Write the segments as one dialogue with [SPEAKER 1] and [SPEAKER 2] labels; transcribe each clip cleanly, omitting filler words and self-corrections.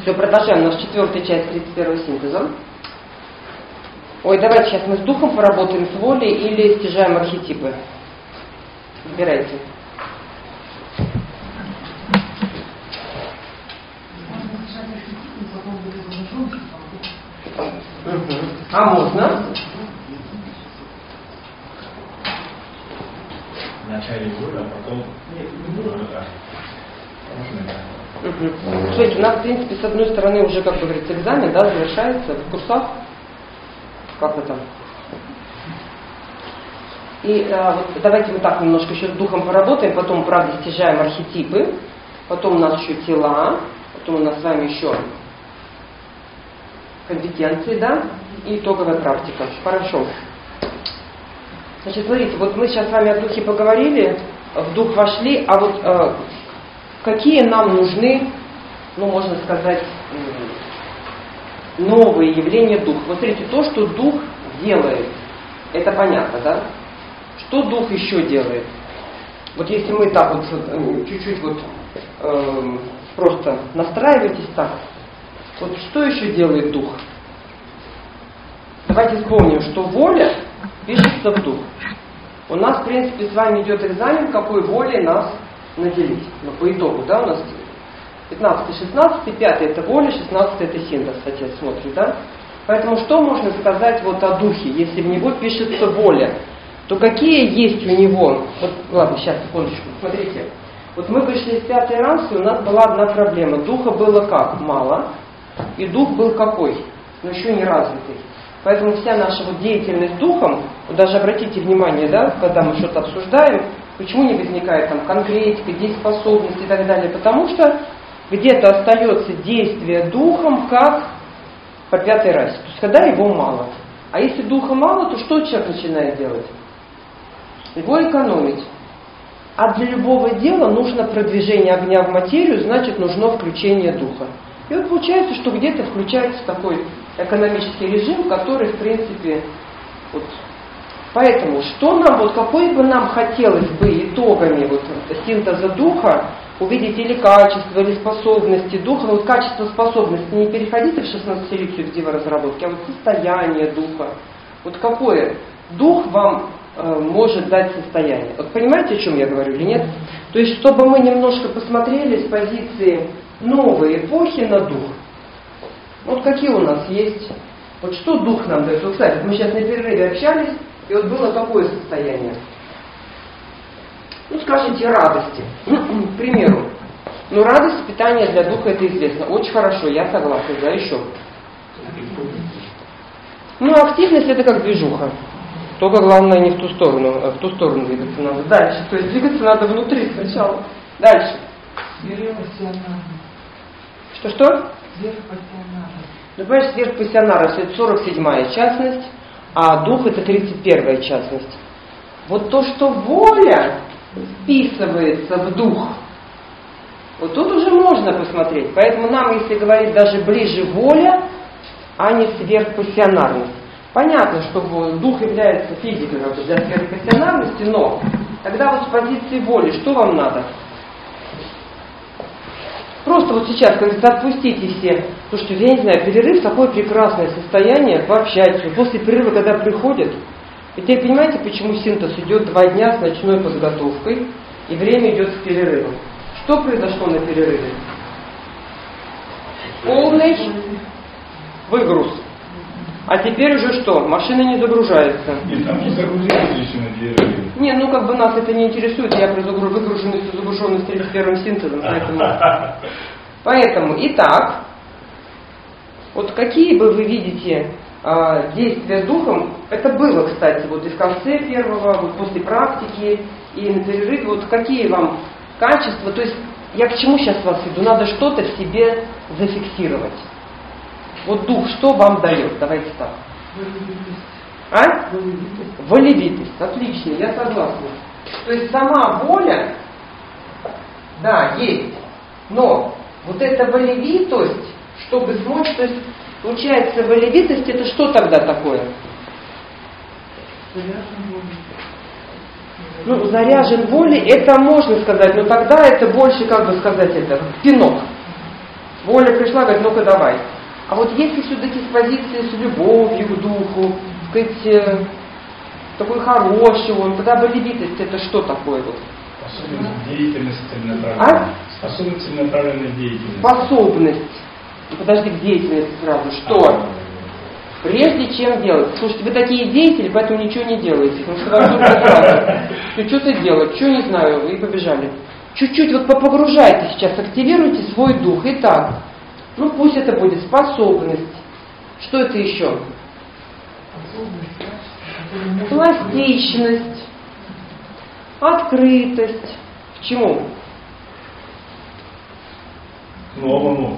[SPEAKER 1] Все, продолжаем нашу 4-ю часть 31-го синтеза. Ой, давайте сейчас мы с духом поработаем, с волей или стяжаем архетипы. Выбирайте. А можно?
[SPEAKER 2] Вначале воля, а потом...
[SPEAKER 1] Слушайте, у нас, в принципе, с одной стороны уже, как говорится, экзамен, да, завершается в курсах. Как это? И вот давайте мы так немножко еще с духом поработаем, потом, правда, стяжаем архетипы, потом у нас еще тела, потом у нас с вами еще компетенции, да, и итоговая практика. Хорошо. Значит, смотрите, вот мы сейчас с вами о духе поговорили, в дух вошли, а вот какие нам нужны, ну, можно сказать, новые явления духа. Вот смотрите, то, что дух делает, это понятно, да? Что дух еще делает? Вот если мы так вот чуть-чуть вот просто настраивайтесь так, вот что еще делает дух? Давайте вспомним, что воля пишется в дух. У нас, в принципе, с вами идет экзамен, какой волей нас наделить. Но по итогу, да, у нас 15-16, 5 это воля, 16 это синтез, отец смотрит, да? Поэтому что можно сказать вот о духе, если в него пишется воля, то какие есть у него, вот, ладно, сейчас, секундочку, смотрите, вот мы вышли из 5-й ранцы, у нас была одна проблема, духа было как? Мало, и дух был какой? Но еще не развитый. Поэтому вся наша вот деятельность духом, вот даже обратите внимание, да, когда мы что-то обсуждаем, почему не возникает там конкретика, дееспособность и так далее, потому что где-то остается действие духом как по 5-й расе, то есть когда его мало. А если духа мало, то что человек начинает делать? Его экономить. А для любого дела нужно продвижение огня в материю, значит нужно включение духа. И вот получается, что где-то включается такой экономический режим, который, в принципе, вот. Поэтому, что нам, вот какой бы нам хотелось бы итогами вот синтеза духа увидеть или качество, или способности духа, но вот качество способности не переходите в 16-ликию в дива-разработке, а вот состояние духа. Вот какое дух вам может дать состояние. Вот понимаете, о чем я говорю или нет? То есть, чтобы мы немножко посмотрели с позиции новой эпохи на дух. Вот какие у нас есть, вот что дух нам дает. Вот, кстати, мы сейчас на перерыве общались, и вот было такое состояние. Ну, скажите, радости. К примеру. Ну, радость, питание для духа, это известно. Очень хорошо, я согласна, да, еще. Ну, активность это как движуха. Только главное не в ту сторону, а в ту сторону двигаться надо. Дальше. То есть двигаться надо внутри сначала. Дальше.
[SPEAKER 3] Сверхпассионарность.
[SPEAKER 1] Что-что?
[SPEAKER 3] Сверхпассионарность.
[SPEAKER 1] Ну, понимаешь, сверхпассионарность это 47-я частность, а дух это 31-я частность. Вот то, что воля вписывается в дух, вот тут уже можно посмотреть. Поэтому нам, если говорить, даже ближе воля, а не сверхпассионарность. Понятно, что дух является физикой для сверхпассионарности, но тогда вот с позиции воли, что вам надо? Просто вот сейчас, как говорится, отпустите все. Слушайте, я не знаю, перерыв такое прекрасное состояние, пообщаться. После перерыва, когда приходят, и теперь понимаете, почему синтез идет 2 дня с ночной подготовкой, и время идет с перерывом. Что произошло на перерыве? Полный выгруз. А теперь уже что? Машина не загружается.
[SPEAKER 2] Нет, там не загрузились еще на перерыве.
[SPEAKER 1] Не, ну как бы нас это не интересует. Я про выгруженность и загруженность 31-м синтезом. Поэтому, итак, вот какие бы вы видите действия духом, это было, кстати, вот и в конце первого, вот после практики, и на перерыве, вот какие вам качества, то есть я к чему сейчас вас веду? Надо что-то в себе зафиксировать. Вот дух что вам дает? Давайте так. Волевитость. Отлично, я согласна. То есть сама воля, да, есть. Но вот эта волевитость, чтобы смочь, то есть получается волевитость, это что тогда такое? Ну, заряжен волей, это можно сказать, но тогда это больше, как бы сказать, это пинок. Воля пришла, говорит, ну-ка давай. А вот если все-таки с позиции с любовью к духу, сказать, такой хороший он, тогда болевитость это что такое вот?
[SPEAKER 2] Способность деятельности целенаправленной. Способность целенаправленной деятельности.
[SPEAKER 1] Способность. Подожди, к деятельности сразу. Что? Прежде чем делать. Слушайте, вы такие деятели, поэтому ничего не делаете. Потому что вам нужно сразу. Ну что-то делать, что не знаю, и побежали. Чуть-чуть вот погружайте сейчас, активируйте свой дух. Итак, ну пусть это будет способность. Что это еще? Пластичность, открытость. К чему?
[SPEAKER 2] Новому.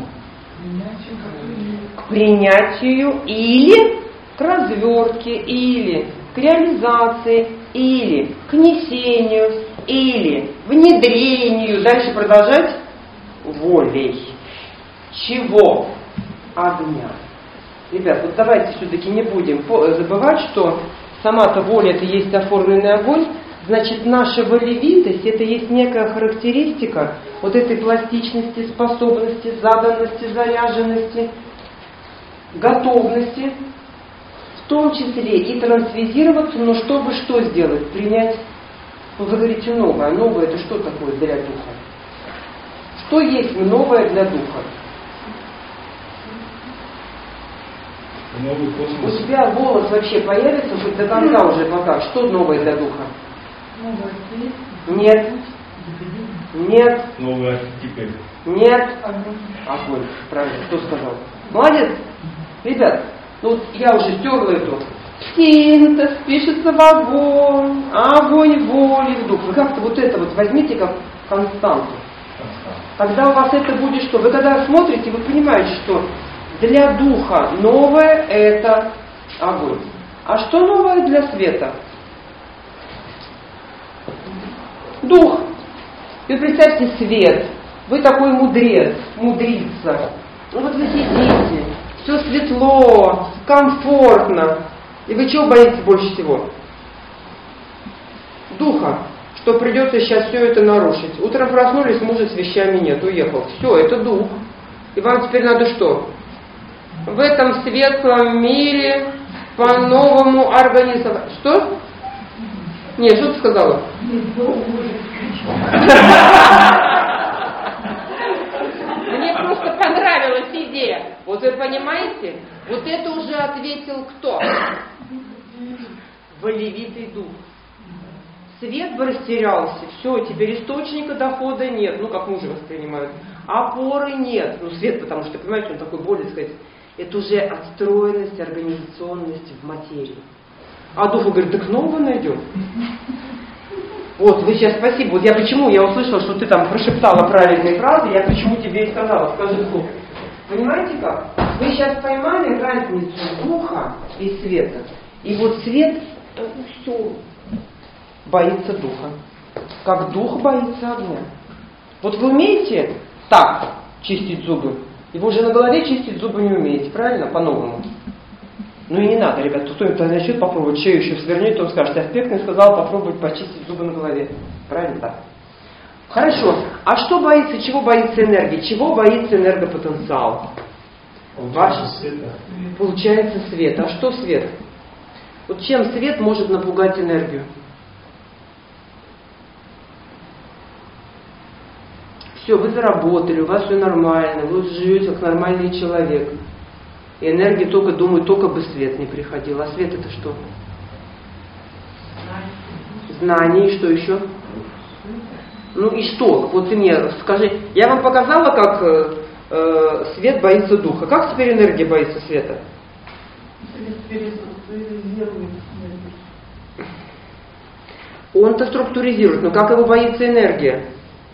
[SPEAKER 1] К принятию или к развертке, или к реализации, или к несению, или внедрению. Дальше продолжать волей. Чего? Огня. Ребят, вот давайте все-таки не будем забывать, что сама-то воля это есть оформленный огонь. Значит, наша волевитость это есть некая характеристика вот этой пластичности, способности, заданности, заряженности, готовности, в том числе и трансвизироваться, но чтобы что сделать? Принять, ну вы говорите, новое. Новое это что такое для духа? Что есть новое для духа?
[SPEAKER 2] Новый космос.
[SPEAKER 1] У тебя голос вообще появится хоть до конца уже пока. Что новое для духа? Нет. Нет.
[SPEAKER 2] Новые архетипы.
[SPEAKER 1] Нет. Огонь. Правильно. Кто сказал? Молодец. Ребят, ну вот я уже стерла эту. Синтез пишется в огонь. Огонь воли в дух. Вы как-то вот это вот возьмите как константу. Когда у вас это будет что? Вы когда смотрите, вы понимаете, что для духа новое это огонь. А что новое для света? Дух. И вот представьте свет. Вы такой мудрец, мудрица. Ну вот вы сидите, все светло, комфортно. И вы чего боитесь больше всего? Духа. Что придется сейчас все это нарушить. Утром проснулись, мужа с вещами нет, уехал. Все, это дух. И вам теперь надо что? В этом светлом мире по-новому организовать. Что? Нет, что ты сказала? Мне просто понравилась идея. Вот вы понимаете? Вот это уже ответил кто? Волевитый дух. Свет бы растерялся. Все, теперь источника дохода нет. Ну, как мужа воспринимают. Опоры нет. Ну, свет, потому что, понимаете, он такой более, сказать, это уже отстроенность, организационность в материи. А дух говорит, так нового найдем. Вот, вы сейчас спасибо. Вот я почему, я услышала, что ты там прошептала правильные фразы, я почему тебе и сказала, скажи вслух. Понимаете как? Вы сейчас поймали разницу духа и света. И вот свет, все, боится духа. Как дух боится огня. Вот вы умеете так чистить зубы? И вы уже на голове чистить зубы не умеете, правильно? По-новому. Ну и не надо, ребят, кто-нибудь начнет попробовать шею еще свернуть, он скажет, аспектный сказал попробовать почистить зубы на голове. Правильно так? Хорошо. А что боится, чего боится энергия? Чего боится энергопотенциал? Получается свет. А что свет? Вот чем свет может напугать энергию? Все, вы заработали, у вас все нормально, вы живете как нормальный человек. И энергия только думает, только бы свет не приходил. А свет это что? Знание. И что еще? Ну и что? Вот ты мне скажи. Я вам показала, как свет боится духа. Как теперь энергия боится света? Он-то структуризирует, но как его боится энергия?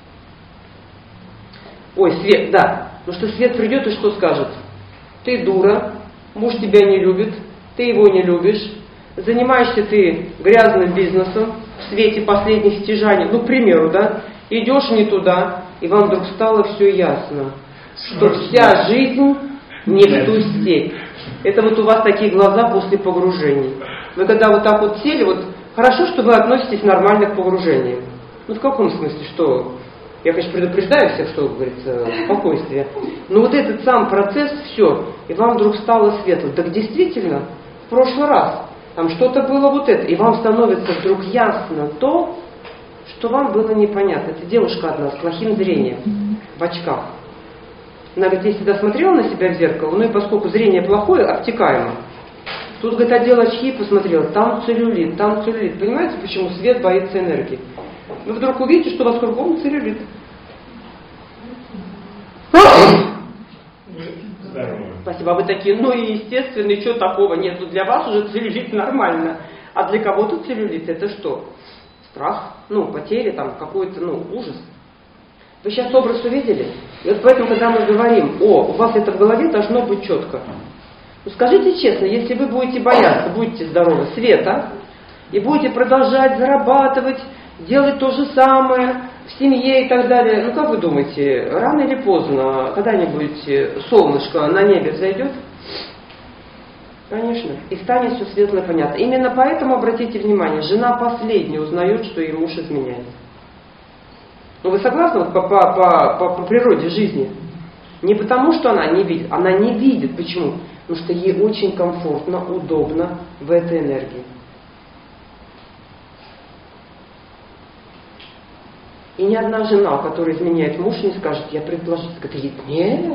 [SPEAKER 1] Ой, свет, да. Ну что свет придет и что скажет? Ты дура, муж тебя не любит, ты его не любишь, занимаешься ты грязным бизнесом в свете последних стяжаний, ну, к примеру, да, идешь не туда, и вам вдруг стало все ясно, что вся жизнь не в ту степь. Это вот у вас такие глаза после погружений. Вы когда вот так вот сели, вот хорошо, что вы относитесь нормально к погружениям. Ну, в каком смысле, что Я, конечно, предупреждаю всех, что, говорится, спокойствие. Но вот этот сам процесс, все, и вам вдруг стало светло. Так действительно, в прошлый раз там что-то было вот это, и вам становится вдруг ясно то, что вам было непонятно. Это девушка одна с плохим зрением, в очках. Она говорит, я всегда смотрела на себя в зеркало, ну и поскольку зрение плохое, обтекаемо. Тут, говорит, одела очки и посмотрела, там целлюлит, там целлюлит. Понимаете, почему свет боится энергии? Вы вдруг увидите, что у вас кругом целлюлит.
[SPEAKER 2] Здорово.
[SPEAKER 1] Спасибо, а вы такие, ну и естественно, ничего такого нет. Ну, для вас уже целлюлит нормально. А для кого-то целлюлит это что? Страх, потери, там, какой-то, ужас. Вы сейчас образ увидели? И вот поэтому, когда мы говорим, у вас это в голове должно быть четко. Ну, скажите честно, если вы будете бояться, будете здоровы, света, и будете продолжать зарабатывать, делать то же самое в семье и так далее, ну, как вы думаете, рано или поздно, когда-нибудь солнышко на небе взойдет? Конечно. И станет все светло и понятно. Именно поэтому, обратите внимание, жена последняя узнает, что ей муж изменяет. Ну, вы согласны по природе жизни? Не потому, что она не видит. Она не видит. Почему? Потому что ей очень комфортно, удобно в этой энергии. И ни одна жена, которая изменяет муж, не скажет, я предположительно. Говорит, нет.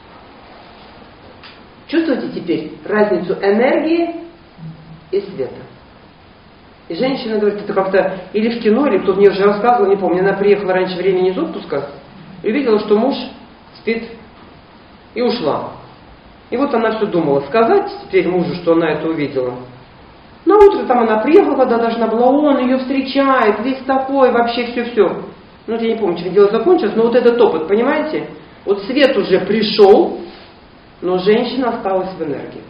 [SPEAKER 1] Чувствуете теперь разницу энергии и света? И женщина говорит, это как-то или в кино, или кто мне уже рассказывал, не помню, она приехала раньше времени из отпуска и увидела, что муж спит, и ушла. И вот она все думала, сказать теперь мужу, что она это увидела. На утро там она приехала, когда должна была, он ее встречает, весь такой, вообще все-все. Ну, вот я не помню, чем дело закончилось, но вот этот опыт, понимаете? Вот свет уже пришел, но женщина осталась в энергии.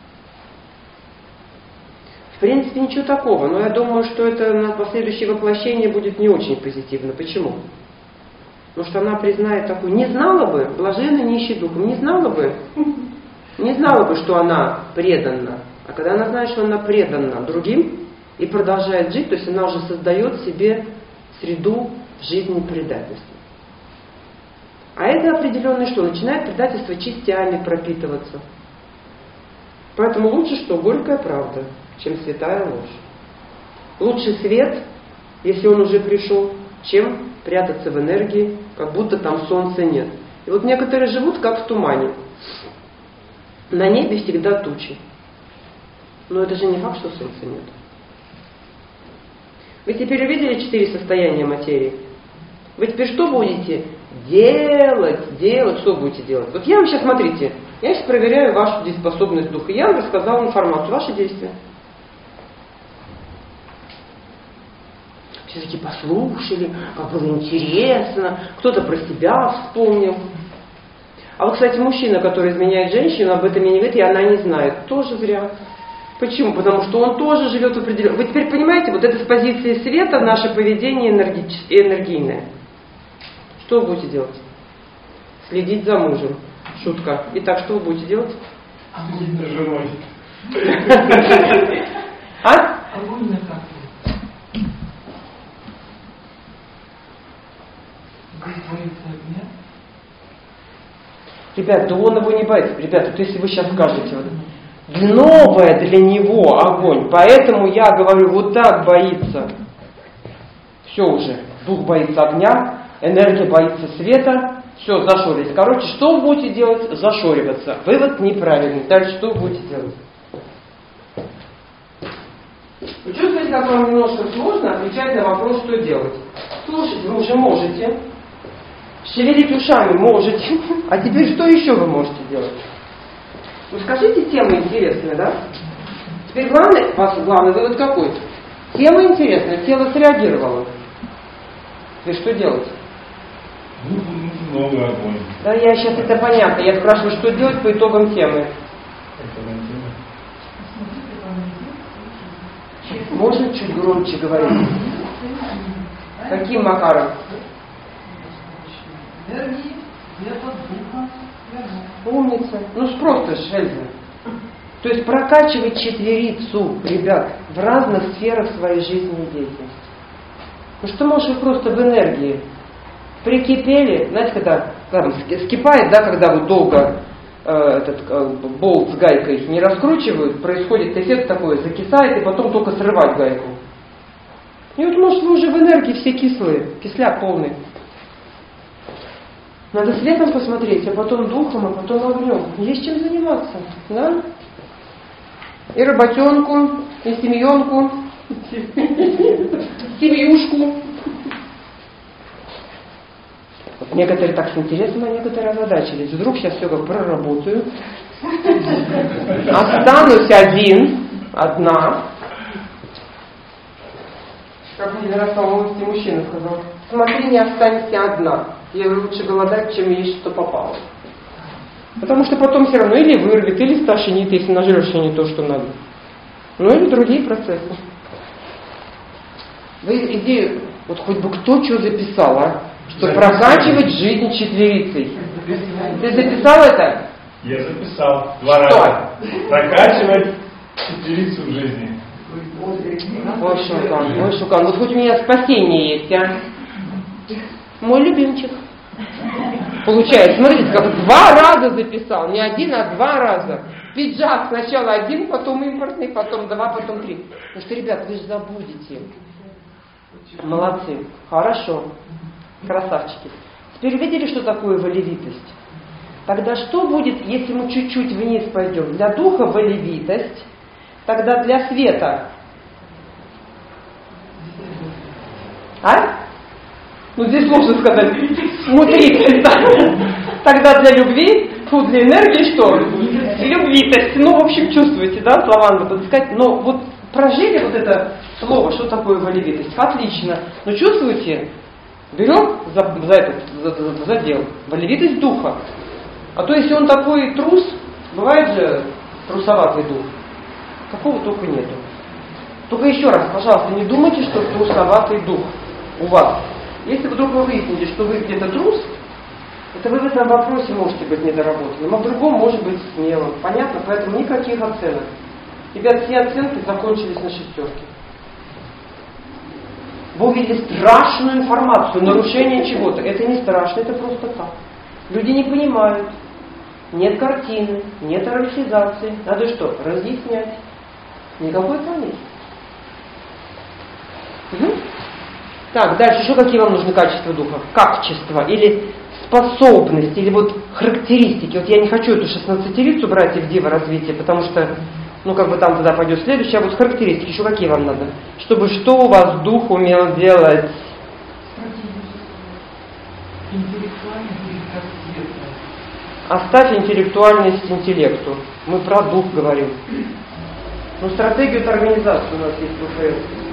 [SPEAKER 1] В принципе, ничего такого, но я думаю, что это на последующее воплощение будет не очень позитивно. Почему? Потому что она признает такую, не знала бы, блаженна нищий духом, не знала бы, что она преданна. А когда она знает, что она преданна другим и продолжает жить, то есть она уже создает себе среду жизни предательства. А это определенно что? Начинает предательство частями пропитываться. Поэтому лучше что? Горькая правда, чем святая ложь. Лучше свет, если он уже пришел, чем прятаться в энергии, как будто там солнца нет. И вот некоторые живут как в тумане. На небе всегда тучи. Но это же не факт, что солнца нет. Вы теперь увидели 4 состояния материи? Вы теперь что будете делать? Что будете делать? Вот я вам сейчас, смотрите, я сейчас проверяю вашу дееспособность духа. Я вам рассказала информацию, ваши действия. Все таки послушали, как было интересно, кто-то про себя вспомнил. А вот, кстати, мужчина, который изменяет женщину, об этом не говорит, и она не знает. Тоже зря. Почему? Потому что он тоже живет в определенном... Вы теперь понимаете, вот это с позиции света наше поведение энергийное. Что вы будете делать? Следить за мужем. Шутка. Итак, что вы будете делать?
[SPEAKER 2] Следить за женой.
[SPEAKER 1] А?
[SPEAKER 3] Огонь накапливается. Боится огня.
[SPEAKER 1] Ребят, да он его не боится. Ребята, то если вы сейчас скажете, вот, новое для него огонь, поэтому я говорю, вот так боится. Все уже, дух боится огня, энергия боится света, все, зашорились. Короче, что вы будете делать? Зашориваться. Вывод неправильный. Дальше что вы будете делать? Вы чувствуете, как вам немножко сложно отвечать на вопрос, что делать? Слушайте, вы уже можете. Шевелить ушами можете. А теперь что еще вы можете делать? Ну скажите, тема интересная, да? Теперь главный вывод какой? Тема интересная, тело среагировало. Теперь что делать?
[SPEAKER 2] Новый огонь.
[SPEAKER 1] Да, я сейчас это понятно. Я спрашиваю, что делать по итогам темы. Можно чуть громче говорить? Каким макаром?
[SPEAKER 3] Энергии, света, духа.
[SPEAKER 1] Умница. Ну, просто Шельза. То есть прокачивать четверицу, ребят, в разных сферах своей жизни и деятельности. Ну что можешь вы просто в энергии прикипели, знаете, когда там скипает, да, когда вот долго этот болт с гайкой не раскручивают, происходит эффект такой, закисает и потом только срывать гайку. И вот, может, вы уже в энергии все кислые, кисляк полный. Надо светом посмотреть, а потом духом, а потом огнем. Есть чем заниматься, да? И работенку, и семьенку, семьюшку. Вот некоторые так с интересом, а некоторые озадачились. Вдруг сейчас все как проработаю. Останусь одна. Как мне Ярославский мужчина сказал. Смотри, не останься одна. Я говорю, лучше голодать, чем есть что попало. Потому что потом все равно или вырвет, или стошнит, если нажрешься не то, что надо. Ну или другие процессы. Вы идею, вот хоть бы кто что записал, а? Что прокачивать жизнь четверицей. Ты записал это?
[SPEAKER 2] Я записал 2 раза. Прокачивать четверицу в жизни.
[SPEAKER 1] Ой, Шукан, вот хоть у меня спасение есть, а? Мой любимчик. Получается, смотрите, как 2 раза записал, не 1, а 2 раза. Пиджак сначала 1, потом импортный, потом 2, потом 3. Ну что, ребят, вы же забудете. Молодцы, хорошо, красавчики. Теперь видели, что такое волевитость? Тогда что будет, если мы чуть-чуть вниз пойдем? Для духа волевитость, тогда для света. А? Ну здесь сложно сказать. Внутри. Тогда для любви, для энергии что? Любвитость. Ну, в общем, чувствуете, да, слова надо подыскать. Но вот прожили вот это слово, что такое волевитость. Отлично. Но чувствуете? Берем за дело. Волевитость духа. А то если он такой трус, бывает же трусоватый дух. Какого только нету. Только еще раз, пожалуйста, не думайте, что трусоватый дух у вас. Если вдруг вы выясните, что вы где-то трус, это вы в этом вопросе можете быть недоработанным, а в другом может быть смелым. Понятно? Поэтому никаких оценок. Ребят, все оценки закончились на 6. Вы увидели страшную информацию, нарушение чего-то. Это не страшно, это просто так. Люди не понимают. Нет картины, нет иерархизации. Надо что? Разъяснять. Никакой паники. Угу. Так, дальше еще какие вам нужны качества духа? Качества или способности, или вот характеристики. Вот я не хочу эту 16-рицу брать и в диво развитие, потому что, ну как бы там туда пойдет следующее, а вот характеристики еще какие вам надо? Чтобы что у вас дух умел делать? Оставь интеллектуальность интеллекту. Мы про дух говорим. Но стратегию это организации у нас есть в УФС.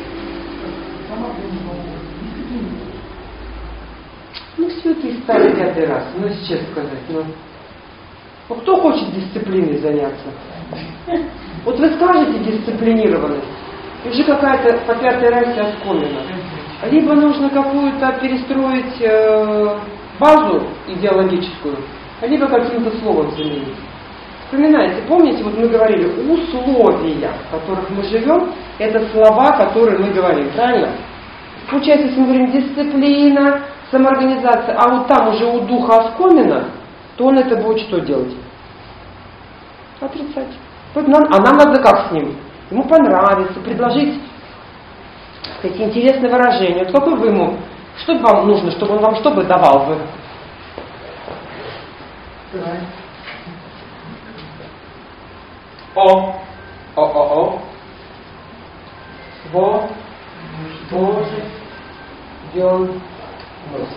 [SPEAKER 1] Ну все это и стали 5-й раз. Ну если честно сказать. Ну кто хочет дисциплиной заняться? Вот вы скажете дисциплинированность. И уже какая-то по 5-й расе оскомина. Либо нужно какую-то перестроить базу идеологическую, либо каким-то словом заменить. Вспоминайте, помните, вот мы говорили, условия, в которых мы живем, это слова, которые мы говорим, правильно? Получается, если мы говорим дисциплина, самоорганизация, а вот там уже у духа оскомина, то он это будет что делать? Отрицать. А нам надо как с ним? Ему понравится, предложить, так сказать, интересное выражение. Вот какой вы ему, что вам нужно, чтобы он вам что бы давал бы? О. Боже, дён, мост.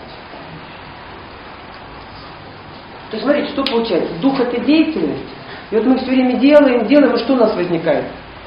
[SPEAKER 1] То есть, смотрите, что получается? Дух — это деятельность. И вот мы все время делаем, и что у нас возникает?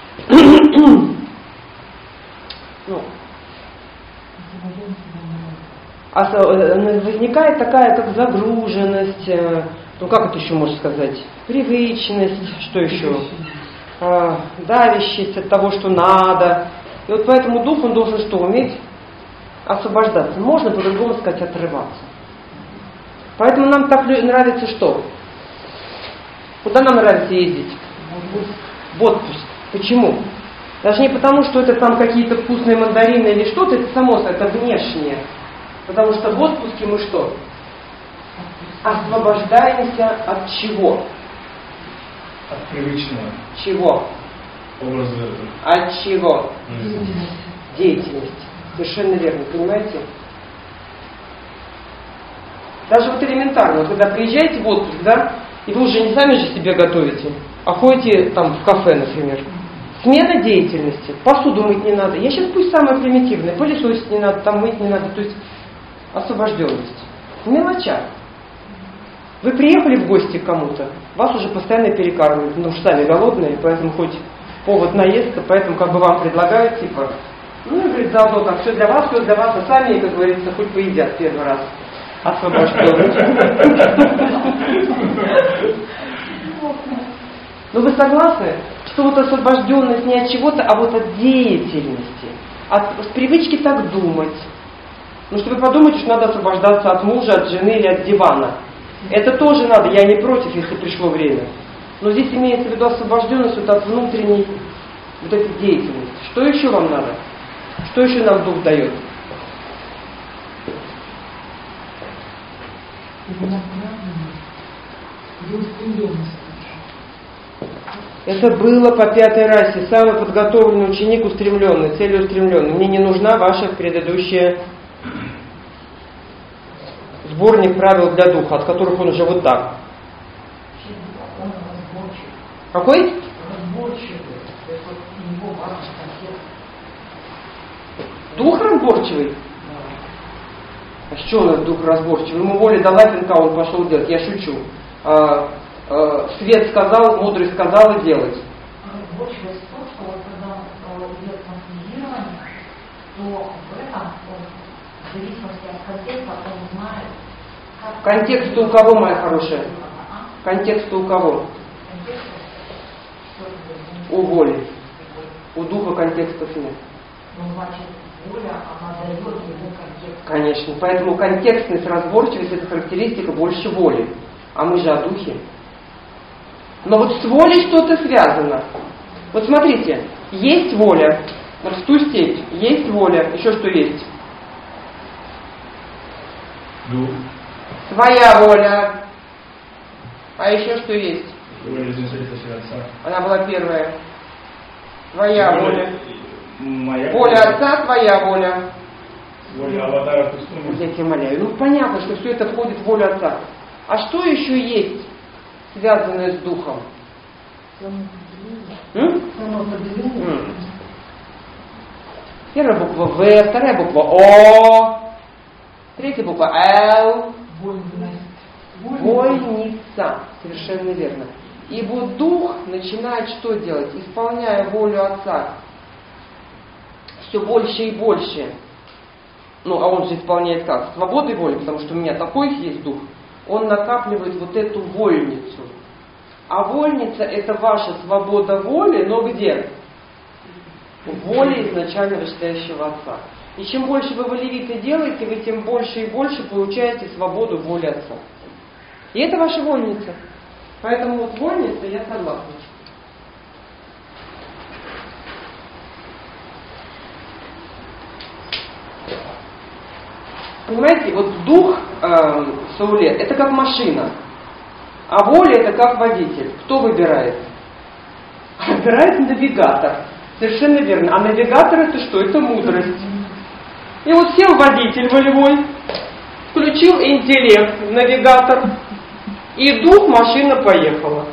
[SPEAKER 1] Возникает такая, как загруженность, ну как это еще можно сказать? Привычность, что еще? Давящесть от того, что надо. И вот поэтому дух, он должен что? Уметь освобождаться. Можно по-другому сказать, отрываться. Поэтому нам так нравится что? Куда нам нравится ездить? В отпуск. Почему? Даже не потому, что это там какие-то вкусные мандарины или что-то, это само собой, это внешнее. Потому что в отпуске мы что? Освобождаемся от чего?
[SPEAKER 2] От привычного.
[SPEAKER 1] Чего?
[SPEAKER 2] Образа.
[SPEAKER 1] От чего?
[SPEAKER 2] Жизни.
[SPEAKER 1] Деятельность. Совершенно верно, понимаете? Даже вот элементарно, когда приезжаете в отпуск, да, и вы уже не сами же себе готовите, а ходите там в кафе, например. Смена деятельности. Посуду мыть не надо. Я сейчас пусть самое примитивное. Пылесосить не надо, там мыть не надо. То есть освобожденность. В мелочах. Вы приехали в гости к кому-то, вас уже постоянно перекармливают, потому что сами голодные, поэтому хоть повод наесться, поэтому как бы вам предлагают, типа, ну и говорит, заодно так, все для вас, а сами, как говорится, хоть поедят первый раз. Освобожденность. Но вы согласны, что вот освобожденность не от чего-то, а вот от деятельности, от привычки так думать. Ну что вы подумаете, что надо освобождаться от мужа, от жены или от дивана. Это тоже надо, я не против, если пришло время. Но здесь имеется в виду освобожденность вот от внутренней вот этой деятельности. Что еще вам надо? Что еще нам дух дает? Это было по 5-й расе. Самый подготовленный ученик, устремленный, целеустремленный. Мне не нужна ваша предыдущая сборник правил для духа, от которых он уже вот так. Какой? Дух разборчивый? А что у нас дух разборчивый? Ему воля дала пинка, он пошел делать. Я шучу. Свет сказал, мудрость сказала делать.
[SPEAKER 4] Разборчивость в том, что вот когда идет консолидирование, то в этом он, в зависимости от контекста, он знает, как...
[SPEAKER 1] Контекст у кого, моя хорошая? Контекст у кого? У воли. У духа контекстов нет.
[SPEAKER 4] Ну, значит, воля, она дает ему контекст.
[SPEAKER 1] Конечно. Поэтому контекстность, разборчивость — это характеристика больше воли. А мы же о духе. Но вот с волей что-то связано. Вот смотрите, есть воля. Вот в ту степь есть воля. Еще что есть?
[SPEAKER 2] Дух.
[SPEAKER 1] Своя воля. А еще что есть?
[SPEAKER 2] Воля Отца.
[SPEAKER 1] Она была первая. Твоя воля.
[SPEAKER 2] Моя
[SPEAKER 1] Воля Отца, твоя воля.
[SPEAKER 2] Воля Аватара Пустыни.
[SPEAKER 1] Я тебя умоляю. Ну понятно, что все это входит в волю Отца. А что еще есть, связанное с духом? Первая буква В, вторая буква О, третья буква Л. Вольница. Совершенно верно. И вот дух начинает что делать? Исполняя волю Отца все больше и больше. Ну, а он же исполняет как? Свободой воли, потому что у меня такой есть дух. Он накапливает вот эту вольницу. А вольница — это ваша свобода воли, но где? В воле изначально вышестоящего Отца. И чем больше вы волевито делаете, вы тем больше и больше получаете свободу воли Отца. И это ваша вольница. Поэтому вот вольница, я согласна. Понимаете, вот дух Саулет — это как машина, а воля — это как водитель. Кто выбирает? Выбирает навигатор. Совершенно верно. А навигатор — это что? Это мудрость. И вот сел водитель волевой, включил интеллект в навигатор, и дух, машина поехала.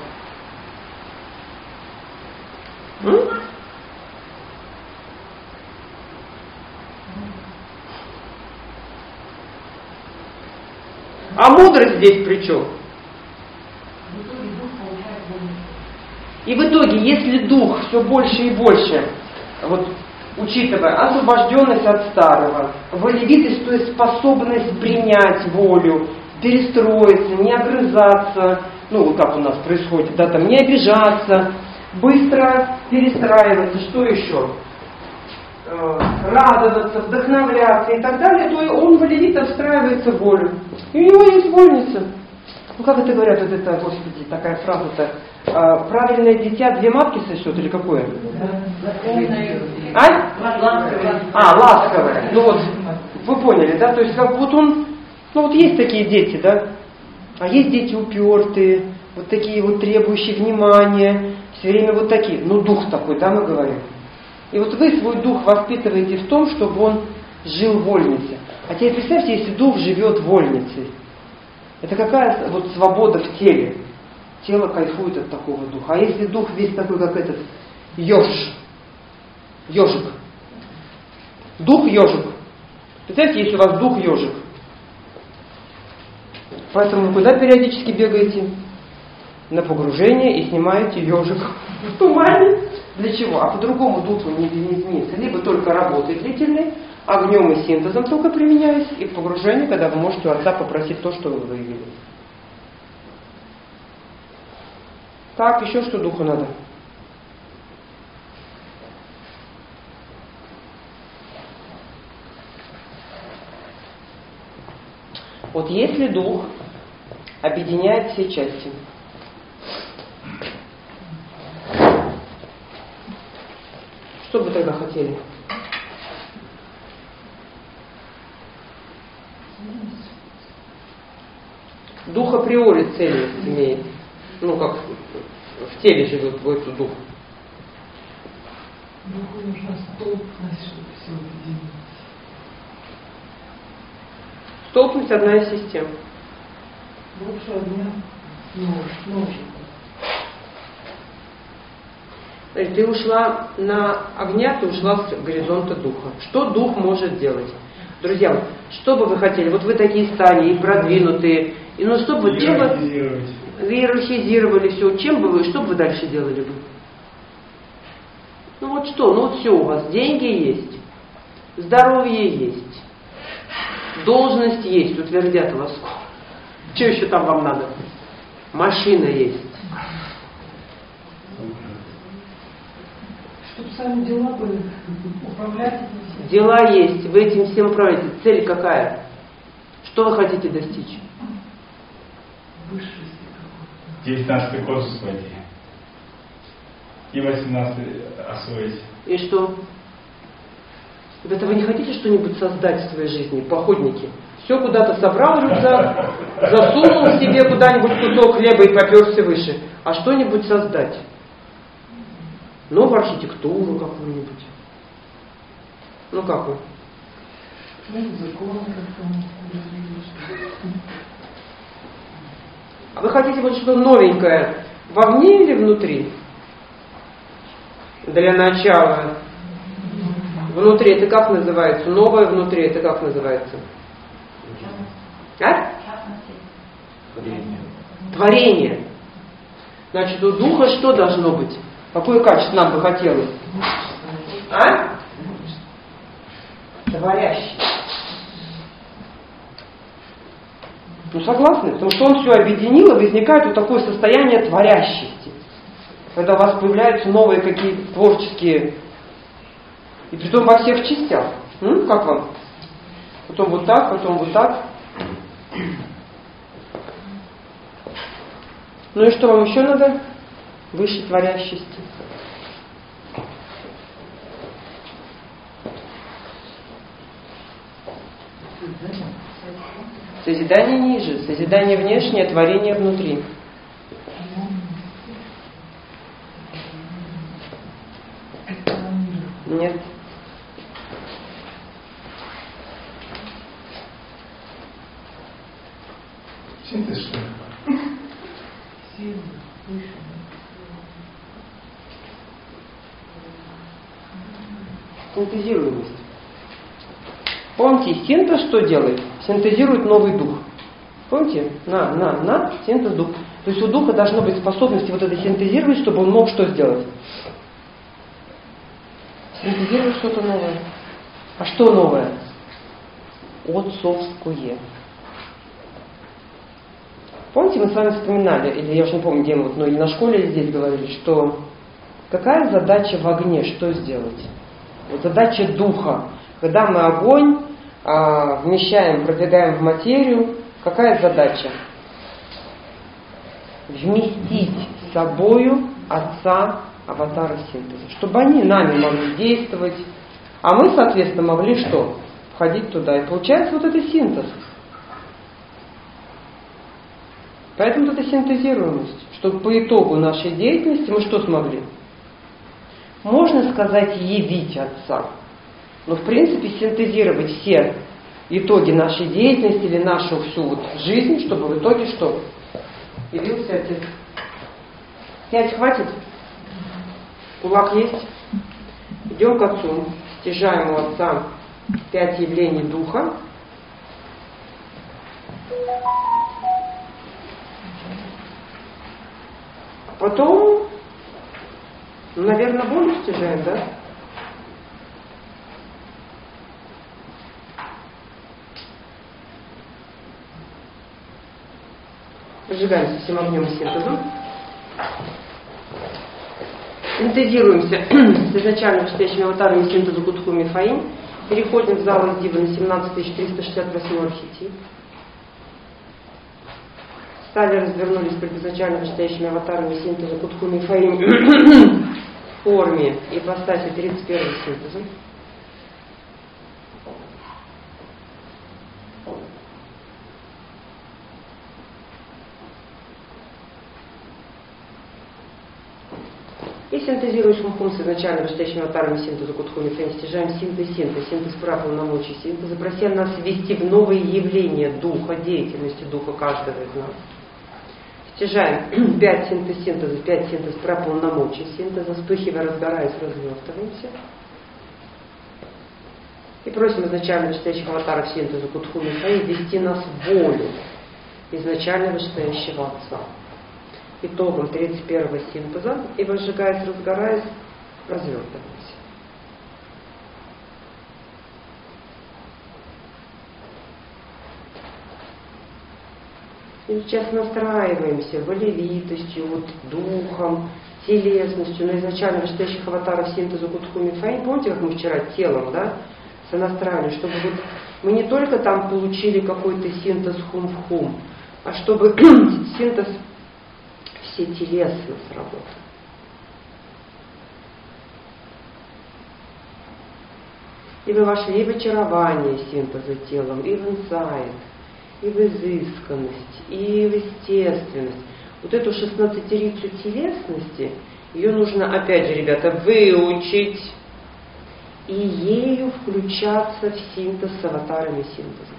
[SPEAKER 1] А мудрость здесь при чем? И в итоге, если дух все больше и больше, вот учитывая освобожденность от старого, волевитость, то есть способность принять волю, перестроиться, не огрызаться, ну вот как у нас происходит, да, там, не обижаться, быстро перестраиваться, что еще? Радоваться, вдохновляться и так далее, то он волевито встраивается в волю. И у него есть вольница. Ну как это говорят, вот это, господи, такая фраза-то, правильное дитя две матки сосет или какое? А? Ласковое. Ну вот, Вы поняли, да? То есть как вот он, ну вот есть такие дети, да? А есть дети упертые, вот такие вот требующие внимания, все время вот такие. Ну дух такой, да, мы говорим. И вот вы свой дух воспитываете в том, чтобы он жил в вольнице. А теперь представьте, если дух живет в вольнице. Это какая вот свобода в теле. Тело кайфует от такого духа. А если дух весь такой, как этот ежик. Дух ежик. Представьте, если у вас дух ежик. Поэтому вы куда периодически бегаете? На погружение и снимаете ежик в тумане. Для чего? А по-другому духу не изменится. Либо только работы длительные, огнем и синтезом только применяясь, и в погружении, когда вы можете у Отца попросить то, что вы выявили. Так, еще что духу надо? Вот если дух объединяет все части, что бы тогда хотели? Дух априори цельность имеет. Ну, как в теле живет твой дух.
[SPEAKER 3] Духу нужна столпность, чтобы все объединить.
[SPEAKER 1] Столкнуть одна из систем.
[SPEAKER 3] Лучше огня ножик.
[SPEAKER 1] Ты ушла на огня, ты ушла с горизонта духа. Что дух может делать? Друзья, вот, что бы вы хотели? Вот вы такие стали и продвинутые. И ну что бы иерархизировали все. Чем бы вы, что бы вы дальше делали бы? Ну вот что, ну вот все у вас. Деньги есть, здоровье есть, должность есть, утвердят вас. Что еще там вам надо? Машина есть.
[SPEAKER 3] Чтобы сами дела были, управлять.
[SPEAKER 1] Дела есть, вы этим всем управляете. Цель какая? Что вы хотите достичь?
[SPEAKER 2] 19-й курс войти. И 18-й освоить.
[SPEAKER 1] И что? Это вы не хотите что-нибудь создать в своей жизни, походники? Все куда-то собрал рюкзак, засунул себе куда-нибудь кусок хлеба и поперся выше. А что-нибудь создать? Новую архитектуру какую-нибудь. Ну как вы?
[SPEAKER 3] Закон как-то.
[SPEAKER 1] А вы хотите вот что-то новенькое вовне или внутри? Для начала. Внутри это как называется? Новое внутри это как называется? А? Творение. Значит, у духа что должно быть? Какое качество нам бы хотелось? А? Творящий. Ну согласны? Потому что он все объединил, и возникает вот такое состояние творящести. Когда у вас появляются новые какие-то творческие, и притом во всех частях. Как вам? Потом вот так, потом вот так. Ну и что вам еще надо? Выше творящести. Созидание ниже, созидание внешнее, творение внутри. Нет.
[SPEAKER 2] Синтез, что ли?
[SPEAKER 1] Синтезируемость. Помните, синтез что делает? Синтезирует новый дух. Помните? Синтез дух. То есть у духа должна быть способность вот это синтезировать, чтобы он мог что сделать? Синтезировать что-то новое. А что новое? Отцовское. Помните, мы с вами вспоминали, или я уже не помню, где мы, или на школе, или здесь говорили, что какая задача в огне, что сделать? Вот задача духа. Когда мы огонь вмещаем, продвигаем в материю, какая задача? Вместить с собою Отца аватара синтеза. Чтобы они нами могли действовать, а мы, соответственно, могли что? входить туда. И получается вот это синтез. Поэтому вот эта синтезируемость, чтобы по итогу нашей деятельности мы что смогли? Можно сказать, явить Отца. Но в принципе синтезировать все итоги нашей деятельности или нашу всю вот жизнь, чтобы в итоге что? Явился Отец. Снять хватит? Кулак есть? Идем к Отцу. Стяжаем у Отца 5 явлений Духа. А потом, наверное, волю стяжаем, да? Сжигаемся всем огнем и синтезом. Синтезируемся с изначально вышестоящими аватарами синтеза Кутху Мифаим. Переходим в зал из Дива на 17368 архетип. Стали, развернулись перед изначально вышестоящими аватарами синтеза Кутху Мифаим в форме ипостаси 31 синтеза. И синтезируем Шумхум с изначально вышестоящими аватарами синтеза Кутху Мифаим. Стяжаем синтез прав полномочий синтеза, прося нас ввести в новые явления Духа, деятельности Духа каждого из нас. Стяжаем 5 синтеза, 5 синтез прав полномочий синтеза, вспыхивая, разгораясь, развертываемся. И просим изначально вышестоящих аватаров синтеза Кутху Мифаим ввести нас в волю изначально вышестоящего Отца. Итогом 31 синтеза, и возжигаясь, разгораясь, развертываемся. И сейчас настраиваемся волевитостью, вот, духом, телесностью на изначально вышестоящих аватаров синтеза Кутху Мифаим. Помните, как мы вчера телом, да, сонастраивали, чтобы вот мы не только там получили какой-то синтез хум-хум, а чтобы синтез все телесно сработал. И вы вошли в очарование синтеза телом, и в инсайт, и в изысканность, и в естественность. Вот эту 16-рицу телесности, ее нужно, опять же, ребята, выучить и ею включаться в синтез с аватарами синтеза.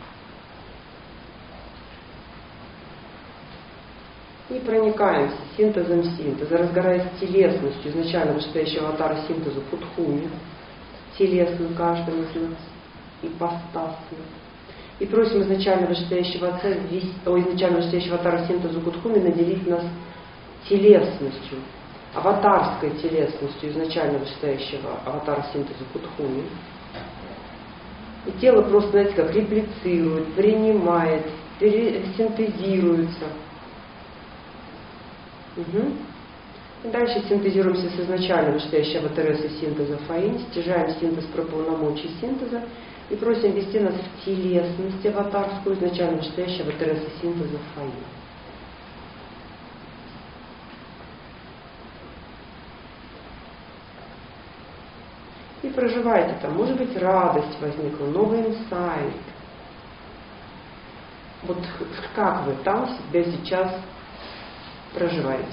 [SPEAKER 1] И проникаемся синтезом синтеза, разгораясь телесностью изначально вышестоящего аватара синтеза Кутхуми, телесным каждым из нас, ипостасно. И просим изначально вышестоящего Отца, изначально вышестоящего аватара синтеза Кутхуми наделить нас телесностью, аватарской телесностью изначально вышестоящего аватара синтеза Кутхуми. И тело просто, знаете, как реплицирует, принимает, синтезируется. Угу. И дальше синтезируемся с изначально вышестоящей аватарессой синтеза Фаин, стяжаем синтез про полномочий синтеза и просим ввести нас в телесность аватарскую, изначально вышестоящей аватарессы синтеза Фаин. И проживайте там, может быть, радость возникла, новый инсайт. Вот как вы там себя сейчас проживаете.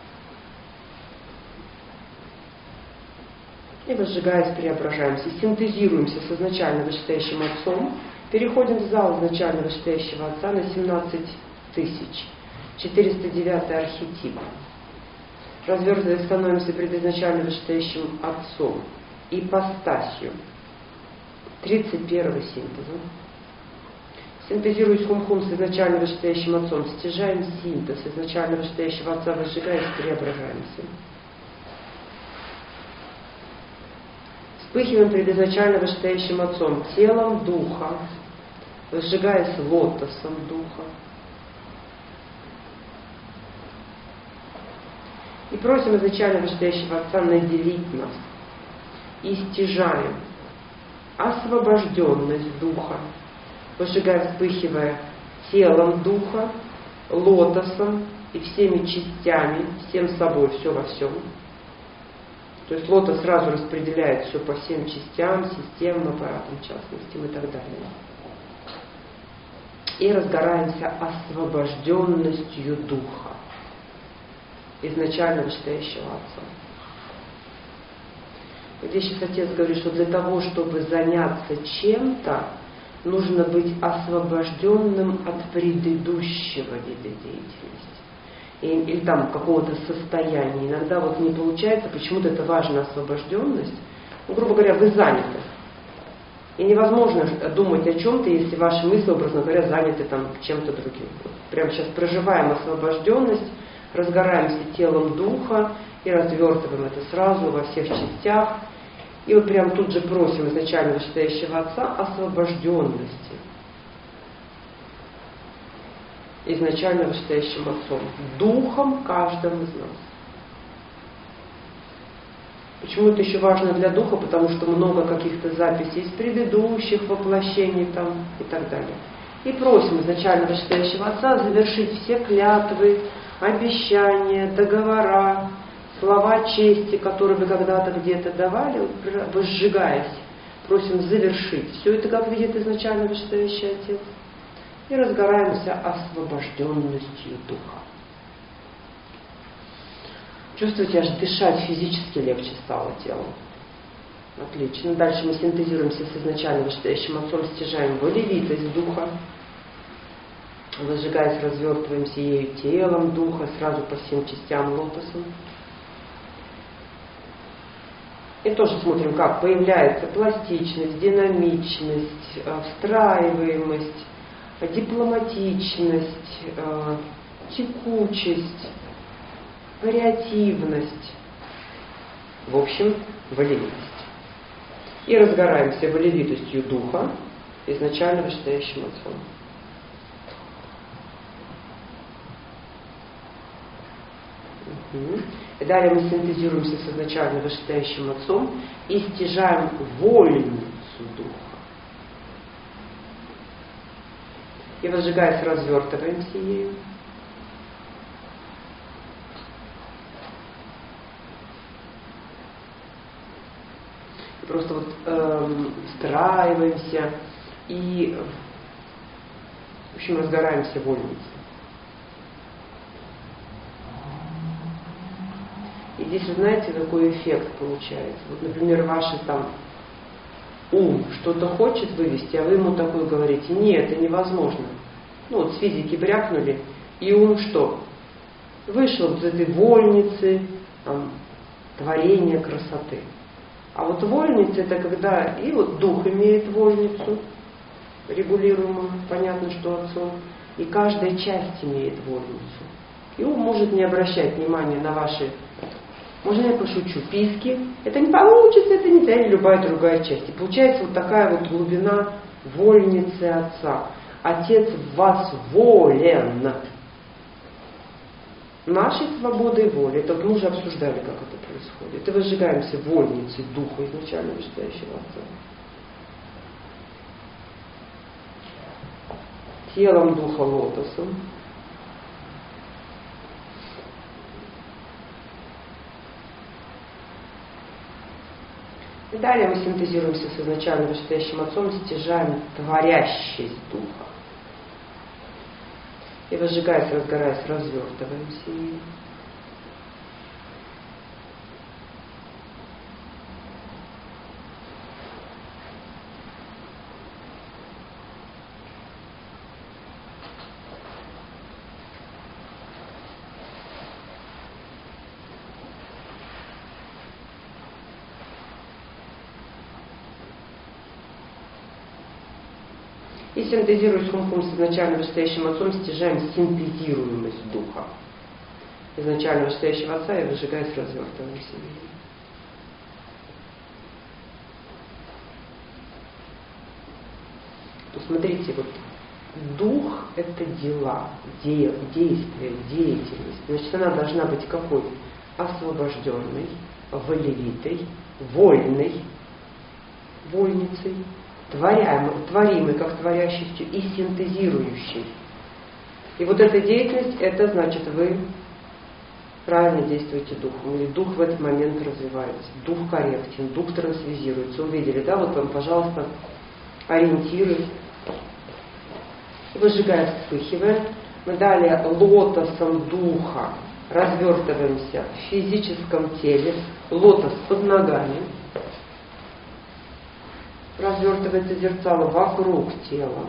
[SPEAKER 1] И возжигаясь, преображаемся, синтезируемся с изначально вышестоящим Отцом, переходим в зал изначально вышестоящего Отца на 17409 архетип. Разверзаясь, становимся пред изначально вышестоящим Отцом, ипостасью 31 синтеза. Синтезируясь хум-хум с изначально вышестоящим Отцом, стяжаем синтез изначально вышестоящего Отца, возжигаясь, преображаемся. Вспыхиваем пред изначально вышестоящим Отцом, телом Духа, возжигаясь лотосом Духа. И просим изначально вышестоящего Отца наделить нас. И стяжаем освобожденность Духа, возжигая, вспыхивая телом Духа, лотосом и всеми частями, всем собой, все во всем. То есть лотос сразу распределяет все по всем частям, системам, аппаратам, частностям и так далее. И разгораемся освобожденностью духа, изначально вышестоящего Отца. Здесь сейчас Отец говорит, что для того, чтобы заняться чем-то, нужно быть освобожденным от предыдущего вида деятельности. Или там какого-то состояния. Иногда вот не получается, почему-то это важна освобожденность. Ну, грубо говоря, вы заняты. И невозможно думать о чем-то, если ваши мысли, образно говоря, заняты там чем-то другим. Вот прямо сейчас проживаем освобожденность, разгораемся телом духа и развертываем это сразу во всех частях. И вот прям тут же просим изначально вышестоящего Отца освобожденности. Изначально вышестоящим Отцом. Духом каждым из нас. Почему это еще важно для духа? Потому что много каких-то записей из предыдущих воплощений там и так далее. И просим изначально вышестоящего Отца завершить все клятвы, обещания, договора, слова чести, которые вы когда-то где-то давали, возжигаясь, просим завершить. Все это, как видит изначально вышестоящий Отец. И разгораемся освобожденностью духа. Чувствуете, аж дышать физически легче стало телом. Отлично. Дальше мы синтезируемся с изначально вышестоящим Отцом, стяжаем волевитость духа. Возжигаясь, развертываемся ею телом духа, сразу по всем частям лотосом. И тоже смотрим, как появляется пластичность, динамичность, встраиваемость, дипломатичность, текучесть, вариативность. В общем, волевитость. И разгораемся волевитостью духа, изначально вышестоящим Отцом. И далее мы синтезируемся с изначально вышестоящим Отцом и стяжаем вольницу духа. И возжигаясь, развертываемся ею. И просто вот встраиваемся и, в общем, разгораемся вольницей. И здесь, вы знаете, какой эффект получается. Вот, например, ваш там ум что-то хочет вывести, а вы ему такое говорите: нет, это невозможно. Ну вот с физики брякнули, и ум что? Вышел из этой вольницы, там, творения красоты. А вот вольница — это когда и вот дух имеет вольницу, регулируемую, понятно, что Отцом, и каждая часть имеет вольницу. И ум может не обращать внимания на ваши, можно я пошучу, писки, это не получится, это не или любая другая часть. И получается вот такая вот глубина вольницы Отца. Отец в вас волен. Нашей свободой воли. Это мы уже обсуждали, как это происходит. И возжигаемся вольницей духа изначально вышестоящего Отца. Телом духа лотосом. И далее мы синтезируемся с изначально вышестоящим Отцом, стяжаем творящесть духа. И возжигаясь, разгораясь, развертываемся. И синтезируясь хумхум с изначально вышестоящим Отцом, стяжаем синтезируемость духа изначально вышестоящего Отца и выжигаясь, развертываемся. То смотрите, вот дух — это дела, действие, деятельность. Значит, она должна быть какой? Освобожденной, волевитой, вольной, вольницей, творимой, как творящестью, и синтезирующей. И вот эта деятельность, это значит, вы правильно действуете духом, или дух в этот момент развивается, дух корректен, дух трансвизируется. Увидели, да? Вот вам, пожалуйста, ориентиры. Выжигая, вспыхивая. Мы далее лотосом духа развертываемся в физическом теле. Лотос под ногами. Развертывается зерцало вокруг тела.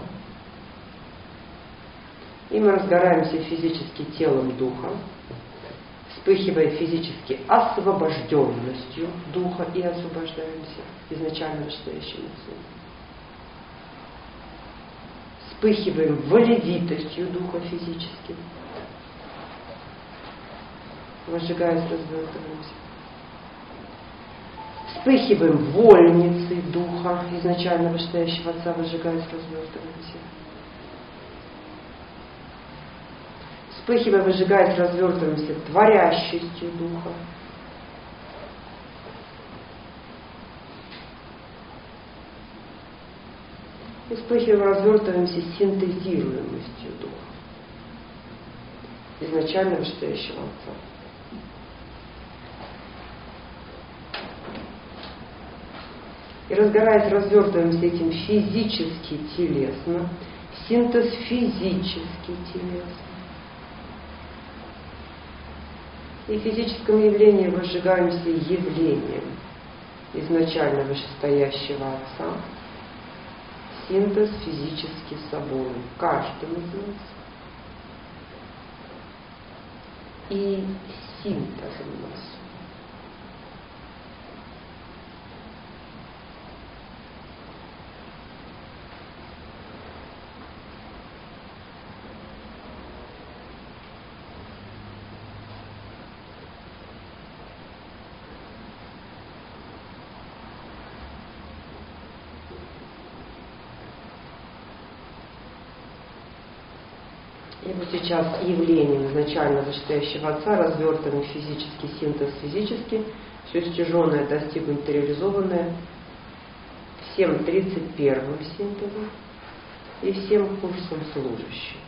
[SPEAKER 1] И мы разгораемся физически телом духа, вспыхивая физически освобожденностью духа и освобождаемся изначально вышестоящим лицом. Вспыхиваем волевитостью духа физически. Возжигаясь, развертываемся. Вспыхиваем вольницей духа изначально вышестоящего Отца, возжигаясь, развертываемся. Вспыхивая, выжигаясь, развертываемся творящестью духа. И вспыхивая, развертываемся синтезируемостью духа изначально вышестоящего Отца. И разгораясь, развертываемся этим физически телесно, синтез физически телесно. И в физическом явлении возжигаемся явлением изначально вышестоящего Отца, синтез физически собой, каждым из нас, и синтезом нас. И вот сейчас явлением изначально вышестоящего Отца развертанный физический синтез физически, все стяженное, достигнуто, реализованное, всем 31-м синтезом и всем курсом служащим.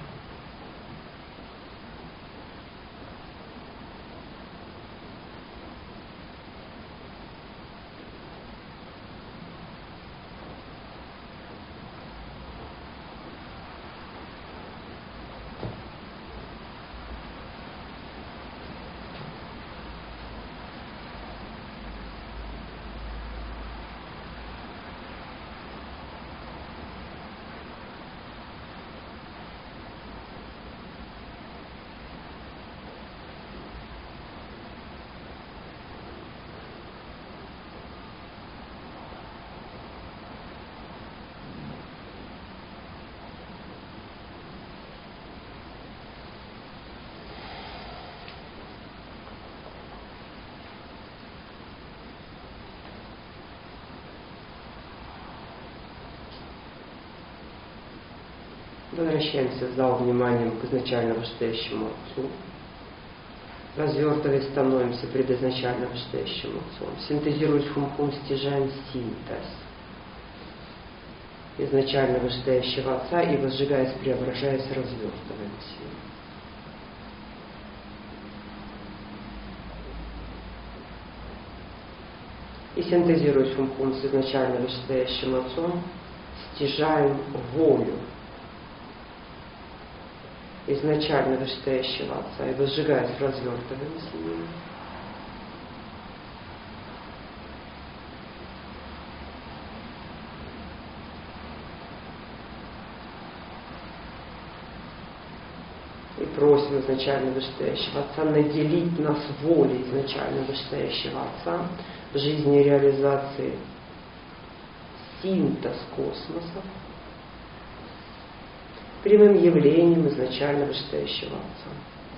[SPEAKER 1] Возвращаемся в зал вниманием к изначально вышестоящему Отцу. Развертываясь, становимся пред изначально вышестоящим Отцом. Синтезируясь хум-хум, стяжаем синтез изначально вышестоящего Отца и, возжигаясь, преображаясь, развертываемся. И синтезируясь хум-хум с изначально вышестоящим Отцом, стяжаем волю изначально вышестоящего Отца и, возжигаясь, развертываемся с ним. И просим изначально вышестоящего Отца наделить нас волей изначально вышестоящего Отца в жизни реализации синтез космоса, прямым явлением изначально вышестоящего Отца.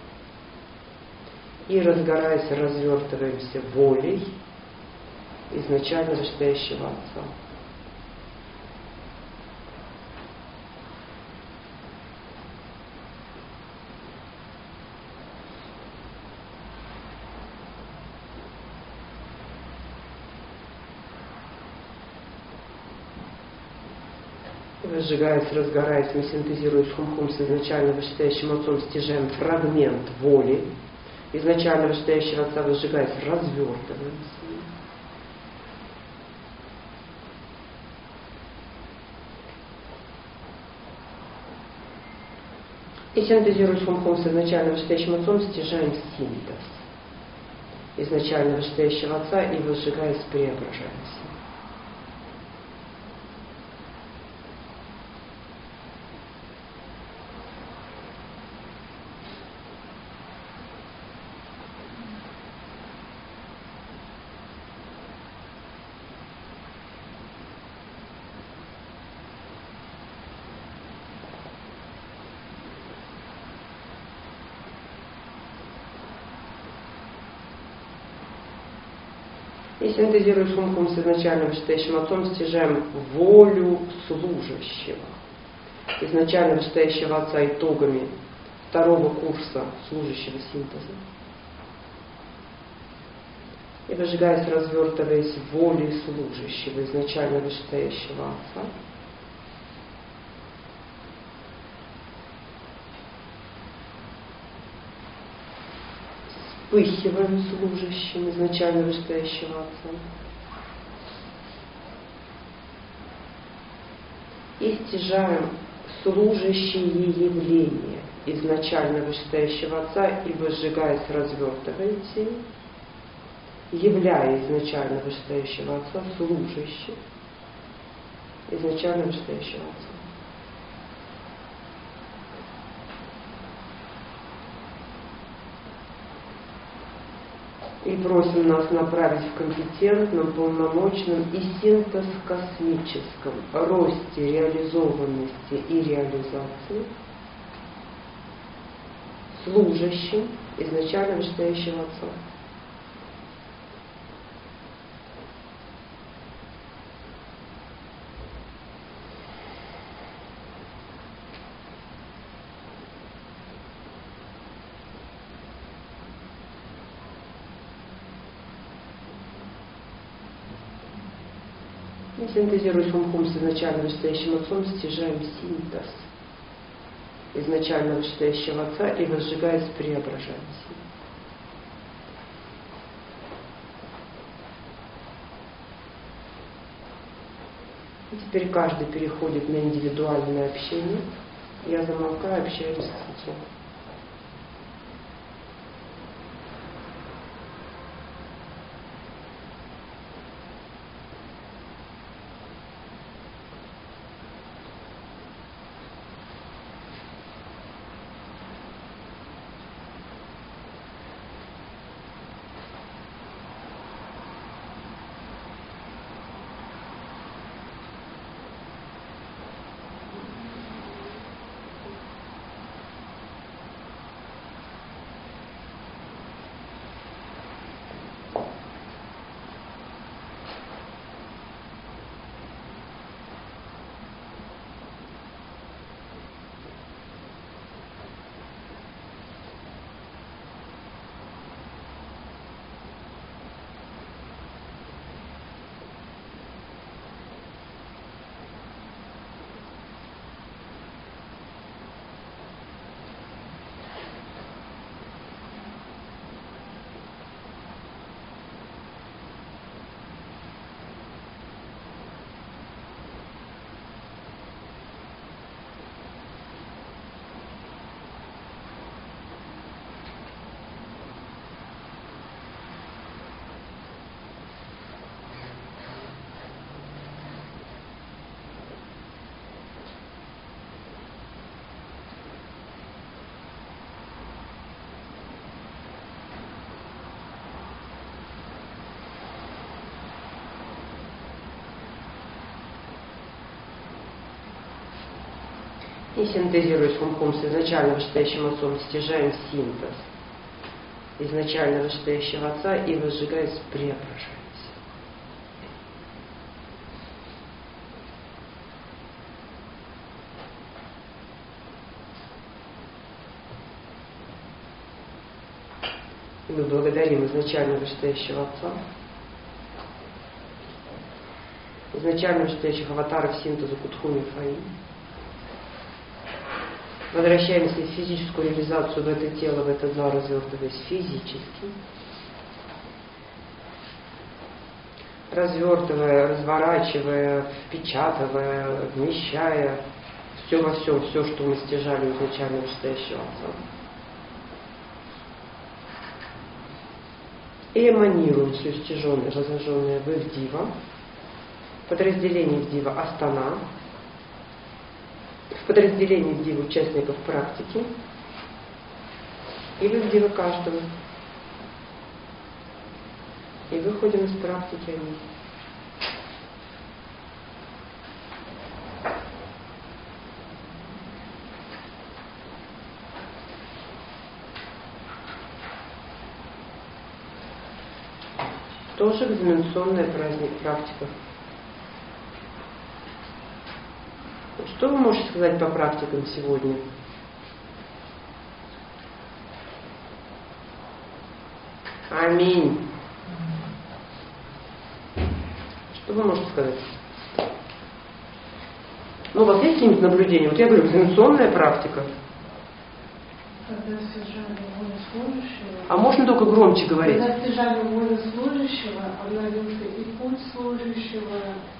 [SPEAKER 1] И, разгораясь, развертываемся волей изначально вышестоящего Отца. Разжигаясь, разгораясь, мы синтезируем хум-хум с изначально вышестоящим Отцом, стяжаем фрагмент воли изначально вышестоящего Отца выжигаясь, развертываемся. И синтезируя Шумхом с изначально вышестоящим Отцом, стяжаем синтез изначально вышестоящего Отца и выжигаясь, преображаемся. И синтезируя Шумхом с изначально вышестоящим Отцом, стяжаем волю служащего. Изначально вышестоящего Отца итогами второго курса служащего синтеза. И выжигаясь, развертываясь волей служащего, изначально вышестоящего Отца. Вспыхиваем служащим изначально вышестоящего Отца. И стяжаем служащие явления изначально вышестоящего Отца и выжигаясь, развертываете, являя изначально вышестоящего Отца служащих изначально вышестоящего Отца. И просим нас направить в компетентном, полномочном и синтез-космическом росте реализованности и реализации служащим изначально вышестоящего Отца. Синтезируя Шумхом с изначально вышестоящим Отцом, стяжаем синтез изначально вышестоящего Отца и возжигаясь, преображаемся. И теперь каждый переходит на индивидуальное общение. Я замолкаю, общаюсь с Отцом. И синтезируя Шумхом с изначально вышестоящим Отцом, стяжаем синтез изначально вышестоящего Отца и возжигаясь, преображаемся. И мы благодарим изначально вышестоящего Отца, изначально вышестоящих аватаров синтеза Кутхуми Фаи, Возвращаемся в физическую реализацию, в это тело, в этот зал, развертываясь физически. Развертывая, разворачивая, впечатывая, вмещая все во всем, все, что мы стяжали у изначально вышестоящего Отца. И эманируем все стяженное, разложенное в Дива, подразделение в Дива Астана, в подразделении в Дива участников практики и в Дива каждого. И выходим из практики они. Тоже экзаменационная практика. Что вы можете сказать по практикам сегодня? Аминь. Что вы можете сказать? Ну, у вас есть какие-нибудь наблюдения? Вот я говорю, экзаменационная практика.
[SPEAKER 3] Когда стяжали волю служащего.
[SPEAKER 1] А можно только громче говорить?
[SPEAKER 3] Когда стяжали волю служащего, обновился и путь служащего,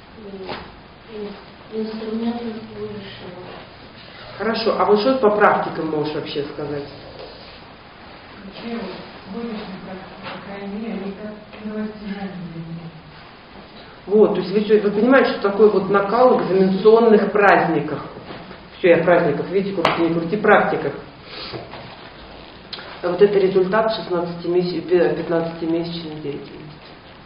[SPEAKER 3] и инструменты служащего.
[SPEAKER 1] Хорошо, а вот что по практикам можешь вообще сказать?
[SPEAKER 3] Вообще, будущая практика, по крайней мере, они как новостяжание для меня.
[SPEAKER 1] Вот, то есть вы понимаете, что такое вот накал в экзаменационных праздниках. Все, я в праздниках, видите, крути, не крути, практиках. А вот это результат 15-месячной деятельности.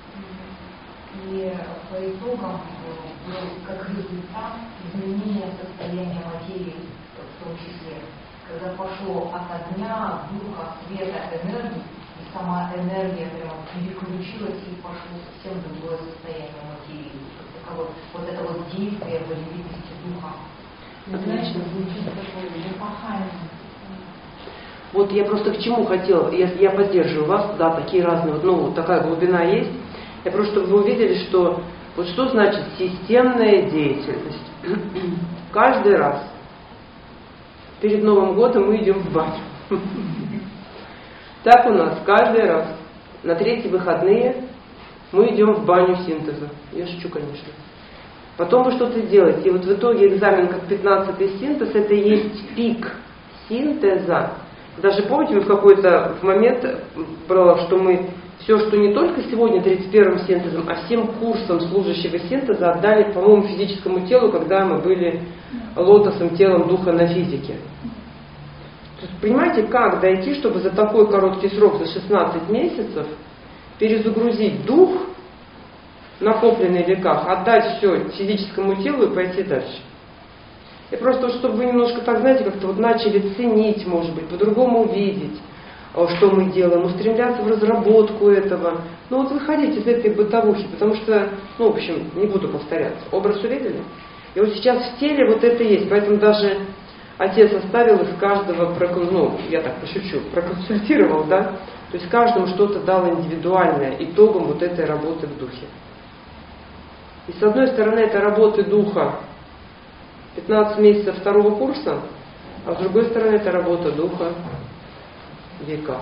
[SPEAKER 4] И по итогам, как результат, изменения состояния материи в том числе, когда пошло от огня, духа, света, энергии, и сама энергия прямо переключилась и пошло совсем другое состояние материи. Вот это вот действие волевитости духа.
[SPEAKER 3] Значит, звучит такое эпохальное.
[SPEAKER 1] Вот я просто к чему хотела, я поддерживаю вас, да, такие разные, вот такая глубина есть. Я просто, чтобы вы увидели, что вот что значит системная деятельность. Каждый раз перед Новым годом мы идем в баню. Так у нас каждый раз. На 3-е выходные мы идем в баню синтеза. Я шучу, конечно. Потом вы что-то делаете. И вот в итоге экзамен как 15-й синтез, это и есть пик синтеза. Даже помните, мы в какой-то момент брала, что мы все, что не только сегодня 31-м синтезом, а всем курсом служащего синтеза отдали, по-моему, физическому телу, когда мы были лотосом, телом духа на физике. То есть, понимаете, как дойти, чтобы за такой короткий срок, за 16 месяцев, перезагрузить дух, накопленный в веках, отдать все физическому телу и пойти дальше. И просто, чтобы вы немножко так, знаете, как-то вот начали ценить, может быть, по-другому видеть, что мы делаем, устремляться в разработку этого. Ну вот выходите из этой бытовухи, потому что, в общем, не буду повторяться. Образ увидели? И вот сейчас в теле вот это есть, поэтому даже отец оставил из каждого, я так пошучу, проконсультировал, да? То есть каждому что-то дал индивидуальное, итогом вот этой работы в духе. И с одной стороны, это работы духа 15 месяцев 2-го курса, а с другой стороны, это работа духа в веках.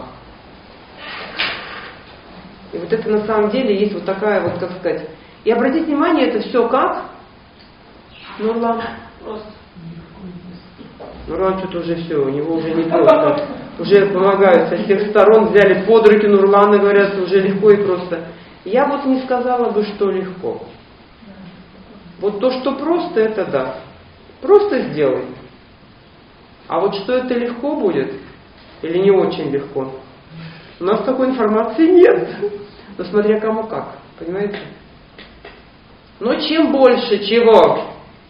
[SPEAKER 1] И вот это на самом деле есть вот такая вот, как сказать. И обратите внимание, это все как? Нурлан. Нурлан что-то уже все, у него уже не просто. Уже помогают со всех сторон, взяли под руки Нурлана, говорят, уже легко и просто. Я вот не сказала бы, что легко. Вот то, что просто, это да. Просто сделай. А вот что это легко будет, или не очень легко, у нас такой информации нет. Но смотря кому как, понимаете? Но чем больше чего?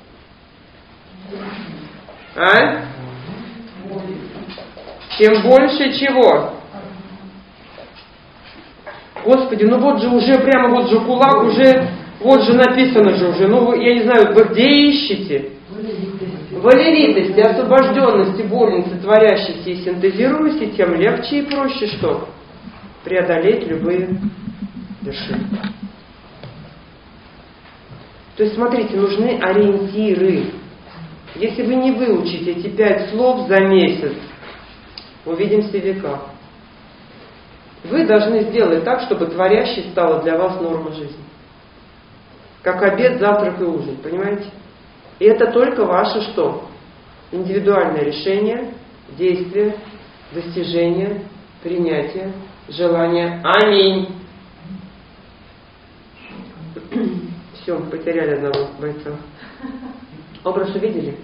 [SPEAKER 1] А? Чем больше чего? Господи, вот же уже прямо вот же кулак, уже вот же написано же уже. Я не знаю, вы где ищете? Волевитости, освобожденности, вольницы, творящейся и синтезирующейся, тем легче и проще что? Преодолеть любые вершины. То есть, смотрите, нужны ориентиры. Если вы не выучите эти 5 слов за месяц, увидимся в веках. Вы должны сделать так, чтобы творящий стало для вас нормой жизни. Как обед, завтрак и ужин, понимаете? И это только ваше что? Индивидуальное решение, действие, достижение, принятие, желание. Аминь. Все, потеряли одного бойца. Образ увидели?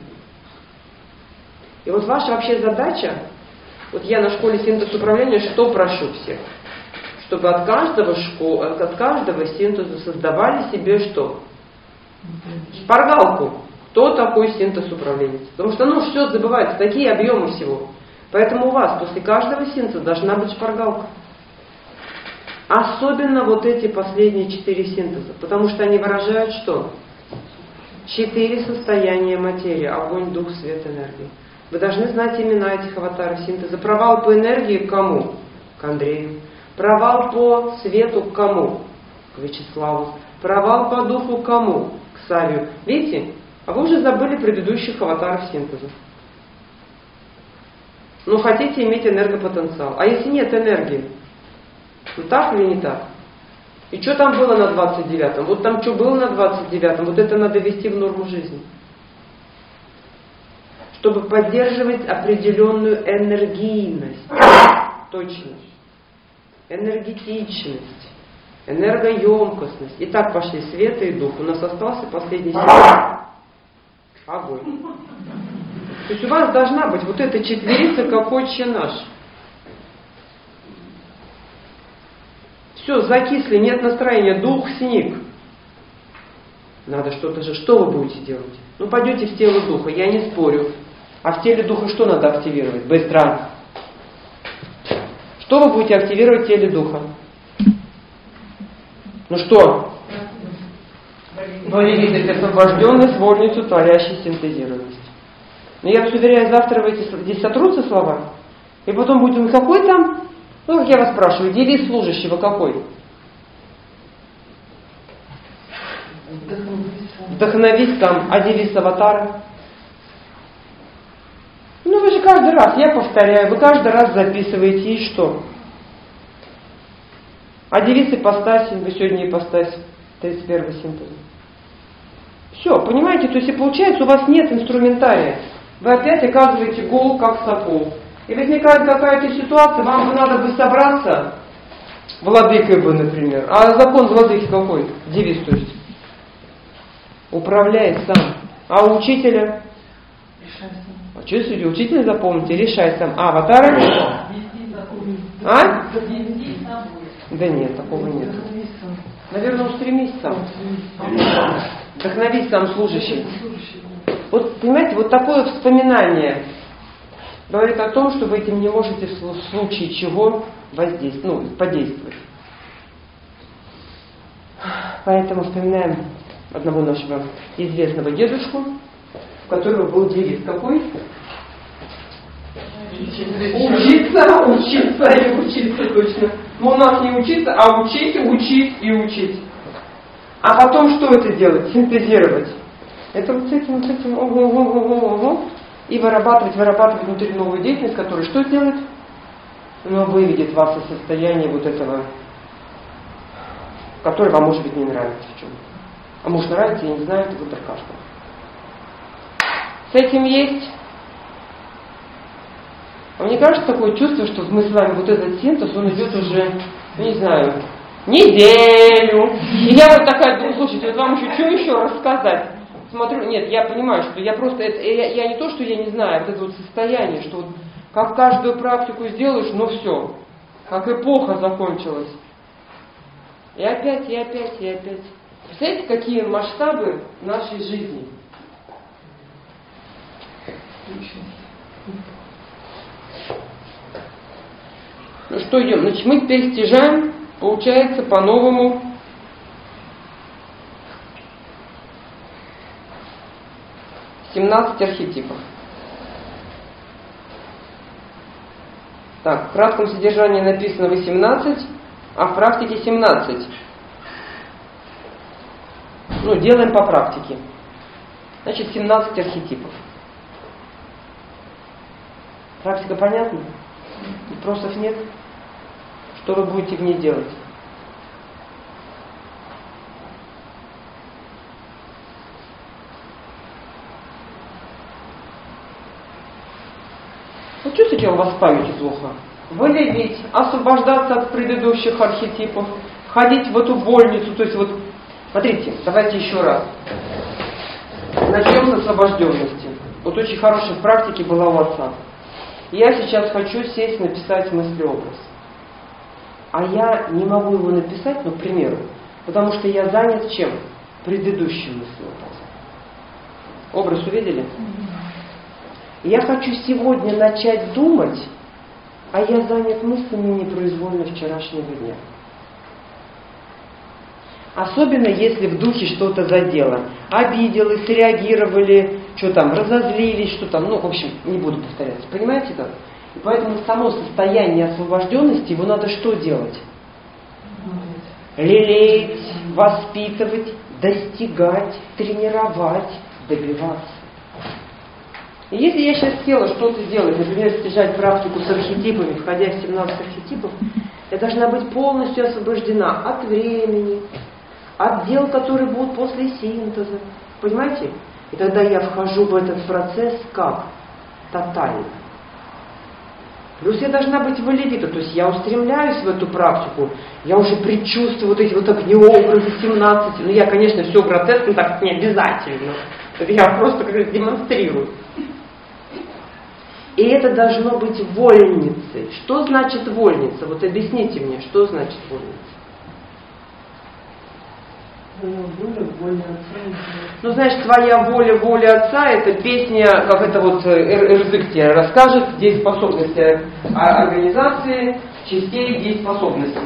[SPEAKER 1] И вот ваша вообще задача, вот я на школе синтез управления что прошу всех? Чтобы от каждого синтеза создавали себе что? Шпаргалку. Кто такой синтез управления? Потому что все забывается, такие объемы всего. Поэтому у вас после каждого синтеза должна быть шпаргалка. Особенно вот эти последние 4 синтеза. Потому что они выражают что? 4 состояния материи. Огонь, дух, свет, энергия. Вы должны знать имена этих аватаров синтеза. Провал по энергии к кому? К Андрею. Провал по свету к кому? К Вячеславу. Провал по духу к кому? К Савию. Видите? А вы уже забыли предыдущих аватаров синтеза. Но хотите иметь энергопотенциал. А если нет энергии? Так или не так? И что там было на 29-м? Вот там что было на 29-м? Вот это надо ввести в норму жизни. Чтобы поддерживать определенную энергийность, точность, энергетичность, энергоемкостность. Итак, пошли света и дух. У нас остался последний символ. Огонь. То есть у вас должна быть вот эта четверица, как Отче наш. Все, закисли, нет настроения, дух сник. Надо что-то же, что вы будете делать? Пойдете в тело духа, я не спорю. А в теле духа что надо активировать? Быстро. Что вы будете активировать в теле духа? Что? Вы видите освобожденность, вольницу, творящей синтезированность. Но я вас уверяю, завтра вы здесь сотрутся слова, и потом будем, какой там? Как я вас спрашиваю, девиз служащего какой? Вдохновись там, а девиз аватара? Вы же каждый раз, я повторяю, вы каждый раз записываете, и что? А девиз ипостаси, вы сегодня ипостась, 31 синтез. Все, понимаете, то есть и получается, у вас нет инструментария. Вы опять оказываете гол, как сокол. И возникает какая-то ситуация, вам бы надо бы собраться, владыкой бы, например. А закон владыки какой? Девиз, то есть. Управляй сам. А у учителя?
[SPEAKER 3] Решай сам.
[SPEAKER 1] А что если учителя запомните? Решай сам. А аватары? А? Да нет, такого нет. Наверное, устремись сам. Вдохновись сам служащий. Вот, понимаете, вот такое вспоминание говорит о том, что вы этим не можете в случае чего подействовать. Поэтому вспоминаем одного нашего известного дедушку, у которого был девиз какой? Учиться и учиться точно. Но у нас не учиться, а учить и учить. А потом что это делать? Синтезировать. Это вот с этим, ого. И вырабатывать внутри новую деятельность, которая что сделает? Выведет вас из состояния вот этого, которое вам, может быть, не нравится в чем. А может нравится, я не знаю, это выбор каждого. С этим есть. А мне кажется, такое чувство, что мы с вами вот этот синтез, он идет уже, не знаю, неделю. И я вот такая думаю, слушайте, вот вам что еще рассказать? Смотрю, нет, я понимаю, что я просто, я не то, что я не знаю, вот это вот состояние, что вот как каждую практику сделаешь, все, как эпоха закончилась. И опять. Представляете, какие масштабы нашей жизни? Что идем? Значит, мы теперь стяжаем, получается, по-новому 17 архетипов. Так, в кратком содержании написано 18, а в практике 17. Делаем по практике. Значит, 17 архетипов. Практика понятна? Вопросов нет? Что вы будете в ней делать? Вот чувствуете, у вас с памятью плохо? Вылечить, освобождаться от предыдущих архетипов, ходить в эту вольницу, то есть вот, смотрите, давайте еще раз. Начнем с освобожденности. Вот очень хорошая в практике была у отца. Я сейчас хочу сесть, написать мыслеобраз. А я не могу его написать, ну, к примеру, потому что я занят чем? Предыдущим мыслеобразом. Образ увидели? Я хочу сегодня начать думать, а я занят мыслями непроизвольно вчерашнего дня. Особенно если в духе что-то задело. Обиделось, среагировали, что там, разозлились, что там, ну, в общем, не буду повторяться. Понимаете как? И поэтому само состояние освобожденности, его надо что делать? Лелеять, воспитывать, достигать, тренировать, добиваться. И если я сейчас села что-то делать, например, стяжать практику с архетипами, входя в 17 архетипов, я должна быть полностью освобождена от времени, от дел, которые будут после синтеза. Понимаете? И тогда я вхожу в этот процесс как? Тотально. Плюс я должна быть волевита, то есть я устремляюсь в эту практику, я уже предчувствую вот эти вот огнеобразы 17. Ну я, конечно, все гротескно, так не обязательно. Это я просто как демонстрирую. И это должно быть вольницей. Что значит вольница? Вот объясните мне, что значит вольница? Ну, знаешь, твоя воля, воля отца, это песня, как это вот Эрзык тебе расскажет, дееспособности организации, частей дееспособности.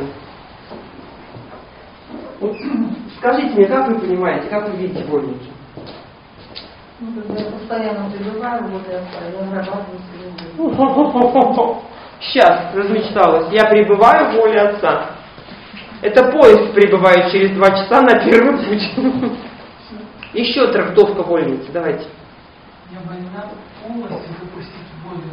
[SPEAKER 1] Вот, скажите мне, как вы понимаете, как вы видите вольницу?
[SPEAKER 4] Ну, когда я постоянно прибываю, вот я вырабатываю свою волю.
[SPEAKER 1] Сейчас размечталась. Я прибываю в воле отца. Это поезд прибывает через 2 часа на первый путь. Еще трактовка вольницы. Давайте.
[SPEAKER 3] Я больна полностью допустить волю.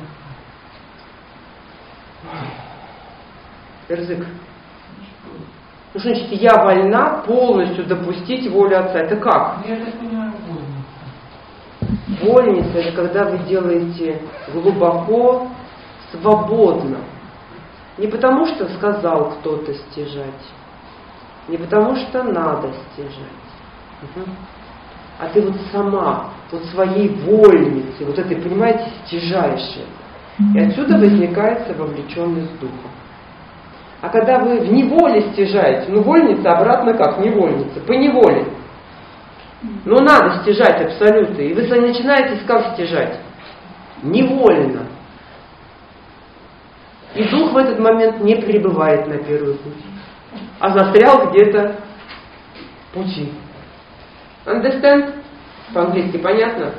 [SPEAKER 1] Эрзык. Ну, что значит, я вольна полностью допустить волю отца? Это как?
[SPEAKER 3] Я так понимаю, вольница.
[SPEAKER 1] Вольница — это когда вы делаете глубоко, свободно. Не потому, что сказал кто-то стяжать, не потому, что надо стяжать, а ты вот сама, вот своей вольницей, вот этой, понимаете, стяжаешь это. И отсюда возникает вовлеченность духа. А когда вы в неволе стяжаете, ну вольница обратно как? Невольница, по неволе. Ну надо стяжать абсолютно. И вы начинаете как стяжать? Невольно. И дух в этот момент не прибывает на первый путь, а застрял где-то в пути. Understand? По-английски понятно?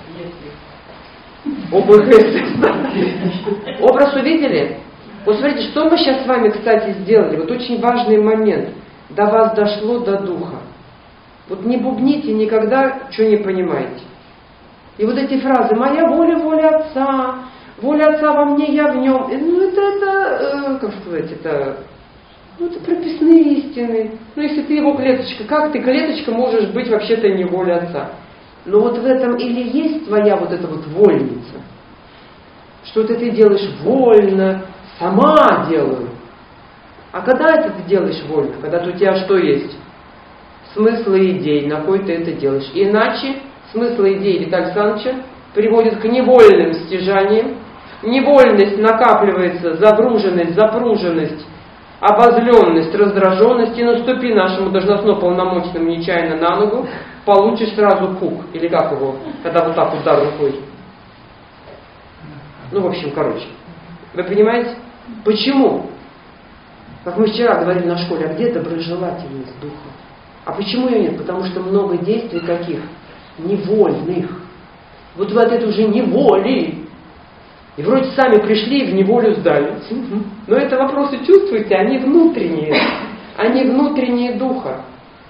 [SPEAKER 1] Образ увидели? Вот смотрите, что мы сейчас с вами, кстати, сделали. Вот очень важный момент. До вас дошло до духа. Вот не бубните никогда, что не понимаете. И вот эти фразы «моя воля, воля отца», «воля отца во мне, я в нем». Ну это как сказать, это прописные истины. Ну если ты его клеточка, как ты клеточка можешь быть вообще-то не воля отца? Но вот в этом или есть твоя вот эта вот вольница. Что-то ты делаешь вольно, сама делаю. А когда это ты делаешь вольно? Когда у тебя что есть? Смыслы идей, на кой ты это делаешь. И иначе смыслы идей Виталия Александровича приводит к невольным стяжаниям. Невольность накапливается, загруженность, запруженность, обозленность, раздраженность. И наступи нашему должностному полномочному нечаянно на ногу, получишь сразу пук. Или как его, когда вот так удар рукой. Ну, в общем, короче. Вы понимаете? Почему? Как мы вчера говорили на школе, а где доброжелательность духа? А почему ее нет? Потому что много действий каких? Невольных. Вот вы от этого уже неволи. И вроде сами пришли и в неволю сдались. Но это вопросы, чувствуете, они внутренние. Они внутренние духа.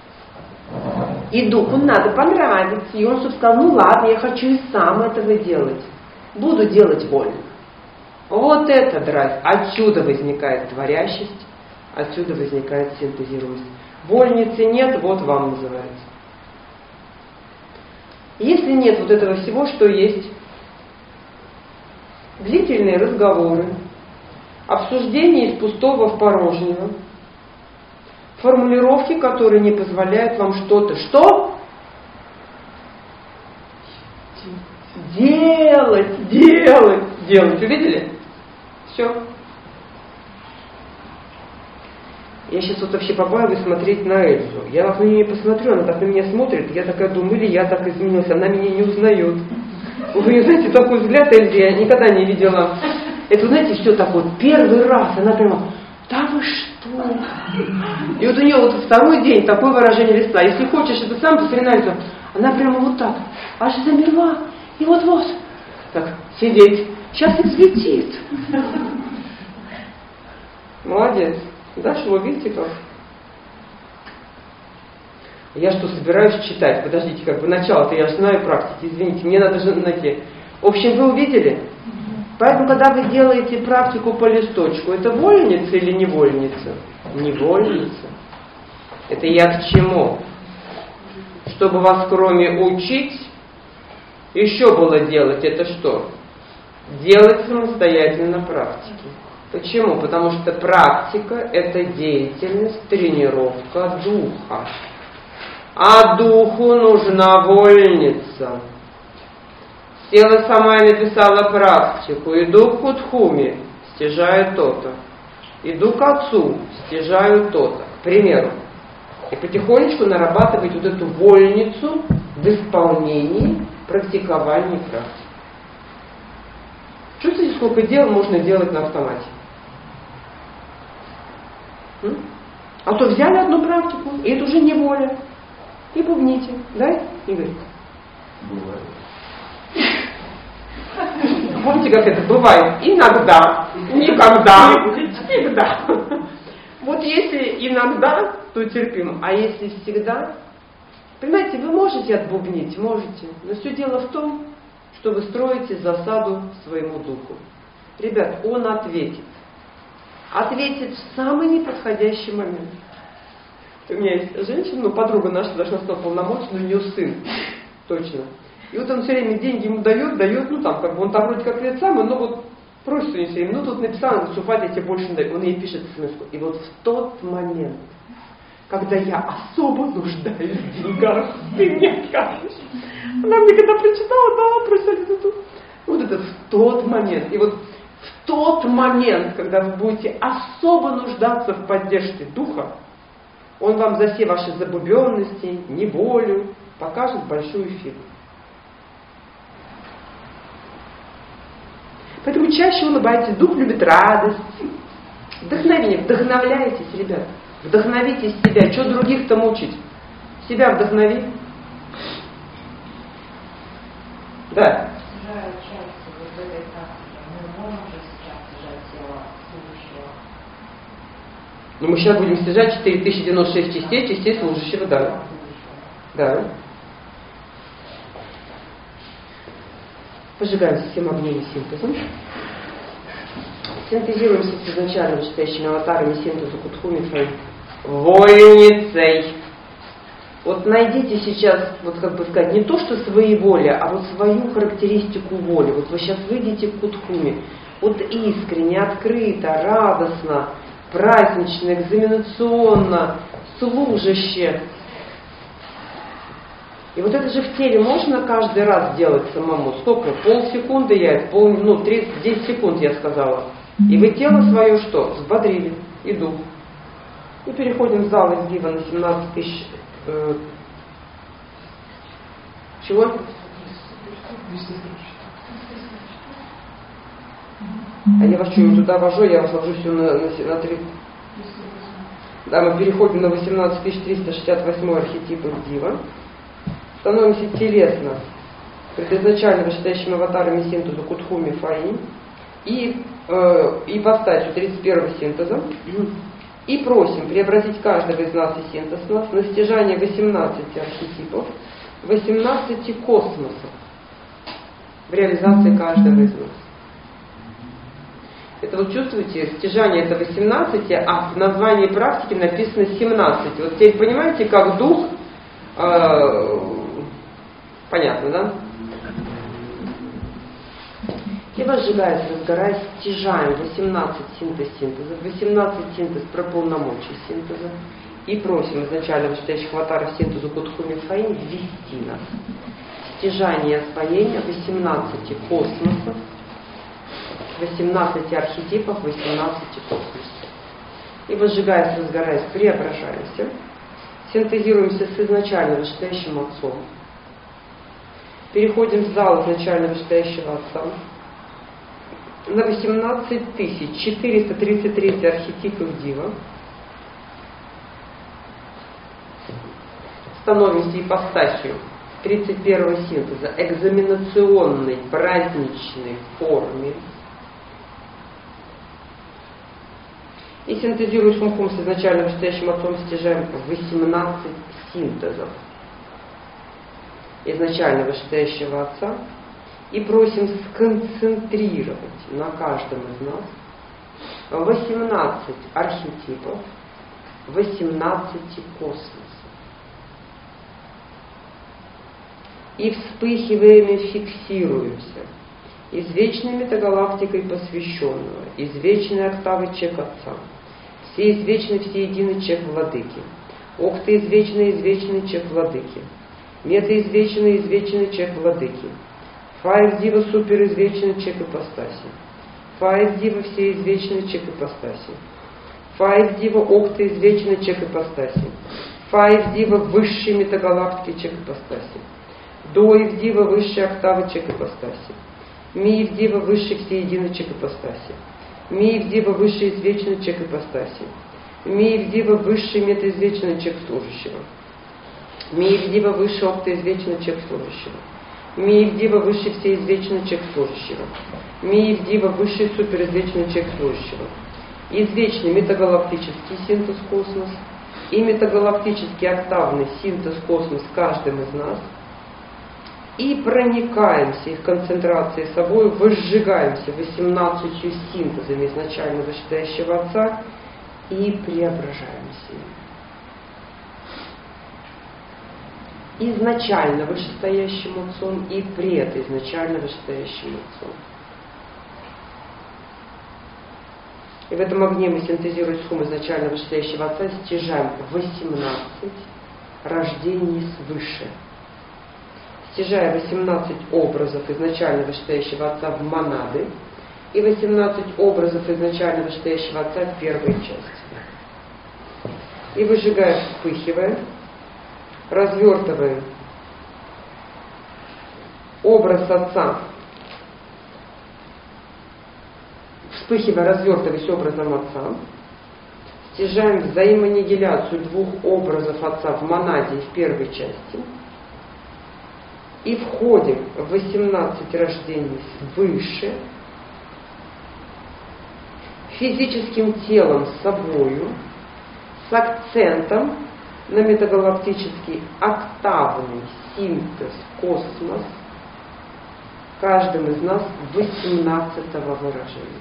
[SPEAKER 1] И духу надо понравиться. И он, собственно, сказал, ну ладно, я хочу и сам этого делать. Буду делать вольно. Вот это драйв. Отсюда возникает творящесть, отсюда возникает синтезируемость. Вольницы нет, вот вам называется. Если нет вот этого всего, что есть? Длительные разговоры, обсуждение из пустого в порожнего, формулировки, которые не позволяют вам что-то. Что? Делать. Увидели? Все. Я сейчас вот вообще побаиваюсь смотреть на Эльзу. Я на нее посмотрю, она так на меня смотрит, я такая думаю, или я так изменилась, она меня не узнает. Вы знаете, такой взгляд Эльзы я никогда не видела. Это, знаете, все так вот, первый раз, она прямо, да вы что? И вот у нее вот второй день такое выражение лица. Если хочешь, это сам посмотри на Эльзу, она прямо вот так, аж замерла, и вот-вот, так, сидеть, сейчас их взлетит. Молодец. Дошло, видите как? Я что, собираюсь читать? Подождите, как бы начало-то я же знаю практики, извините, мне надо же найти. В общем, вы увидели? Поэтому, когда вы делаете практику по листочку, это вольница или невольница? Невольница. Это я к чему? Чтобы вас кроме учить, еще было делать, это что? Делать самостоятельно практики. Почему? Потому что практика – это деятельность, тренировка духа. А духу нужна вольница. Села сама и написала практику. Иду к Кудхуме, стяжаю то-то. Иду к отцу, стяжаю то-то. К примеру. И потихонечку нарабатывать вот эту вольницу в исполнении, практиковании практики. Чувствуете, сколько дел можно делать на автомате? А то взяли одну практику, и это уже не воля. И бубните. Да, Игорь?
[SPEAKER 2] Бывает.
[SPEAKER 1] Помните, как это бывает? Иногда, никогда, всегда. Вот если иногда, то терпимо. А если всегда, понимаете, вы можете отбубнить, можете. Но все дело в том, что вы строите засаду своему духу. Ребят, он ответит. Ответит в самый неподходящий момент. У меня есть женщина, подруга наша должна стать полномочной, у нее сын. Точно. И вот он все время деньги ему дает, как бы он там вроде как лет самый, но вот просит у него все время, тут написано, что Фатя, я тебе больше не даю. Он ей пишет смс-ку. И вот в тот момент, когда я особо нуждаюсь в деньгах, ты мне откажешь. Она мне когда прочитала, да, просили. Вот это в тот момент. И вот в тот момент, когда вы будете особо нуждаться в поддержке духа, он вам за все ваши забубенности, неволю покажет большую фигу. Поэтому чаще улыбайтесь. Дух любит радость. Вдохновение. Вдохновляйтесь, ребят. Вдохновитесь себя. Что других-то мучить? Себя вдохнови. Да.
[SPEAKER 4] Сжая части вот в этой практике, мы можем же сейчас сжать тело служащего?
[SPEAKER 1] Но мы сейчас будем стяжать 4096 частей служащего, да. Да. Пожигаем систему огнем и синтезом. Синтезируемся с изначально вышестоящими аватарами синтеза Кудхумицей, вольницей. Вот найдите сейчас, вот как бы сказать, не то, что свои воли, а вот свою характеристику воли. Вот вы сейчас выйдете к Кудхуме, вот искренне, открыто, радостно, празднично, экзаменационно, служаще. И вот это же в теле можно каждый раз делать самому. Сколько? Полсекунды я, 10 секунд я сказала. И вы тело свое что? Взбодрили. Иду. И переходим в зал изгиба на 17 тысяч. Чего? А я вас что, туда вожу, я вас ложу все на 3. Да, мы переходим на 18368 архетип Дива. Становимся телесно, предизначально вышестоящими аватарами синтеза Кудхуми Фаи и ипостасью 31-го синтеза. И просим преобразить каждого из нас и синтез нас на стяжание 18 архетипов, 18 космосов в реализации каждого из нас. Это вот чувствуете, стяжание это 18, а в названии практики написано 17. Вот теперь понимаете, как дух, понятно, да? И возжигаясь, разгораясь, стяжаем 18 синтезов, 18 синтез про полномочия синтеза. И просим изначально вышестоящих аватаров синтезу Кудхуми Фаин ввести нас. Стяжание освоения 18 космосов, 18 архетипов, 18 космосов. И возжигаясь, разгораясь, преображаемся, синтезируемся с изначально вышестоящим Отцом. Переходим в зал изначально вышестоящего Отца. На 18 433 архетипов Дива. Становимся ипостасью 31 синтеза, экзаменационной, праздничной форме. И синтезируя Хум-Хум с изначально вышестоящим Отцом, стяжаем 18 синтезов изначально вышестоящего Отца и просим сконцентрировать на каждом из нас 18 архетипов, 18 космосов. И вспыхиваем и фиксируемся извечной метагалактикой посвященного, извечной октавы чек Отца, все извечный, всеединый чек Владыки, окта извечный, извечный чек Владыки, мета извечный, извечный чек Владыки, фаев дива супер извечный чек ипостаси, фаев дива все извечный чек ипостаси, фаев дива окта извечный чек ипостаси, фаев дива высшей метагалактики чек ипостаси, Доев дива высшей октавы чек ипостаси, Миев дива высший всеединый чек ипостаси, Миев дива высший извечный чек ипостаси, Миев дива высший метаизвечный чек служащего, Миев дива высший октоизвечный чек служащего, Миев дива высший всеизвечный чек служащего, Миев дива высший суперизвечный чек служащего, извечный метагалактический синтез космос и метагалактический октавный синтез космос каждым из нас. И проникаемся их концентрацией собой, возжигаемся 18 синтезами изначально вышестоящего Отца и преображаемся. Изначально вышестоящим Отцом и пред изначально вышестоящим Отцом. И в этом огне мы синтезируем схему изначально вышестоящего Отца, стяжаем 18 рождений свыше. Стяжая 18 образов изначально вышестоящего Отца в монады и 18 образов изначально вышестоящего Отца в первой части. И выжигая, вспыхивая, развертываем образ Отца, вспыхивая, развертываясь образом Отца, стяжаем взаимоаннигиляцию двух образов Отца в монаде и в первой части. И входим в 18 рождений свыше, физическим телом собою, с акцентом на метагалактический октавный синтез космос, каждым из нас 18-го выражения.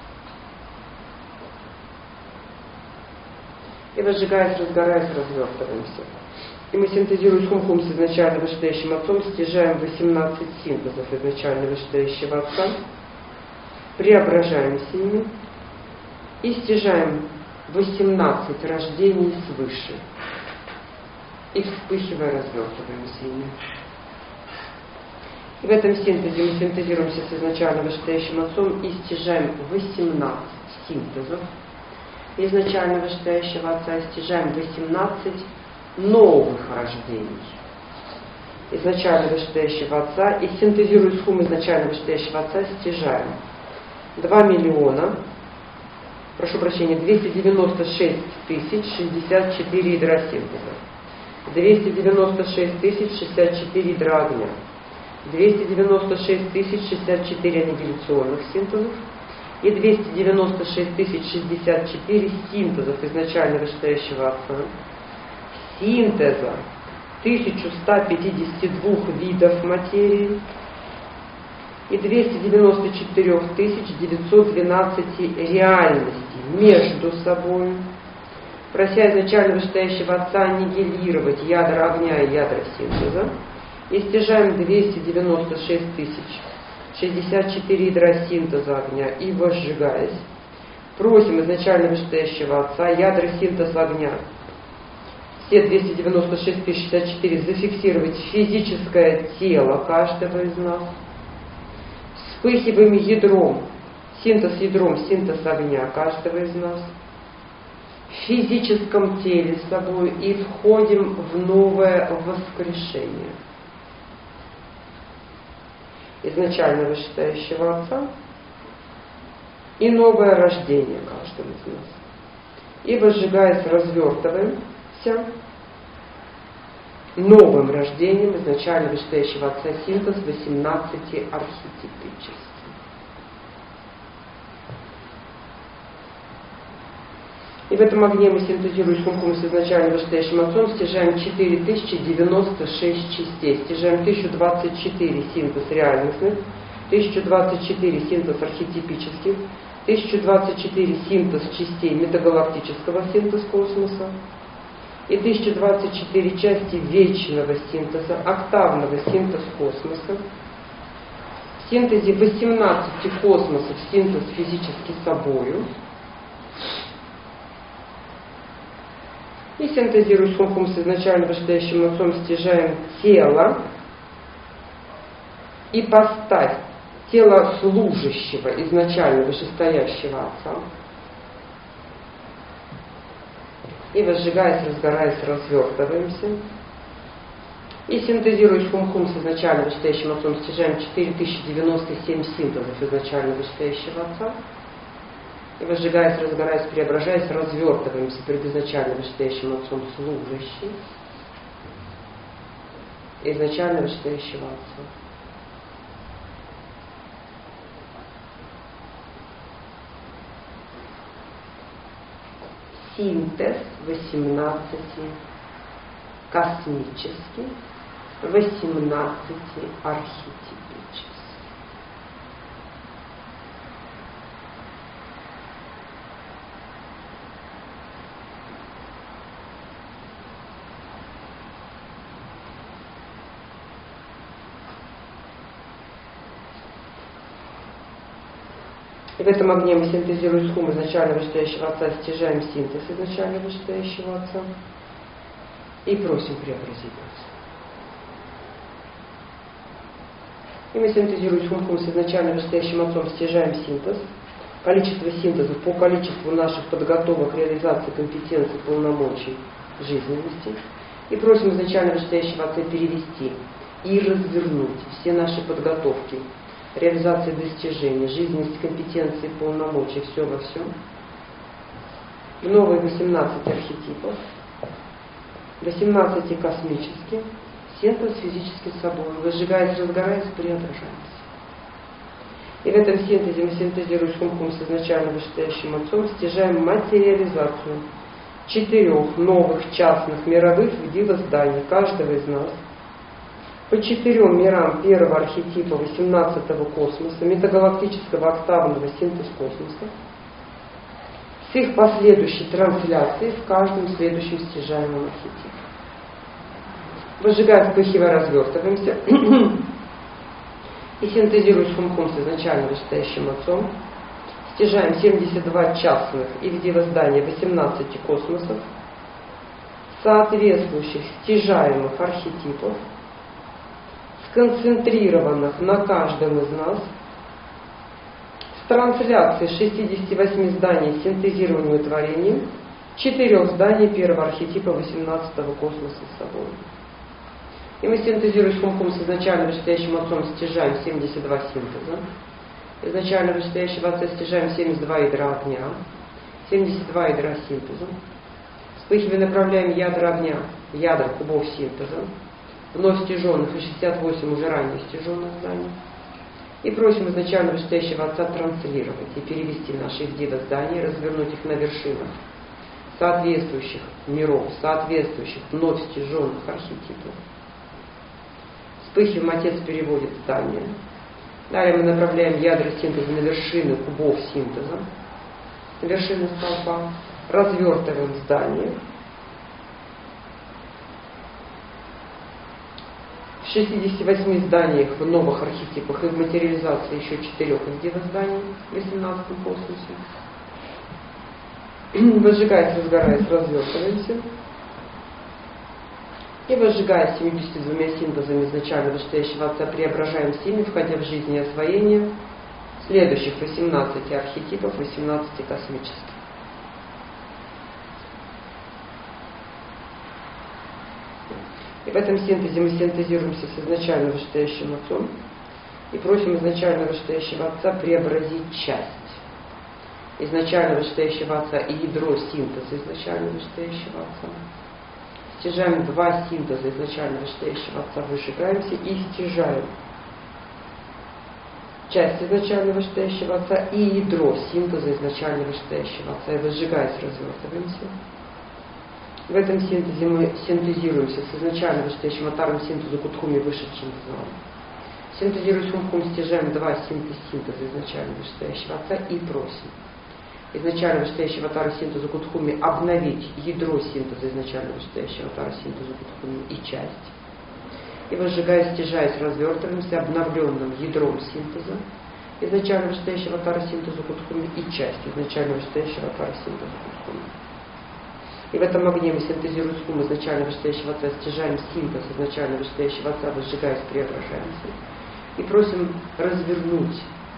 [SPEAKER 1] И возжигаясь, разгораясь, развертываемся. И мы синтезируем Хум-Хум с изначально вышестоящим Отцом, стяжаем 18 синтезов изначально вышестоящего Отца, преображаемся ими и стяжаем 18 рождений свыше. И вспыхивая, развертываемся ими. И в этом синтезе мы синтезируемся с изначально вышестоящим Отцом и стяжаем 18 синтезов изначально вышестоящего Отца, и стяжаем 18 новых рождений изначально вышестоящего Отца и синтезируя схему изначально вышестоящего Отца, стяжаем 2 миллиона, прошу прощения, 296 064 ядра синтеза, 296 064 ядра огня, 296 064 аннигиляционных синтезов и 296 064 синтезов изначально вышестоящего Отца, синтеза 1152 видов материи и 294 912 реальностей между собой, прося изначально вышестоящего Отца аннигилировать ядра огня и ядра синтеза, и стяжаем 296 064 ядра синтеза огня и возжигаясь, просим изначально вышестоящего Отца ядра синтеза огня, все 296 064 зафиксировать физическое тело каждого из нас, вспыхиваем ядром, синтез огня каждого из нас, в физическом теле с собой и входим в новое воскрешение изначально вышестоящего Отца и новое рождение каждого из нас. И возжигаясь, развертываемся новым рождением изначально вышестоящего Отца синтез 18 архетипических. И в этом огне мы синтезируем хумкум с изначально вышестоящим Отцом, стяжаем 4096 частей, стяжаем 1024 синтез реальностных, 1024 синтез архетипических, 1024 синтез частей метагалактического синтез космоса и 1024 части вечного синтеза, октавного синтез космоса, в синтезе 18 космосов синтез физически собою, и синтезируя хумкум с изначально вышестоящим Отцом, стяжаем тело и поставь тело служащего изначально вышестоящего Отца. И возжигаясь, разгораясь, развертываемся. И синтезируя хумкум с изначально вышестоящим Отцом, стяжаем 4097 синтезов изначально вышестоящего Отца. И возжигаясь, разгораясь, преображаясь, развертываемся перед изначально вышестоящим Отцом служащий, изначально вышестоящего Отца. Синтез 18 космический, 18 архетипический. И в этом огне мы синтезируем хум изначально вышестоящего Отца, стяжаем синтез изначально вышестоящего Отца и просим преобразить нас. И мы синтезируем хум с изначально вышестоящим Отцом, стяжаем синтез, количество синтезов по количеству наших подготовок, реализации компетенций, полномочий, жизненности, и просим изначально вышестоящего Отца перевести и развернуть все наши подготовки, реализации достижений, жизненность, компетенции, полномочий, все во всем, в новые 18 архетипов, 18 космических, синтез физически собой, выжигаясь, разгораясь, преображаясь. И в этом синтезе мы синтезируем хумкум с изначально вышестоящим Отцом, стяжаем материализацию 4 новых частных мировых видов зданий каждого из нас, по 4 мирам первого архетипа 18-го космоса, метагалактического октавного синтез космоса, с их последующей трансляцией в каждом следующем стяжаемом архетипе. Выжигаем, вспыхивая, развертываемся и синтезируем хумкум с изначально вышестоящим Отцом, стяжаем 72 частных и видов здания 18 космосов, соответствующих стяжаемых архетипов, сконцентрированных на каждом из нас, с трансляцией 68 зданий синтезированием и творением, 4 зданий первого архетипа 18-го космоса с собой. И мы синтезируем хумкум с изначально вышестоящим Отцом, стяжаем 72 синтеза, изначально вышестоящего Отца стяжаем 72 ядра огня, 72 ядра синтеза, вспыхивая направляем ядра огня, ядра кубов синтеза, вновь стяженных и 68 уже ранее стяженных зданий. И просим изначально вышестоящего Отца транслировать и перевести наши виды зданий, развернуть их на вершинах соответствующих миров, соответствующих вновь стяженных архетипов. Вспыхиваем, Отец переводит здание, Далее мы направляем ядра синтеза на вершины кубов синтеза, на вершины столпа, развертываем здание. В 68 зданиях в новых архетипах и в материализации еще 4 индиго зданий в 18-м космосе. Возжигаясь, разгораясь, развертываемся. И возжигая 72 синтезами изначально вышестоящего Отца, преображаем всеми, входя в жизнь и освоение следующих 18 архетипов, 18 космических. И в этом синтезе мы синтезируемся с изначально вышестоящим Отцом и просим изначально вышестоящего Отца преобразить часть изначально вышестоящего Отца и ядро синтеза изначально вышестоящего Отца. Стяжаем 2 синтеза изначально вышестоящего Отца, выжигаемся и стяжаем часть изначально вышестоящего Отца и ядро синтеза изначально вышестоящего Отца, и возжигаясь, развертываемся. В этом синтезе мы синтезируемся с изначально вышестоящим атаром синтеза Кутхуми вышедшим в зал. Синтезируясь Хум-Хум, стяжаем 2 синтеза изначально вышестоящего Отца и просим изначально вышестоящего атара синтеза Кутхуми обновить ядро синтеза изначально вышестоящего атара синтеза Кутхуми и часть. И возжигая, стяжаясь, развертываемся обновленным ядром синтеза изначально вышестоящего атара синтеза Кутхуми и часть изначально вышестоящего атара синтеза Кутхуми. И в этом огне мы синтезируем Хум изначально вышестоящего Отца, стяжаем синтез изначально вышестоящего Отца, возжигаясь, преображаемся. И просим развернуть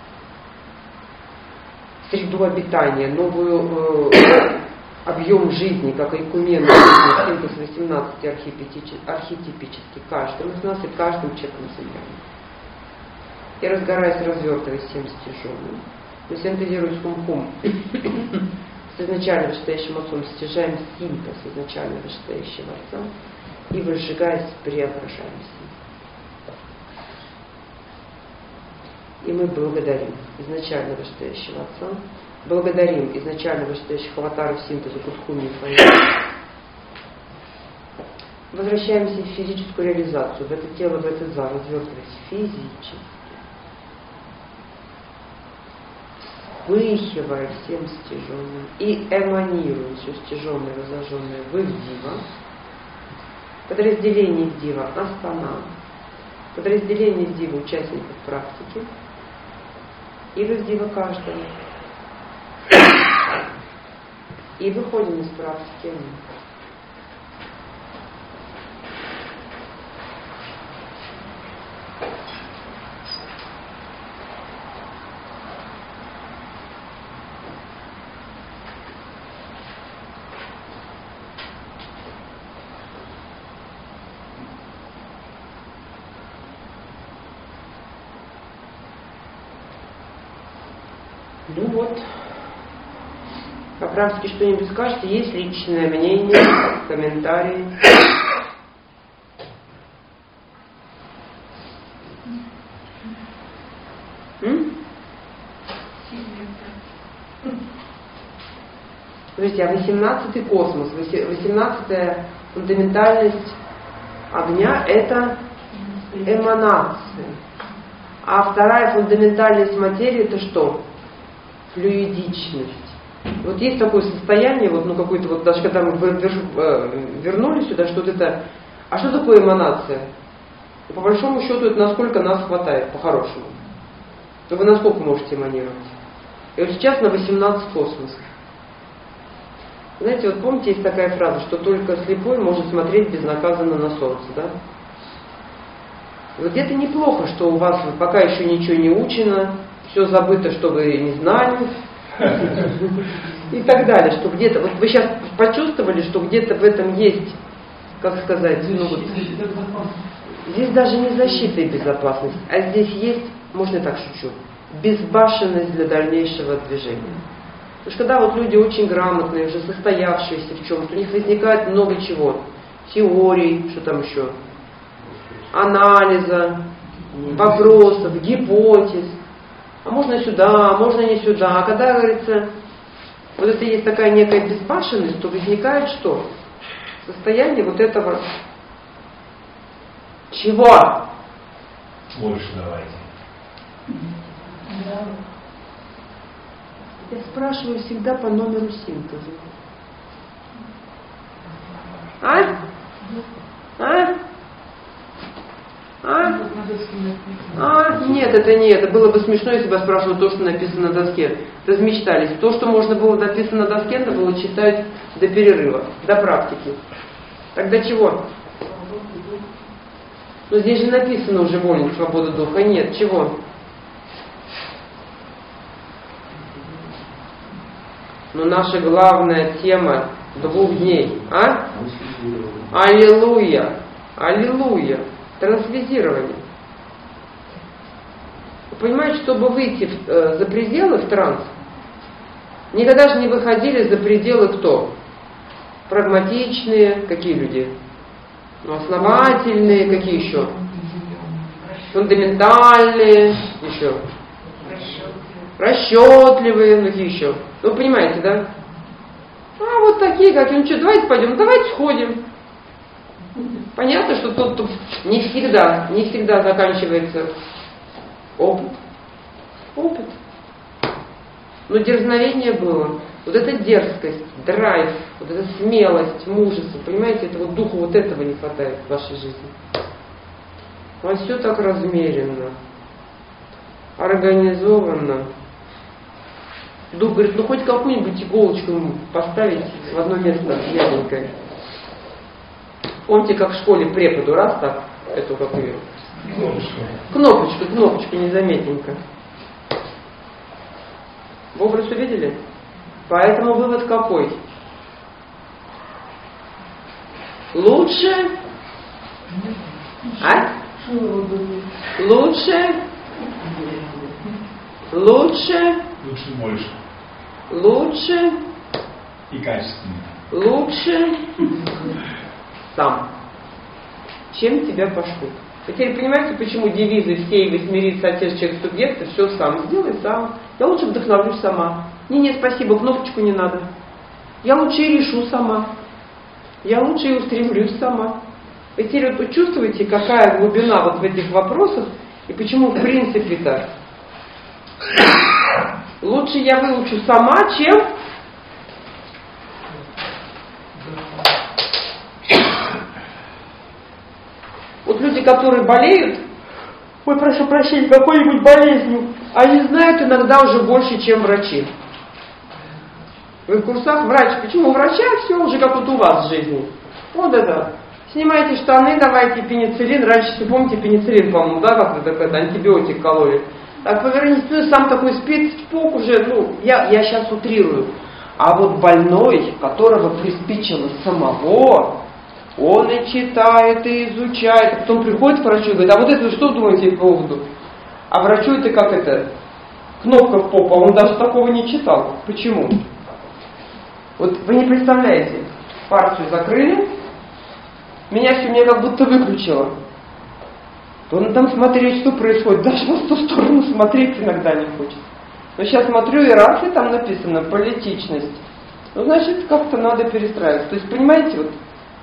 [SPEAKER 1] среду обитания, новую объем жизни, как айкумен, синтез 18 архетипический каждым из нас и каждым человеком Земли. И разгораясь, развертываясь всем стяженным, мы синтезируем Хум-Хум с изначально вышестоящим Отцом, стяжаем синтез изначально вышестоящего Отца и, возжигаясь, преображаемся. И мы благодарим изначально вышестоящего Отца, благодарим изначально вышестоящих аватаров синтеза Кутхуми и Фаи. Возвращаемся в физическую реализацию, в это тело, в этот зал, развертываясь физически. Вспыхивая всем стяженным и эманируя все стяженное, разожженное в их дива, подразделение их дива Астана, подразделение их дива участников практики и в их дива каждого. И выходим из практики. Ну вот, по-прамски что-нибудь скажете? Есть личное мнение, комментарии? Подождите, а 18-й космос, 18-я фундаментальность огня — это эманация. А вторая фундаментальность материи — это что? Флюидичность. Вот есть такое состояние, вот, ну какое-то вот, даже когда мы вернулись сюда, что это. А что такое эманация? По большому счету, это насколько нас хватает, по-хорошему. То вы насколько можете эманировать? И вот сейчас на 18 космосов. Знаете, вот помните, есть такая фраза, что только слепой может смотреть безнаказанно на солнце, да? И вот где-то неплохо, что у вас пока еще ничего не учено, все забыто, что вы не знали, и так далее, что где-то, вот вы сейчас почувствовали, что где-то в этом есть, как сказать, ну вот, здесь даже не защита и безопасность, а здесь есть, можно я так шучу, безбашенность для дальнейшего движения. Потому что когда вот люди очень грамотные, уже состоявшиеся в чем-то, у них возникает много чего, теорий, что там еще, анализа, вопросов, гипотез. А можно сюда, а можно не сюда. А когда, говорится, вот это есть такая некая безбашенность, то возникает что? Состояние вот этого чего?
[SPEAKER 2] Больше давайте.
[SPEAKER 1] Я спрашиваю всегда по номеру синтеза. Нет, это не это. Было бы смешно, если бы я спрашивала то, что написано на доске. Размечтались. То, что можно было написано на доске, надо было читать до перерыва, до практики. Тогда чего? Но здесь же написано уже воля, свобода духа. Нет, чего? Но наша главная тема 2 дней. Аллилуйя! Аллилуйя! Трансвизирование. Вы понимаете, чтобы выйти за пределы в транс, никогда же не выходили за пределы кто? Прагматичные, какие люди? Основательные, какие еще? Фундаментальные, еще? Расчетливые, какие еще? Вы понимаете, да? А вот такие, как ну что, давайте пойдем, давайте сходим. Понятно, что тут не всегда заканчивается опыт. Но дерзновение было. Вот эта дерзкость, драйв, вот эта смелость, мужество, понимаете, этого духа, вот этого не хватает в вашей жизни. У вас все так размеренно, организованно. Дух говорит, ну хоть какую-нибудь иголочку ему поставить в одно место мягенькое. Помните, как в школе преподу раз так, эту какую? Кнопочку незаметненько. В образ увидели? Поэтому вывод какой? Лучше? Лучше
[SPEAKER 2] больше.
[SPEAKER 1] Лучше.
[SPEAKER 2] И качественнее.
[SPEAKER 1] Лучше. Сам. Чем тебя пошлют. Вы теперь понимаете, почему девизы «сей, смириться, отец, человек, субъекта», все сам. Сделай сам. Я лучше вдохновлюсь сама. Не, спасибо, кнопочку не надо. Я лучше и решу сама. Я лучше и устремлюсь сама. Вы теперь вот чувствуете, какая глубина вот в этих вопросах, и почему в принципе-то лучше я выучу сама, чем вот люди, которые болеют, ой, прошу прощения, какой-нибудь болезнью, они знают иногда уже больше, чем врачи. Вы в курсах врач. Почему у врача все уже как вот у вас в жизни? Вот это. Снимайте штаны, давайте пенициллин. Раньше, если помните, пенициллин, по-моему, да, как это антибиотик кололи. Так повернись, ну сам такой спит, спок уже, ну, я сейчас утрирую. А вот больной, которого приспичило самого, он и читает, и изучает, а потом приходит к врачу и говорит, а вот это что думаете по поводу? А врачу это как это? Кнопка в попу, а он даже такого не читал. Почему? Вот вы не представляете, партию закрыли, меня как будто выключило. Он там смотреть, что происходит, даже в ту сторону смотреть иногда не хочет. Но сейчас смотрю, иерархия там написано, политичность. Ну, значит, как-то надо перестраиваться. То есть, понимаете, вот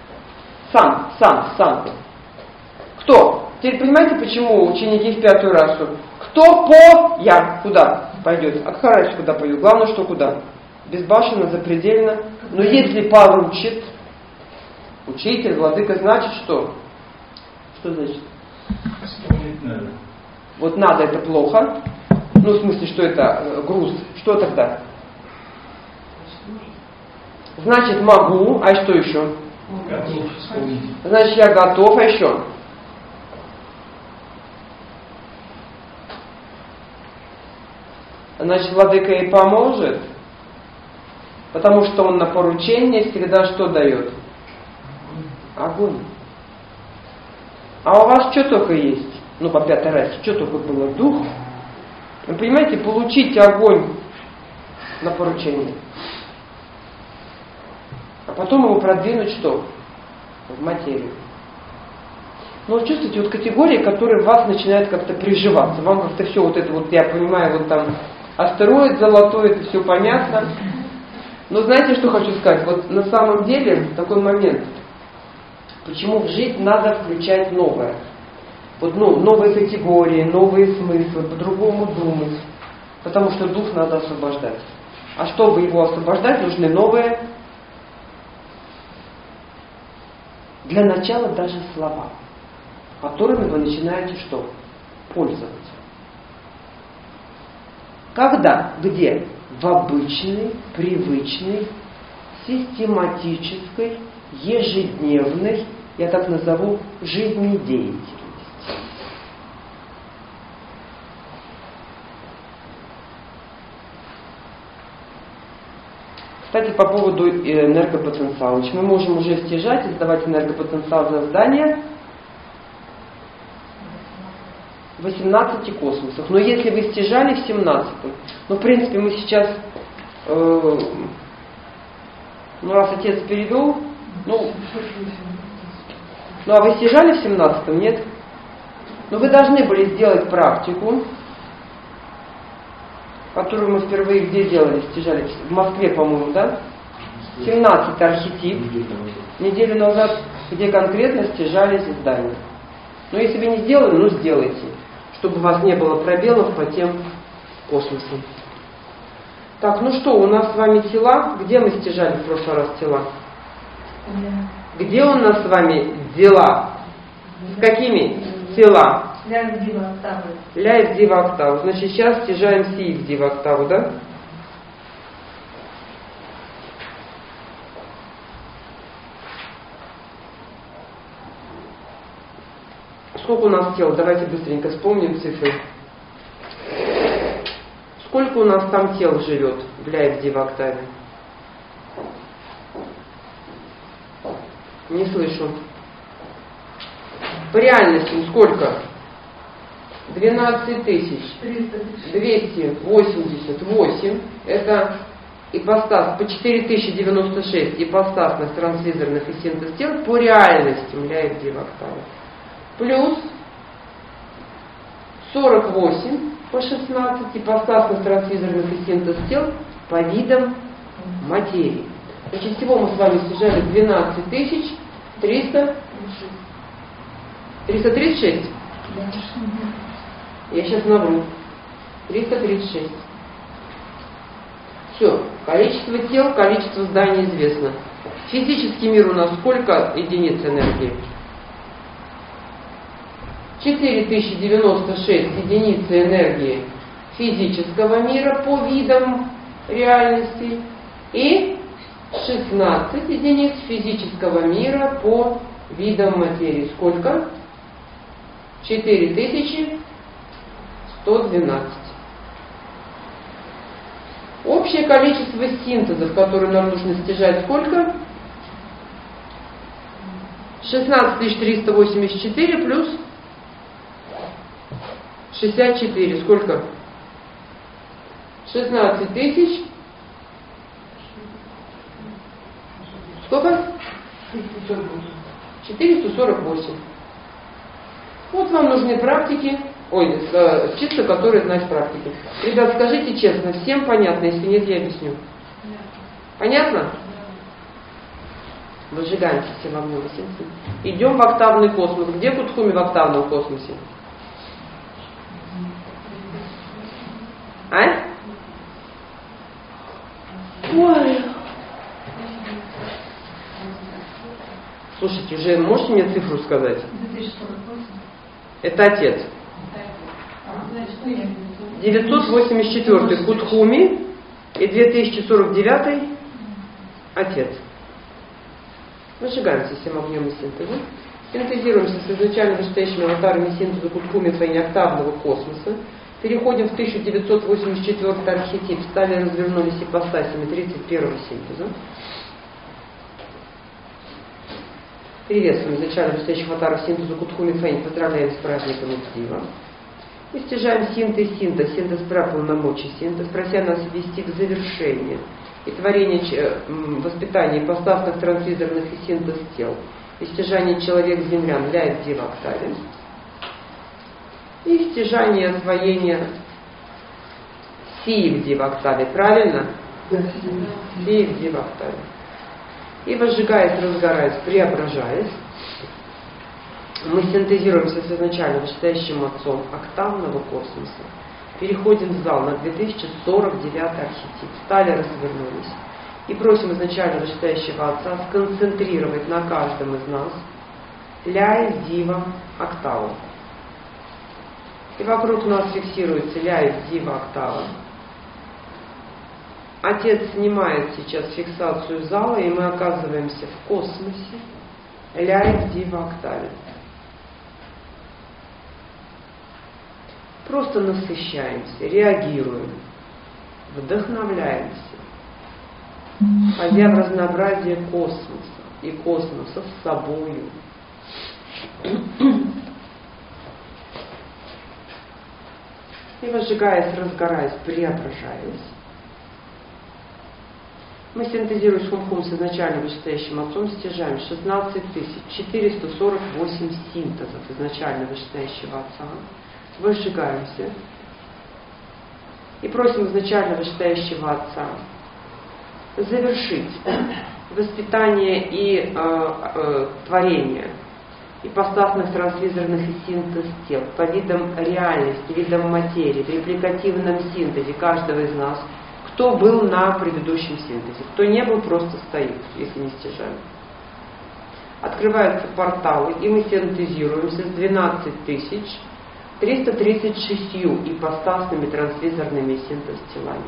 [SPEAKER 1] сам. Кто? Теперь понимаете, почему ученики в 5-ю расу? Кто по я? Куда пойдет? Адхараш куда пойдет? Главное, что куда? Безбашенно, запредельно. Но если поручит, учитель, владыка, значит что? Что значит?
[SPEAKER 2] Исполнить надо.
[SPEAKER 1] Вот надо это плохо. Ну, в смысле, что это груз. Что тогда? Значит, могу. А что еще?
[SPEAKER 2] Готов исполнить.
[SPEAKER 1] Значит, я готов. А еще? Значит, владыка и поможет. Потому что он на поручение всегда что дает? Огонь. А у вас что только есть? Ну, по 5-й расе, что только было? Дух. Вы понимаете, получить огонь на поручение. А потом его продвинуть что? В материю. Ну, вы чувствуете, вот категории, которые в вас начинают как-то приживаться. Вам как-то все вот это вот, я понимаю, вот там астероид золотой, это все понятно. Но знаете, что хочу сказать? Вот на самом деле такой момент. Почему в жизнь надо включать новое? Вот, новые категории, новые смыслы, по-другому думать. Потому что дух надо освобождать. А чтобы его освобождать, нужны новые, для начала даже слова, которыми вы начинаете что? Пользоваться. Когда? Где? В обычной, привычной, систематической, ежедневной, я так назову, жизнедеятельности. Кстати, по поводу энергопотенциала. Мы можем уже стяжать и сдавать энергопотенциал за здание в 18 космосах. Но если вы стяжали в 17, в принципе, мы сейчас, раз отец перевел, а вы стяжали в 17, нет? Но вы должны были сделать практику, которую мы впервые где делали, стяжали? В Москве, по-моему, да? 17 архетип, неделю назад, где конкретно стяжались здания. Но если вы не сделали, сделайте, чтобы у вас не было пробелов по тем космосам. Так, что, у нас с вами тела? Где мы стяжали в прошлый раз тела? Где у нас с вами дела? С какими? Тела.
[SPEAKER 4] Ля в дива октавы.
[SPEAKER 1] Ля в дива октаву. Значит, сейчас стяжаем си в дива октаву, да? Сколько у нас тел? Давайте быстренько вспомним цифры. Сколько у нас там тел живет в ля в дива октаве? Не слышу. По реальности сколько? 12 288. Это ипостас по 4096 ипостасных транслизерных и синтез тел по реальности ля в дива октаве. Плюс 48 по 16 ипостасных транслизерных и синтез тел по видам материи. Значит, всего мы с вами стяжали 12 336. Я сейчас навру. 336. Все. Количество тел, количество зданий известно. Физический мир у нас сколько единиц энергии? 4096 единиц энергии физического мира по видам реальности и 16 единиц физического мира по видам материи. Сколько? 4112. Общее количество синтезов, которые нам нужно стяжать, сколько? 16384 плюс 64. Сколько? 16 тысяч. Сколько? 448. Вот вам нужны практики, чисто которые знают практики. Ребят, скажите честно, всем понятно? Если нет, я объясню. Понятно? Выжигаемся все в огне. Идем в октавный космос. Где Кутхуми в октавном космосе? А? Ой. Слушайте, уже можете мне цифру сказать?
[SPEAKER 3] 2048.
[SPEAKER 1] Это отец. 984 Кутхуми и 2049 отец. Выжигаемся всем огнем и синтезом. Синтезируемся с изначально вышестоящими аватарами синтеза Кутхуми октавного космоса. Переходим в 1984 архетип. Стали развернулись ипостасями 31-го синтеза. Приветствуем изначально вышестоящих аватаров синтеза Кутхуми Фэнь. Поздравляем с праздником Икдива. И стяжаем синтез прав полномочий, синтез, прося нас ввести к завершению и творение воспитания ипостасных транслизерных и синтез тел. И стяжание человек-землян ля в дива октаве. И стяжание освоения си в дива октаве. Правильно? Си в дива октаве. И возжигаясь, разгораясь, преображаясь, Мы синтезируемся с изначально вышестоящим Отцом октавного космоса, переходим в зал на 2049 архетип, стали, развернулись и просим изначально вышестоящего Отца сконцентрировать на каждом из нас ля из дива октаву. И вокруг нас фиксируется ля из дива октава. Отец снимает сейчас фиксацию зала, и мы оказываемся в космосе ля из дива октаве. Просто насыщаемся, реагируем, вдохновляемся, входя в разнообразие космоса и космоса с собою. И возжигаясь, разгораясь, преображаясь, мы синтезируем Хум-Хум с изначально вышестоящим Отцом, стяжаем 16 448 синтезов изначально вышестоящего Отца, выжигаемся и просим изначально вышестоящего Отца завершить воспитание и творение ипостасных транслизерных и синтез тел по видам реальности, видам материи, в репликативном синтезе каждого из нас, кто был на предыдущем синтезе, кто не был, просто стоит, если не стяжаем. Открываются порталы, и мы синтезируемся с 12 336 ипостасными транслизерными синтез-телами.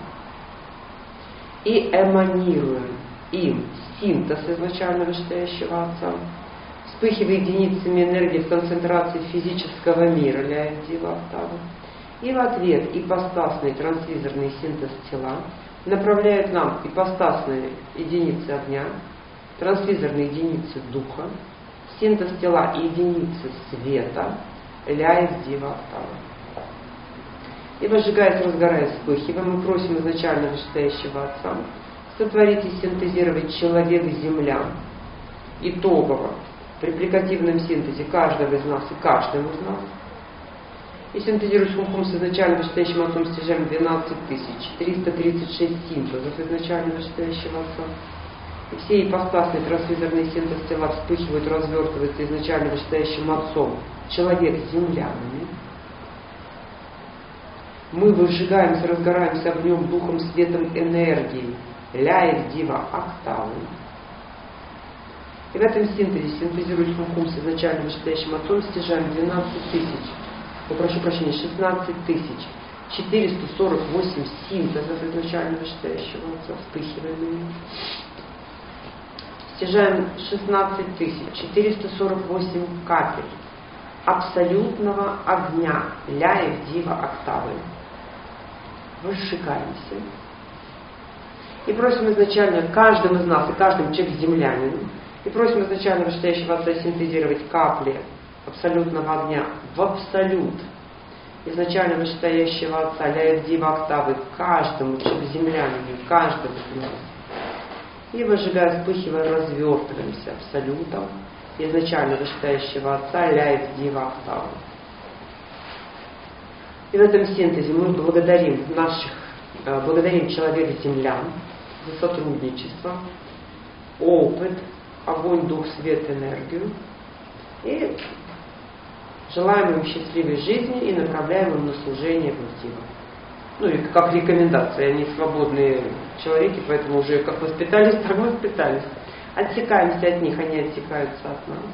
[SPEAKER 1] И эманируем им синтез изначально вышестоящего Отца, вспыхивая единицами энергии в концентрации физического мира ля из дива октавы. И в ответ ипостасные транслизерные синтез-тела направляют нам ипостасные единицы огня, транслизерные единицы духа, синтез-тела и единицы света ля из дива октавы. И возжигаясь, разгораясь, вспыхиваем, мы просим изначально вышестоящего Отца сотворить и синтезировать человек-земля итогово в репликативном синтезе каждого из нас и каждого из нас. И синтезируем Хум-Хум с изначально вышестоящим Отцом, стяжаем 12 336 синтезов изначально вышестоящего Отца. И все ипостасные транслизерные синтез-тела вспыхивают, развертываются изначально вышестоящим Отцом, человек-землянами. Мы выжигаемся, разгораемся огнем, духом, светом, энергией ля из дива октавы. И в этом синтезе синтезируем Хум-Хум с изначально вышестоящим Отцом, стяжаем 16 448 синтезов изначально вышестоящего Отца, вспыхиваемыми. Стяжаем 16 448 капель абсолютного огня ля из дива октавы. Выжигаемся. И просим изначально каждым из нас и каждым человек-землянином, и просим изначально вышестоящего Отца синтезировать капли абсолютного огня в абсолют изначально вышестоящего Отца ля из дива октавы каждому человек-землянину, каждому из нас. И выжигая, вспыхивая, развертываемся абсолютом изначально вышестоящего Отца ля из дива октавы. И в этом синтезе мы благодарим человека-землян за сотрудничество, опыт, огонь, дух, свет, энергию. И желаем им счастливой жизни и направляем им на служение в дива. Ну и как рекомендация, они свободные человеки, поэтому уже как воспитались, так воспитались. Отсекаемся от них, они отсекаются от нас.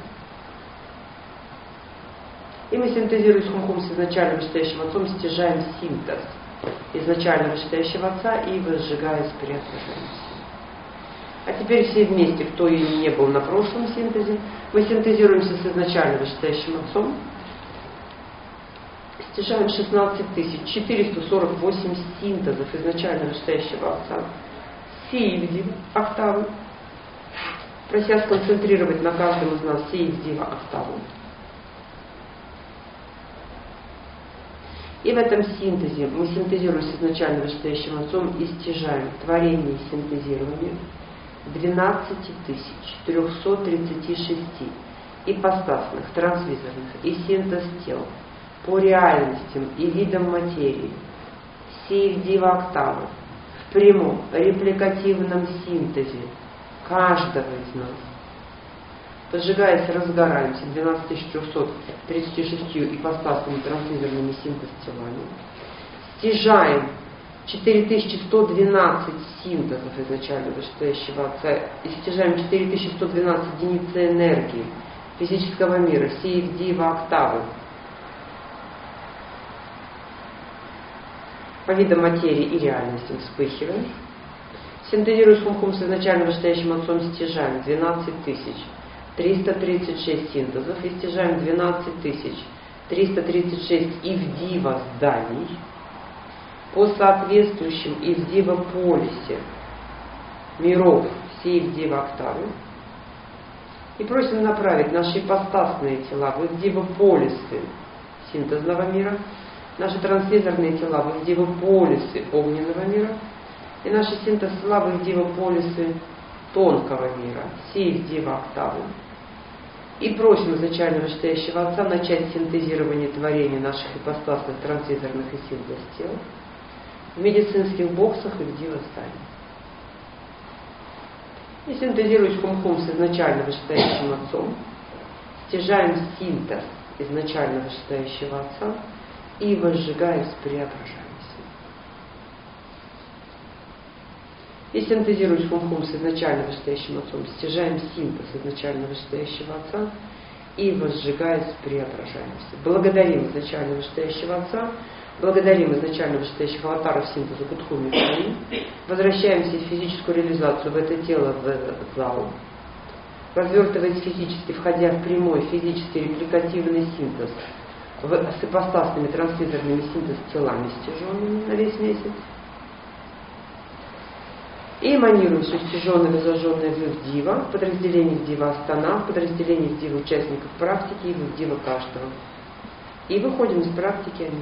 [SPEAKER 1] И мы синтезируем Хум-Хум с изначально вышестоящим Отцом, стяжаем синтез изначально вышестоящего Отца и возжигаясь, преображаемся. А теперь все вместе, кто и не был на прошлом синтезе, мы синтезируемся с изначально вышестоящим Отцом, стяжаем 16 448 синтезов изначально вышестоящего Отца, сии в дива октавы, прося сконцентрировать на каждом из нас сии в дива октаву. И в этом синтезе мы синтезируем с изначально вышестоящим Отцом и стяжаем творение и синтезирование 12 336 ипостасных, транслизерных и синтез тел по реальностям и видам материи, сей в дива октавы, в прямом репликативном синтезе каждого из нас, Поджигаясь, разгораемся 12336 ипостасными транслизерными синтез-телами. Стяжаем 4112 синтезов изначально вышестоящего Отца и стяжаем 4112 единицы энергии физического мира, сии в дива октавы. По видам материи и реальности вспыхиваем. Синтезируя с хум-хум с изначально вышестоящим Отцом, стяжаем 12336 синтезов и стяжаем 12336 ивдива зданий по соответствующим ивдива полисе миров всей ивдива октавы. И просим направить наши ипостасные тела в ивдива полисы синтезного мира, наши транслизерные тела в ивдива полисы огненного мира и наши синтез-тела в ивдива полисы тонкого мира, сей ивдива октавы. И просим изначально вышестоящего Отца начать синтезирование творений наших ипостасных транслизерных и синтез-тел в медицинских боксах и в дива-здании. И синтезируясь хум-хум с изначально вышестоящим Отцом, стяжаем синтез изначально вышестоящего Отца и возжигаем, преображаемся. И синтезируясь хум-хум с изначально вышестоящим Отцом, стяжаем синтез изначально вышестоящего Отца и возжигаясь, преображаемся. Благодарим изначально вышестоящего Отца, благодарим изначально вышестоящих аватаров синтеза Кутхуми, возвращаемся в физическую реализацию, в это тело, в этот зал, развертываясь физически, входя в прямой физический репликативный синтез с ипостасными транслизерными синтез-телами стяженными на весь месяц. И эманируем все стяженное, возожженное в дива, в подразделениях дива Астана, в подразделениях дива участников практики и в дива каждого. И выходим из практики они.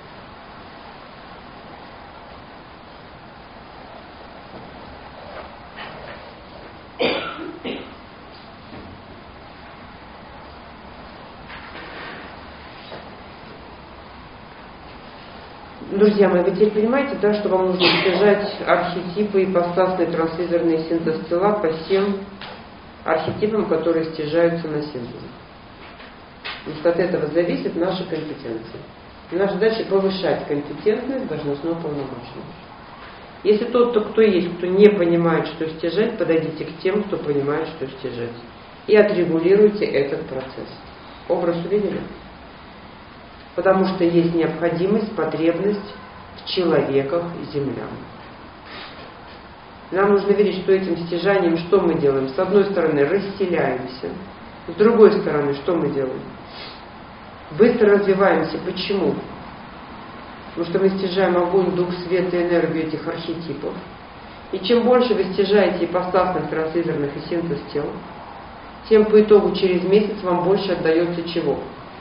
[SPEAKER 1] Друзья мои, вы теперь понимаете, да, что вам нужно стяжать архетипы и ипостасные транслизерные синтез-тела по всем архетипам, которые стяжаются на синтезе. Потому что от этого зависит наша компетенция. И наша задача повышать компетентность должностного полномочного. Если тот, кто есть, кто не понимает, что стяжать, подойдите к тем, кто понимает, что стяжать. И отрегулируйте этот процесс. Образ увидели? Потому что есть необходимость, потребность в человеках и землях. Нам нужно видеть, что этим стяжанием что мы делаем? С одной стороны, расселяемся. С другой стороны, что мы делаем? Быстро развиваемся. Почему? Потому что мы стяжаем огонь, дух, свет и энергию этих архетипов. И чем больше вы стяжаете ипостасных, транслизерных и синтез-тел, тем по итогу через месяц вам больше отдается чего?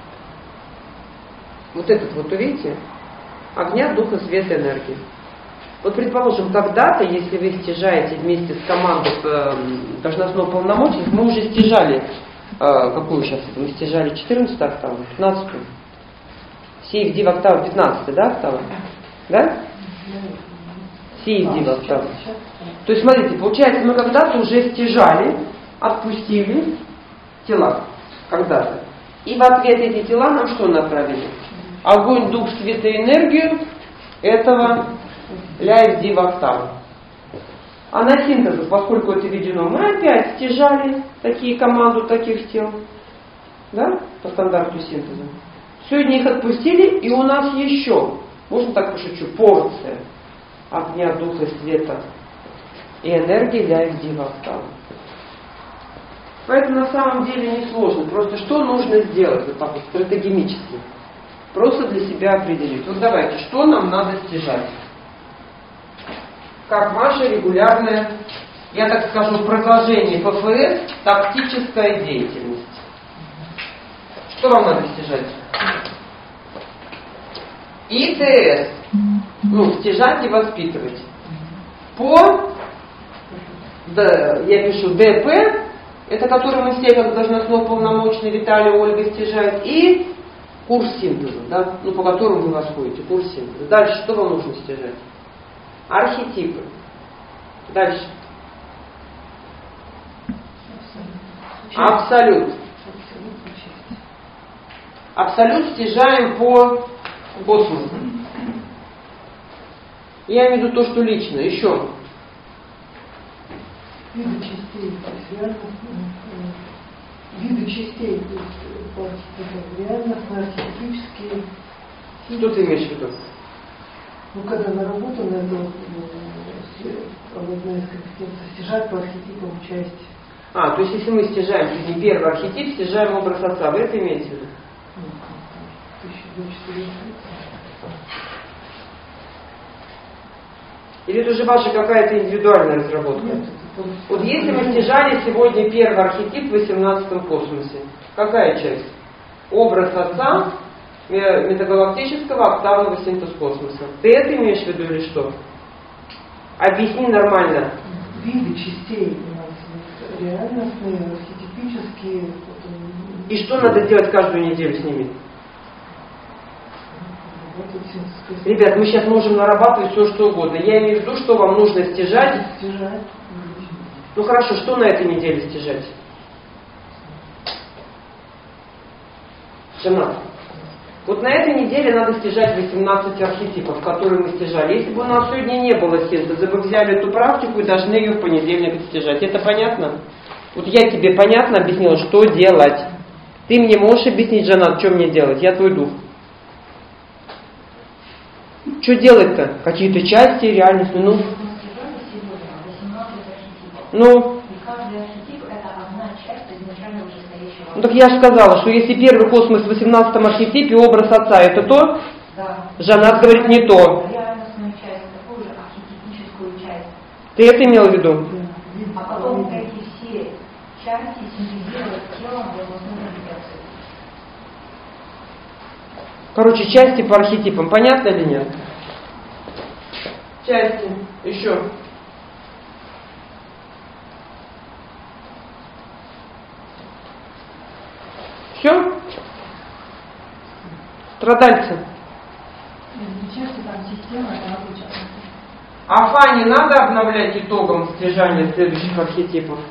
[SPEAKER 1] Вот этот вот, увидите? Огня, духа, света, энергии. Вот, предположим, когда-то, если вы стяжаете вместе с командой должностного полномочия, мы уже стяжали, какую сейчас? Мы стяжали 14 октаву, 15. Сей в дива октаву 15, да, октава? Да? Сей в дива октаву. То есть, смотрите, получается, мы когда-то уже стяжали, отпустили тела. Когда-то. И в ответ эти тела нам что направили? Огонь, дух, свет и энергию этого ляев дива октавы. А на синтезах, поскольку это введено, мы опять стяжали такие команду таких тел. Да? По стандарту синтеза. Сегодня их отпустили, и у нас еще, можно так пошучу, порция огня, духа, света и энергии ляев дива октавы. Поэтому на самом деле не сложно. Просто что нужно сделать вот так вот стратегемически? Просто для себя определить. Вот давайте, что нам надо стяжать? Как ваша регулярная, я так скажу, продолжение ПФС, тактическая деятельность. Что вам надо стяжать? ИТС. Стяжать и воспитывать. Я пишу ДП, это который мы все как должностно полномочный Виталий, Ольга стяжают, и курс синтеза, да, по которому вы восходите, курс синтеза. Дальше что вам нужно стяжать? Архетипы. Дальше. Абсолют. Абсолют стяжаем по космосу. Я имею в виду то, что лично. Еще.
[SPEAKER 3] Виды частей, то есть виды частей, то есть реальностные, архетипические.
[SPEAKER 1] Что ты имеешь в виду?
[SPEAKER 3] Ну, когда наработано, это одна из компетенций, стяжать по архетипам части.
[SPEAKER 1] То есть если мы стяжаем чуть не первый архетип, стяжаем образ отца, вы это имеете в виду?
[SPEAKER 3] 1024.
[SPEAKER 1] Или это уже ваша какая-то индивидуальная разработка?
[SPEAKER 3] Нет,
[SPEAKER 1] вот если мы стяжали сегодня первый архетип в 18 космосе, какая часть? Образ отца, метагалактического октавного синтез космоса. Ты это имеешь в виду или что? Объясни нормально.
[SPEAKER 3] Виды частей у нас реальностные, архетипические.
[SPEAKER 1] И что надо делать каждую неделю с ними? Ребят, мы сейчас можем нарабатывать все, что угодно. Я имею в виду, что вам нужно стяжать. Ну хорошо, что на этой неделе стяжать? Жанат. Вот на этой неделе надо стяжать 18 архетипов, которые мы стяжали. Если бы у нас сегодня не было синтеза, вы взяли эту практику и должны ее в понедельник стяжать. Это понятно? Вот я тебе понятно объяснила, что делать. Ты мне можешь объяснить, Жанат, что мне делать? Я твой дух. Что делать-то? Какие-то части реальности? Ну, так я же сказала, что если первый космос в 18 архетипе, образ отца, это то?
[SPEAKER 4] Да.
[SPEAKER 1] Жанат говорит не то.
[SPEAKER 4] Реальностную часть, такую же архетипическую часть.
[SPEAKER 1] Ты это имел в виду?
[SPEAKER 4] А потом эти все части синтезировать телом в возможной медитации.
[SPEAKER 1] Короче, части по архетипам. Понятно или нет? Части. Еще. Все? Страдальцы.
[SPEAKER 3] Части там система, это обучается.
[SPEAKER 1] Афа не надо обновлять итогом стяжания следующих архетипов.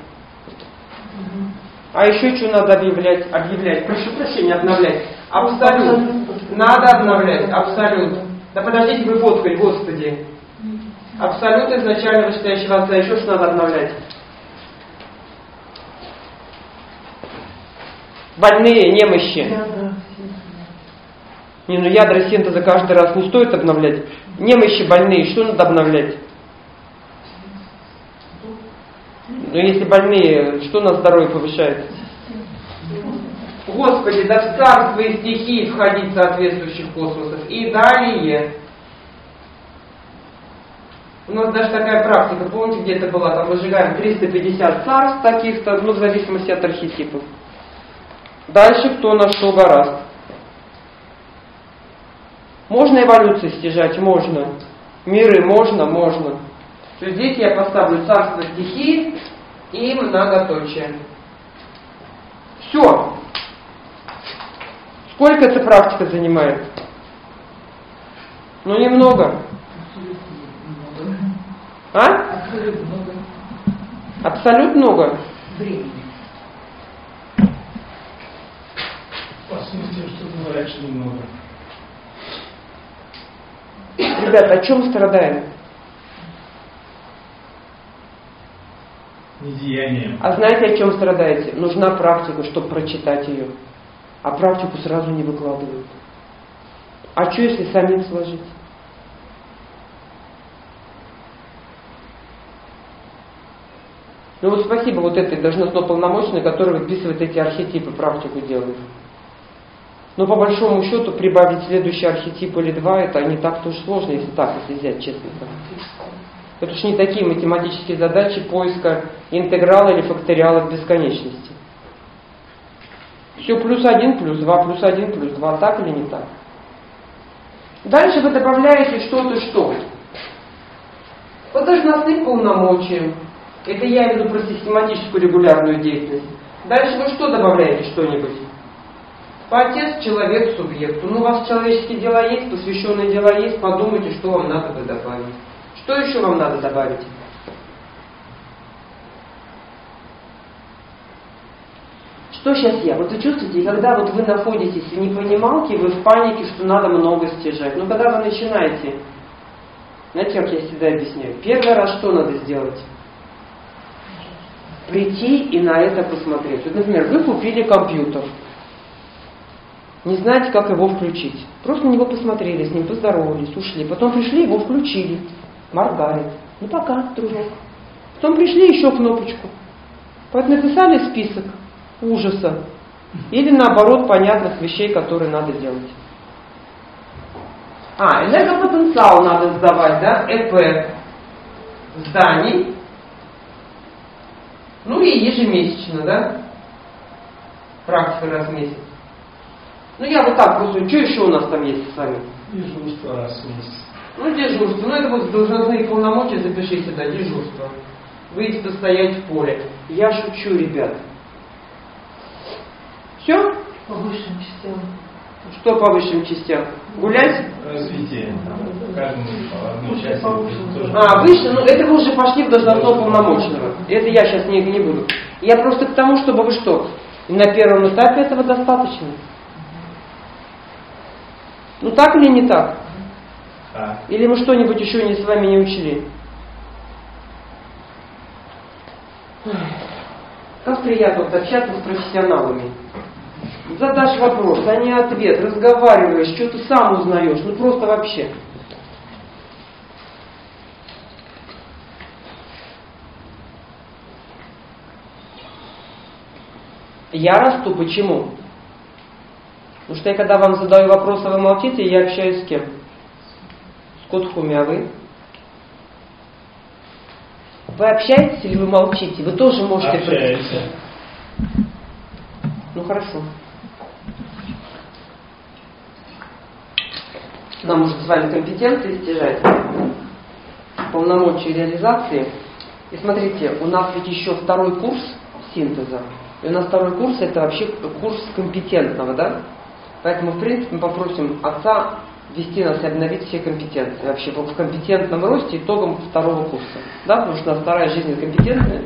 [SPEAKER 1] А еще что надо объявлять? Прошу прощения, обновлять. Абсолют. Надо обновлять. Абсолют. Да подождите, вы фоткали, Господи. Абсолют изначально вышестоящего отца. Еще что надо обновлять? Больные, немощи. Не, ну ядра синтеза каждый раз не стоит обновлять. Немощи, больные, что надо обновлять? Ну если больные, что на здоровье повышает? Господи, да в царство и стихии входить соответствующих космосов. И далее. У нас даже такая практика, помните, где это была? Там выжигаем 350 царств таких-то, ну в зависимости от архетипов. Дальше кто на что гораст. Можно эволюции стяжать? Можно. Миры можно? Можно. То есть здесь я поставлю царство стихии и многоточие. Все. Сколько эта практика занимает? Ну немного. А? Абсолютно много.
[SPEAKER 3] Времени.
[SPEAKER 2] По сути, что было раньше немного.
[SPEAKER 1] Ребята, о чем страдаем?
[SPEAKER 2] Недеянием.
[SPEAKER 1] А знаете, о чем страдаете? Нужна практика, чтобы прочитать ее. А практику сразу не выкладывают. А что, если самим сложить? Ну вот спасибо вот этой должностно полномочной, которая выписывает эти архетипы, практику делает. Но по большому счету прибавить следующий архетип или два, это не так-то уж сложно, если так, если взять честно. Это уж не такие математические задачи поиска интеграла или факториала в бесконечности. Все +1 +2 +1 +2, так или не так? Дальше вы добавляете что-то что? По должностным полномочиям. Это я имею в виду про систематическую регулярную деятельность. Дальше вы что добавляете что-нибудь? Отец, человек, субъекту. Ну, у вас человеческие дела есть, посвященные дела есть, подумайте, что вам надо бы добавить. Что еще вам надо добавить? Что сейчас я? Вот вы чувствуете, когда вот вы находитесь в непонималке, вы в панике, что надо много стяжать. Но когда вы начинаете, знаете, как я всегда объясняю, первый раз что надо сделать? Прийти и на это посмотреть. Вот, например, вы купили компьютер, не знаете, как его включить. Просто на него посмотрели, с ним поздоровались, ушли. Потом пришли, его включили. Моргает. Ну пока, дружок. Потом пришли, еще кнопочку. Поэтому написали список ужаса. Или наоборот, понятных вещей, которые надо делать. Энергопотенциал надо сдавать, да? ЭП зданий. Ну и ежемесячно, да? Практика раз в месяц. Ну я вот так просто, что еще у нас там есть с вами?
[SPEAKER 2] Дежурство раз в месяц.
[SPEAKER 1] Ну дежурство, ну это вот должностные полномочия, запишите, да, дежурство. Выйти постоять в поле. Я шучу, ребят. Все?
[SPEAKER 3] По высшим частям.
[SPEAKER 1] Что по высшим частям? Гулять?
[SPEAKER 2] Развитие. Каждому по одной части.
[SPEAKER 1] Выше, ну это вы уже пошли в должностного полномочного. Это я сейчас не буду. Я просто к тому, чтобы вы что? На первом этапе этого достаточно. Ну так или не так? Или мы что-нибудь еще с вами не учли? Как приятно вот общаться с профессионалами. Задашь вопрос, а не ответ, разговариваешь, что-то сам узнаешь, ну просто вообще. Я расту, почему? Потому что я когда вам задаю вопрос, а вы молчите, я общаюсь с кем? С Кодхуми, а вы? Вы общаетесь или вы молчите? Вы тоже можете...
[SPEAKER 2] Общаемся.
[SPEAKER 1] Ну хорошо. Нам уже с вами компетенции стяжать, полномочия реализации. И смотрите, у нас ведь еще второй курс синтеза. И у нас второй курс это вообще курс компетентного, да? Поэтому, в принципе, мы попросим отца вести нас и обновить все компетенции. Вообще в компетентном росте итогом второго курса. Да? Потому что у нас вторая жизнь компетентная.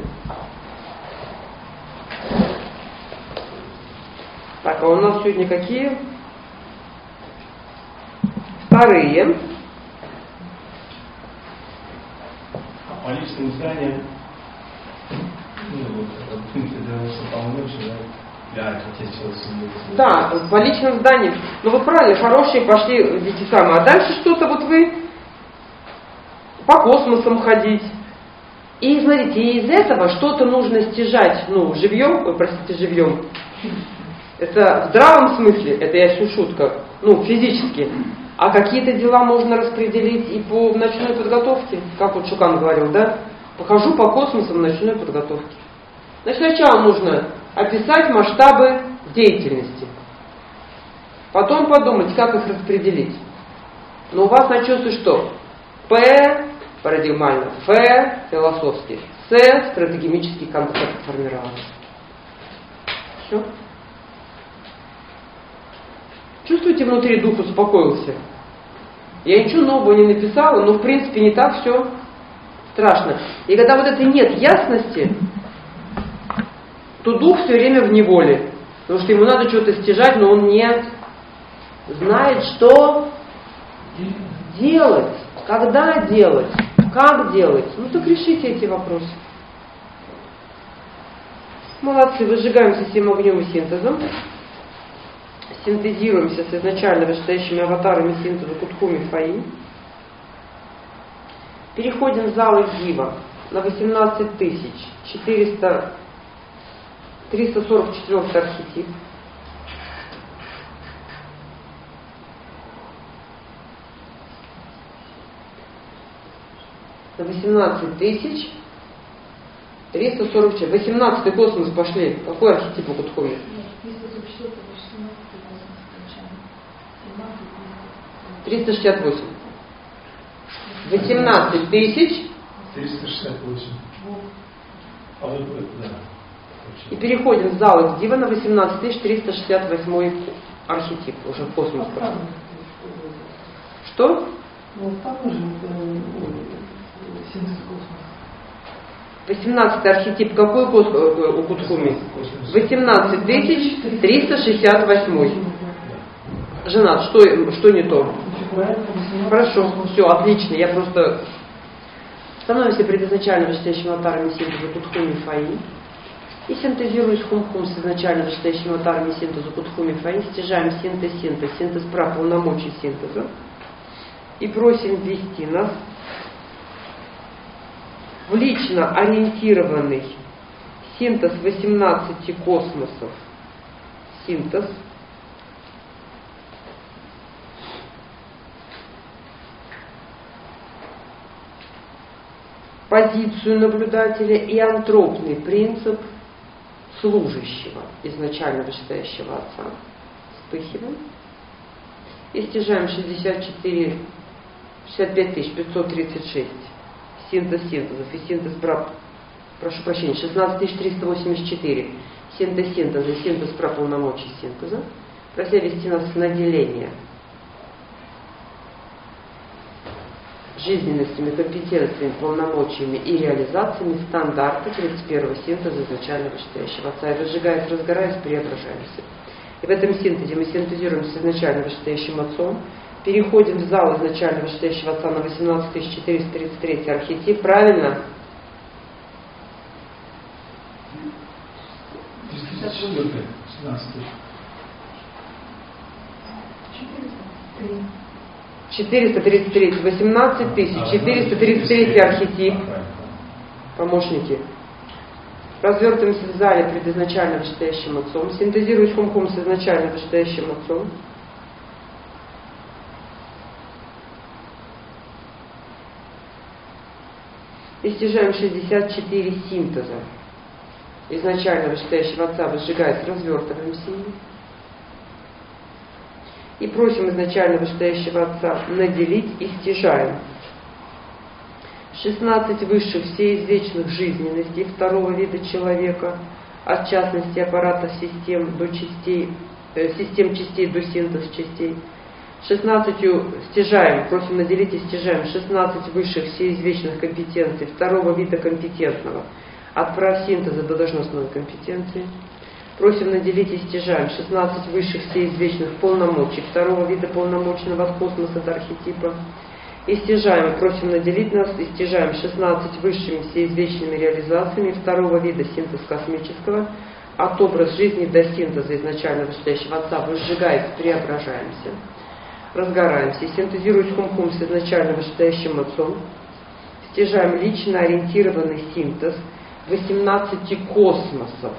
[SPEAKER 1] Так, а у нас сегодня какие? Вторые.
[SPEAKER 2] А по личным знаниям, в принципе, для того, чтобы помочь,
[SPEAKER 1] да, по личным зданиям. Ну вы правильно, хорошие пошли эти самые. А дальше что-то вот вы по космосам ходить. И смотрите, из этого что-то нужно стяжать, живьем, живьем. Это в здравом смысле, это я всю шутка, физически. А какие-то дела можно распределить и по ночной подготовке, как вот Шукан говорил, да? Похожу по космосам ночной подготовки. Значит, сначала нужно описать масштабы деятельности. Потом подумать, как их распределить. Но у вас начнется что? П парадигмально, Ф философский, С стратегемический концепт формирования. Все. Чувствуете, внутри дух успокоился? Я ничего нового не написала, но в принципе не так все страшно. И когда вот этой нет ясности, то дух все время в неволе. Потому что ему надо что-то стяжать, но он не знает, что делать, когда делать, как делать. Ну так решите эти вопросы. Молодцы, выжигаемся всем огнем и синтезом. Синтезируемся с изначально вышестоящими аватарами синтеза Кудхуми Фаи. Переходим в зал Ивгива на 18 344 архетип. На 18 344. 18-й космос пошли. Какой архетип у Кудхуми? 368. 18 тысяч.
[SPEAKER 2] 368. А вот это, да.
[SPEAKER 1] И переходим в зал Ивгива на 18 368 архетип. Уже в космос пошел. Что?
[SPEAKER 3] Ну, так уже синтез космоса.
[SPEAKER 1] 18 архетип какой у Кутхуми? 18368. Женат, что не то? Хорошо, все, отлично. Я просто становимся предизначально вышестоящими аватарами синтеза Кутхуми Фаи и синтезируясь хум-хум с изначально вышестоящими аватарами синтеза Кутхуми Фаи, стяжаем синтез прав полномочий синтеза и просим ввести нас в лично ориентированный синтез 18 космосов, синтез, позицию наблюдателя и антропный принцип служащего, изначально вышестоящего Отца. Вспыхиваем. И стяжаем 65 536 синтезов и синтез прав, прошу прощения, 16384 синтеза и синтез прав полномочий синтеза, прося вести нас на деление жизненностями, компетенциями, полномочиями и реализациями стандарта 31-го синтеза изначально вышестоящего Отца. И разжигаясь, разгораясь, преображаемся. И в этом синтезе мы синтезируем с изначально вышестоящим Отцом, переходим в зал изначально вышестоящего Отца на 18433 архетип. Правильно? 433, 18433 архетип. Помощники. Развертываемся в зале пред изначально вышестоящим Отцом. Синтезируясь хум-хум с изначально вышестоящим Отцом. И стяжаем 64 синтеза. Изначально вышестоящего Отца выжигаясь, развертываемся ими. И просим изначально вышестоящего Отца наделить и стяжаем 16 высших всеизвечных жизненностей второго вида человека, от частности аппарата систем до частей, систем частей до синтез частей. 16 стяжаем, просим наделить и стяжаем 16 высших всеизвечных компетенций второго вида компетентного, от прав синтеза до должностной компетенции. Просим наделить и стяжаем 16 высших всеизвечных полномочий второго вида полномочного от космоса до архетипа. И стяжаем, просим наделить нас и стяжаем 16 высшими всеизвечными реализациями второго вида синтез космического, от образ жизни до синтеза изначально вышестоящего Отца, выжигаясь, преображаемся, разгораемся и синтезируясь хум-хум с изначально вышестоящим Отцом, стяжаем лично ориентированный синтез 18 космосов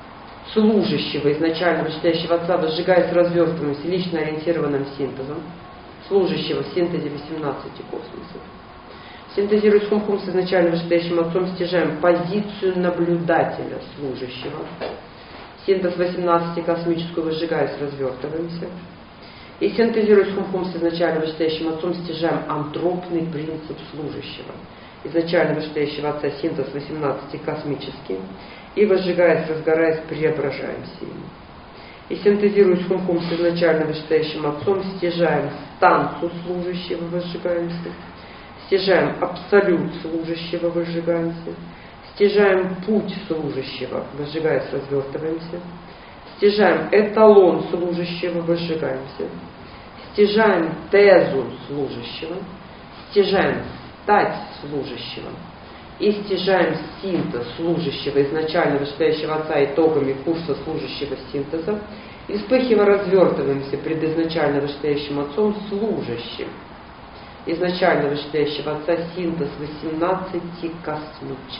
[SPEAKER 1] служащего изначально вышестоящего Отца, возжигаясь, развертываемся лично ориентированным синтезом служащего в синтезе 18 космосов. Синтезируясь хум-хум с изначально вышестоящим Отцом, стяжаем позицию наблюдателя служащего. Синтез 18 космическую, возжигаясь, развертываемся. И синтезируясь хум-хум с изначально вышестоящим Отцом, стяжаем антропный принцип служащего. Изначально вышестоящего Отца синтез 18 космический. И возжигаясь, разгораясь, преображаемся им. И синтезируясь хум-хум с изначально вышестоящим Отцом, стяжаем станцию служащего, возжигаемся. Стяжаем абсолют служащего, возжигаемся. Стяжаем путь служащего, возжигаясь, развертываемся. Стяжаем эталон служащего, возжигаемся. Стяжаем тезу служащего. Стяжаем стать служащего. И стяжаем синтез служащего изначально вышестоящего Отца итогами курса служащего синтеза. И вспыхивая, развертываемся пред изначально вышестоящим Отцом служащим. Изначально вышестоящего Отца синтез 18 космических.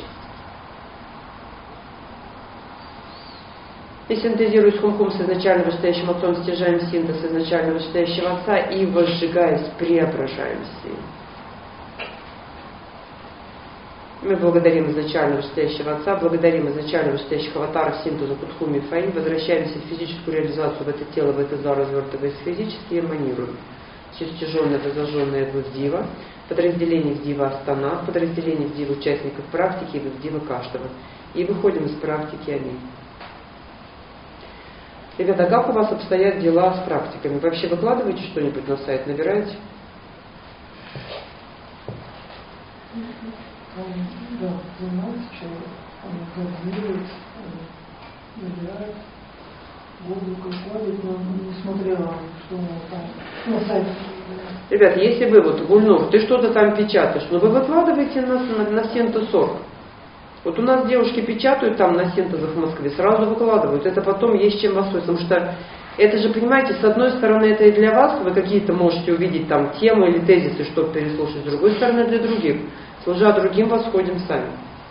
[SPEAKER 1] И синтезируясь хум-хум с изначально вышестоящим Отцом, стяжаем синтез изначально вышестоящего Отца и, возжигаясь, преображаемся. Мы благодарим изначально вышестоящего Отца, благодарим изначально вышестоящих аватаров синтеза Кутхуми Фаи, возвращаемся в физическую реализацию в это тело, в этот зал, развертываясь физически и эманируем. Все стяженное, возложенное в Дива, подразделение в Дива Астана, подразделение в Дива участников практики и в Дива каждого. И выходим из практики Аминь. Ребята, как у вас обстоят дела с практиками? Вообще выкладываете что-нибудь на сайт, набираете?
[SPEAKER 3] Да, занимается человек, он планирует, набирает, Google ходит, но не смотрела, что у него там на сайте.
[SPEAKER 1] Ребят, если вы, вот, Гульнур, ты что-то там печатаешь, но вы выкладываете на синтез.орг. Вот у нас девушки печатают там на синтезах в Москве, сразу выкладывают. Это потом есть чем воспользоваться. Потому что это же, понимаете, с одной стороны это и для вас, вы какие-то можете увидеть там темы или тезисы, чтобы переслушать. С другой стороны для других. Служа другим, восходим сами.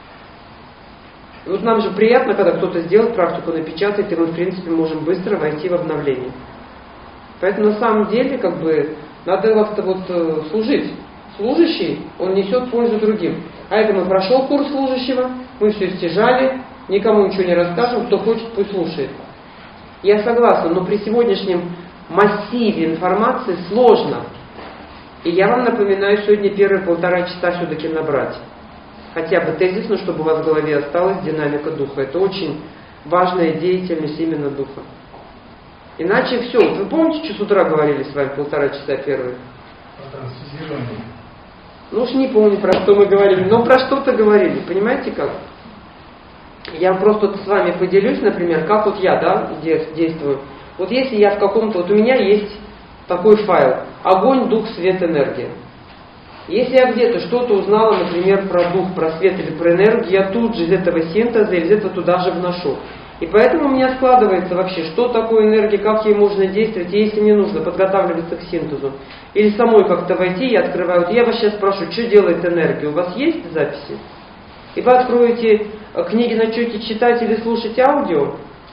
[SPEAKER 1] И вот нам же приятно, когда кто-то сделает практику, напечатает, и мы, в принципе, можем быстро войти в обновление. Поэтому на самом деле, как бы, надо как-то вот служить. Служащий, он несет пользу другим. А это мы прошел курс служащего, мы все стяжали, никому ничего не расскажем, кто хочет, пусть слушает. Я согласна, но при сегодняшнем массиве информации сложно. И я вам напоминаю сегодня первые 1,5 часа все-таки набрать. Хотя бы тезисно, чтобы у вас в голове осталась динамика духа. Это очень важная деятельность именно духа. Иначе все. Вы помните, что с утра говорили с вами 1,5 часа первые?
[SPEAKER 2] Трансфузирование.
[SPEAKER 1] Ну уж не помню, про что мы говорили, но про что-то говорили. Понимаете как? Я просто с вами поделюсь, например, как вот я, да, действую. Вот если я в каком-то... Вот у меня есть такой файл. Огонь, дух, свет, энергия. Если я где-то что-то узнала, например, про дух, про свет или про энергию, я тут же из этого синтеза, из этого туда же вношу. И поэтому у меня складывается вообще, что такое энергия, как ей можно действовать, и если мне нужно подготавливаться к синтезу. Или самой как-то войти, я открываю. Вот я вас сейчас спрошу, что делает энергия? У вас есть записи? И вы откроете книги, начнете читать или слушать аудио.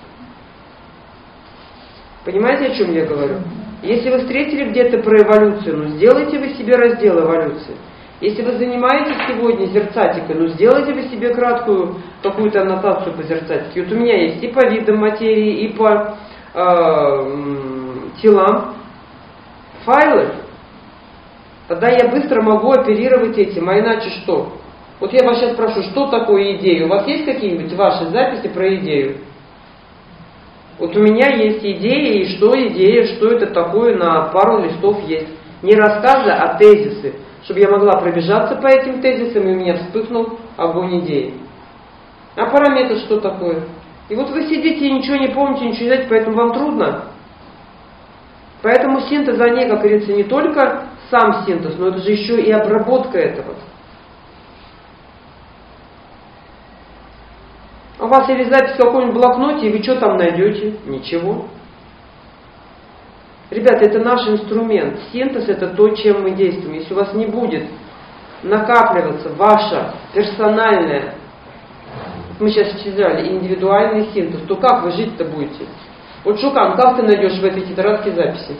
[SPEAKER 1] Понимаете, о чем я говорю? Если вы встретили где-то про эволюцию, ну сделайте вы себе раздел эволюции. Если вы занимаетесь сегодня зерцатикой, ну сделайте вы себе краткую какую-то аннотацию по зерцатике. Вот у меня есть и по видам материи, и по телам файлы. Тогда я быстро могу оперировать этим, а иначе что? Вот я вас сейчас спрошу, что такое идея? У вас есть какие-нибудь ваши записи про идею? Вот у меня есть идея, и что идея, что это такое, на пару листов есть. Не рассказы, а тезисы. Чтобы я могла пробежаться по этим тезисам, и у меня вспыхнул огонь идеи. А параметр что такое? И вот вы сидите и ничего не помните, ничего не знаете, поэтому вам трудно. Поэтому синтез, они, как говорится, не только сам синтез, но это же еще и обработка этого. У вас или запись в каком-нибудь блокноте, и вы что там найдете? Ничего. Ребята, это наш инструмент. Синтез — это то, чем мы действуем. Если у вас не будет накапливаться ваша персональная, мы сейчас читали, индивидуальный синтез, то как вы жить-то будете? Вот Шукан, как ты найдешь в этой тетрадке записи?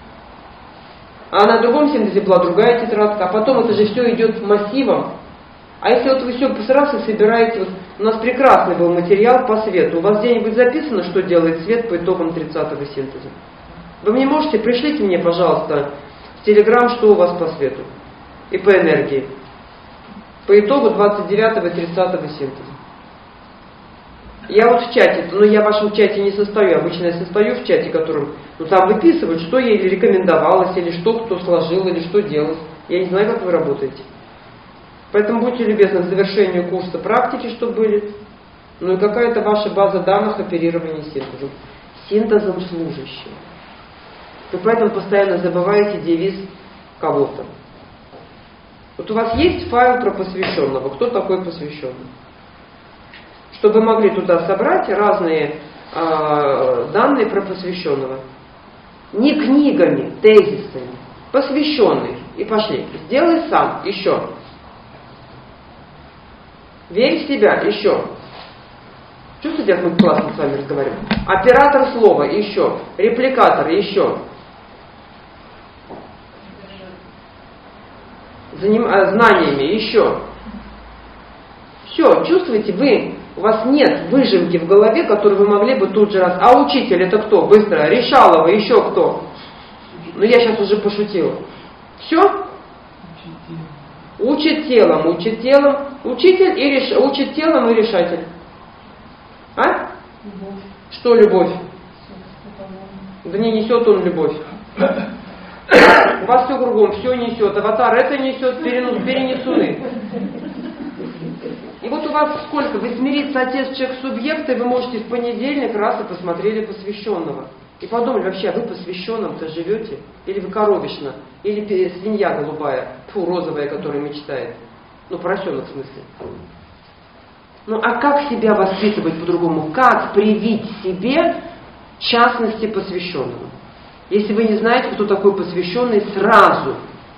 [SPEAKER 1] А на другом синтезе была другая тетрадка, а потом это же все идет массивом. А если вот вы все сразу собираете, вот у нас прекрасный был материал по свету, у вас где-нибудь записано, что делает свет по итогам 30-го синтеза? Вы мне можете, пришлите мне, пожалуйста, в Телеграм, что у вас по свету и по энергии. По итогу 29-го и 30-го синтеза. Я вот в чате, но я в вашем чате не состою, обычно я состою в чате, которым, ну там выписывают, что ей рекомендовалось, или что кто сложил, или что делать. Я не знаю, как вы работаете. Поэтому будьте любезны к завершению курса практики, чтобы были. Ну и какая-то ваша база данных оперирования синтезом. Синтезом служащим. Вы поэтому постоянно забываете девиз кого-то. Вот у вас есть файл про посвященного. Кто такой посвященный? Чтобы вы могли туда собрать разные данные про посвященного. Не книгами, тезисами. Посвященный. И пошли. Сделай сам. Еще. Верь в себя. Еще. Чувствуете, как мы классно с вами разговариваем? Оператор слова. Еще. Репликатор. Еще. Знаниями. Еще. Все. Чувствуете, у вас нет выжимки в голове, которую вы могли бы тут же раз... А учитель это кто? Быстро. Решалова. Еще кто? Ну я сейчас уже пошутила. Все? Учит телом. Учит телом. Учитель и учит телом и решатель. А?
[SPEAKER 3] Любовь.
[SPEAKER 1] Что любовь? Да не несет он любовь. У вас все кругом, все несет. Аватар это несет, перенесуны. И вот у вас сколько? Вы смирится отец, человек, субъект, и вы можете в понедельник раз и посмотрели посвященного. И подумали, вообще, а вы посвященном-то живете? Или вы коровишна? Или свинья голубая, фу, розовая, которая мечтает? Ну, поросенок в смысле. Ну, а как себя воспитывать по-другому? Как привить себе частности посвященного? Если вы не знаете, кто такой посвященный, сразу.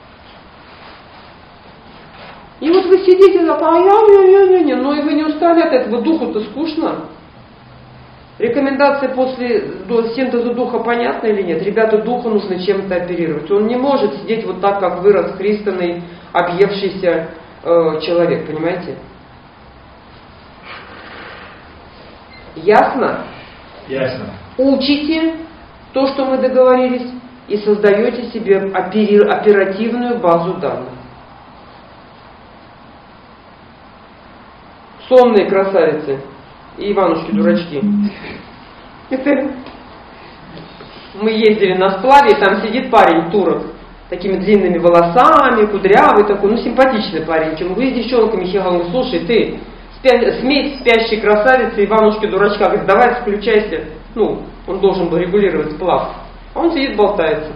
[SPEAKER 1] И вот вы сидите, но и вы не устали от этого, духу-то скучно. Рекомендации после синтеза духа понятны или нет? Ребята, духу нужно чем-то оперировать. Он не может сидеть вот так, как вы, расхристанный, объевшийся человек, понимаете? Ясно?
[SPEAKER 2] Ясно.
[SPEAKER 1] Учите то, что мы договорились, и создаете себе оперативную базу данных. Сонные красавицы и Иванушки-дурачки. Это мы ездили на сплаве, и там сидит парень турок, такими длинными волосами, кудрявый такой, ну симпатичный парень. Чем вы с девчонками хихал, слушай, ты смесь спящей красавицы Иванушки-дурачка, говорит, давай включайся. Ну, он должен был регулировать сплав. А он сидит, болтается.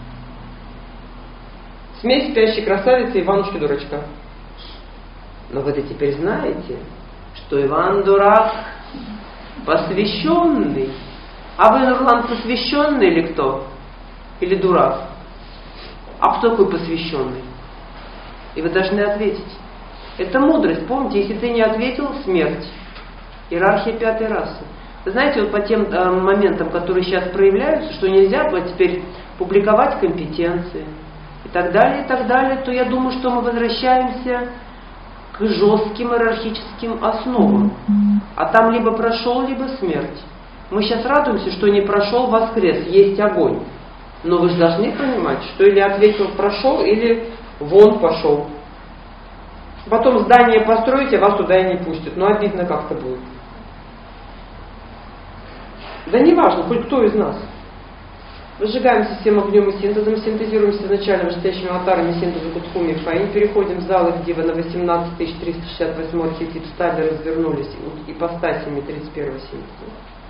[SPEAKER 1] Смесь спящей красавицы Иванушки-дурачка. Но вы-то теперь знаете, что Иван дурак посвященный. А вы, Нурлан, посвященный или кто? Или дурак? А кто такой посвященный? И вы должны ответить. Это мудрость, помните, если ты не ответил, смерть. Иерархия пятой расы. Вы знаете, вот по тем моментам, которые сейчас проявляются, что нельзя вот теперь публиковать компетенции и так далее, то я думаю, что мы возвращаемся к жестким иерархическим основам. А там либо прошел, либо смерть. Мы сейчас радуемся, что не прошел, воскрес, есть огонь. Но вы же должны понимать, что или ответил прошел, или вон пошел. Потом здание построите, а вас туда и не пустят. Но обидно как-то будет. Да не важно, хоть кто из нас. Выжигаемся всем огнем и синтезом, синтезируемся изначально вышестоящими аватарами синтеза Кутхуми Фаин, переходим в залы, где вы на 18368 архетип стали, развернулись ипостасями 31 синтеза.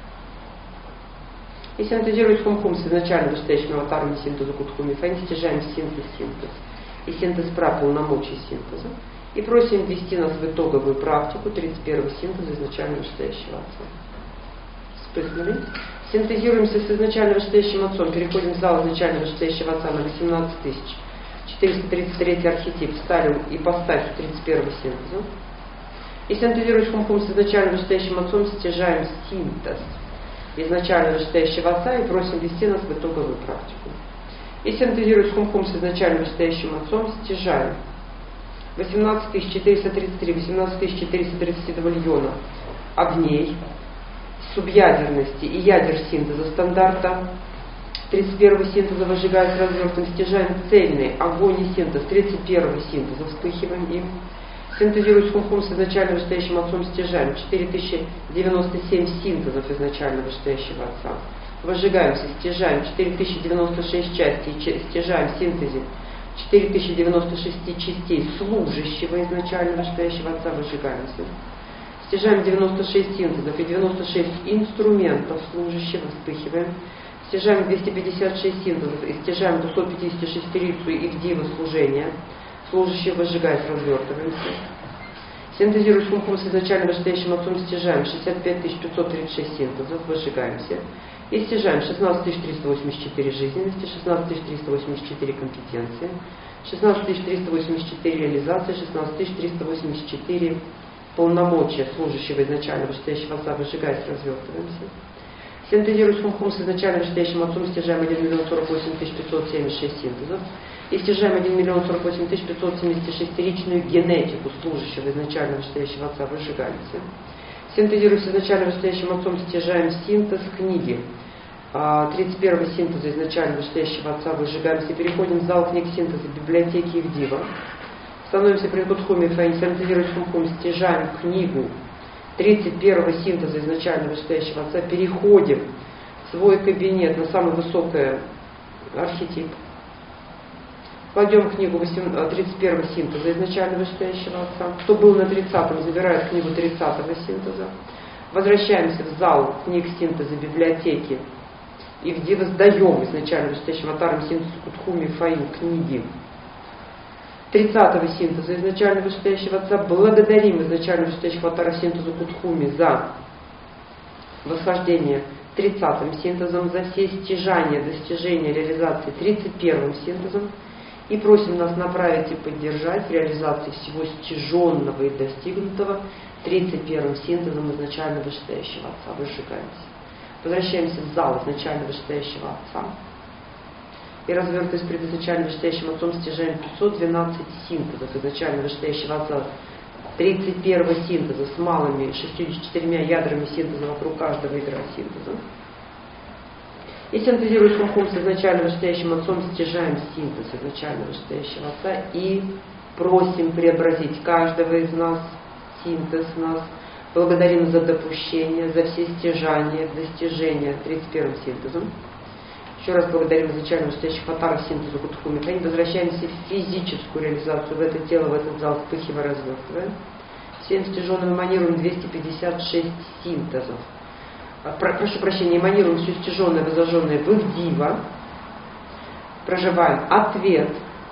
[SPEAKER 1] И синтезируясь Хум-Хум с изначально вышестоящими аватарами синтеза Кутхуми Фаин, стяжаем синтез и синтез пра полномочий синтеза. И просим ввести нас в итоговую практику 31 синтеза изначально вышестоящего отца. Вспыхнули. Синтезируемся с изначально вышестоящим отцом, переходим в зал изначально вышестоящего отца на 18433 архетип, ставим ипостась 31 синтеза. И синтезируясь Хум-Хум с изначально вышестоящим отцом, стяжаем синтез изначально вышестоящего отца и просим ввести нас в итоговую практику. И синтезируясь Хум-Хум с изначально вышестоящим отцом, стяжаем 18433, 18432 льона огней, субъядерности и ядер синтеза стандарта. 31 синтеза выжигаясь развертым, стяжаем цельный огонь и синтез. 31 синтеза вспыхиваем им. Синтезируясь Хум-Хум с изначально вышестоящим отцом, стяжаем 4097 синтезов изначально вышестоящего отца. Выжигаемся, стяжаем 4096 частей, стяжаем в синтезе 4096 частей служащего изначально вышестоящего отца, выжигаемся. Стяжаем 96 синтезов и 96 инструментов служащего, вспыхиваем. Стяжаем 256 синтезов и стяжаем 256-рицу и в дивы служения. Служащего выжигаясь, развертываемся. Синтезируясь Хум-Хум с изначально вышестоящим отцом, стяжаем 65536 синтезов, выжигаемся. И стяжаем 16384 жизненности, 16384 компетенции, 16384 реализации, 16384 полномочия служащего изначально вышестоящего отца, выжигаясь, развертываемся. Синтезируясь Хум-Хум с изначально вышестоящим отцом, стяжаем 1 048 576 синтезов. И стяжаем 1 048 576 личную генетику служащего изначально вышестоящего отца, выжигаемся. Синтезируясь с изначально вышестоящим отцом, стяжаем синтез книги. 31 синтеза изначально вышестоящего отца, выжигаемся. Переходим в зал книг синтеза библиотеки Ивдива. Становимся при Кутхуме Фаин, синтезируясь Хум-Хум, стяжаем книгу 31 синтеза изначально вышестоящего отца, переходим в свой кабинет на самый высокий архетип. Кладем книгу 31 синтеза изначально вышестоящего отца. Кто был на 30-м, забирает книгу 30-го синтеза. Возвращаемся в зал книг синтеза библиотеки. И в Дива сдаем изначально вышестоящим аватарам синтеза Кутхуми Фаю книги 30-го синтеза изначально вышестоящего отца. Благодарим изначально вышестоящего аватара синтеза Кутхуми за восхождение 30-м синтезом, за все стяжания, достижения, реализации 31-м синтезом. И просим нас направить и поддержать в реализации всего стяженного и достигнутого 31-м синтезом изначально вышестоящего отца. Выжигаемся. Возвращаемся в зал изначально вышестоящего отца. И развертываясь перед изначально вышестоящим отцом, стяжаем 512 синтезов изначально вышестоящего отца 31-го синтеза с малыми 64 ядрами синтеза вокруг каждого ядра синтеза. И синтезируя Кумхум с изначально вышестоящим отцом, стяжаем синтез изначально вышестоящего отца и просим преобразить каждого из нас, синтез нас. Благодарим за допущение, за все стяжания, достижения 31-м синтезом. Еще раз благодарим изначально вышестоящих аватаров синтеза Кутхуми. И возвращаемся в физическую реализацию, в это тело, в этот зал, вспыхивая, развертывая. Всем стяженным эманируем 256 синтезов. Прошу прощения, эманируем все стяженное, возложенное в их дива. Проживаем ответ.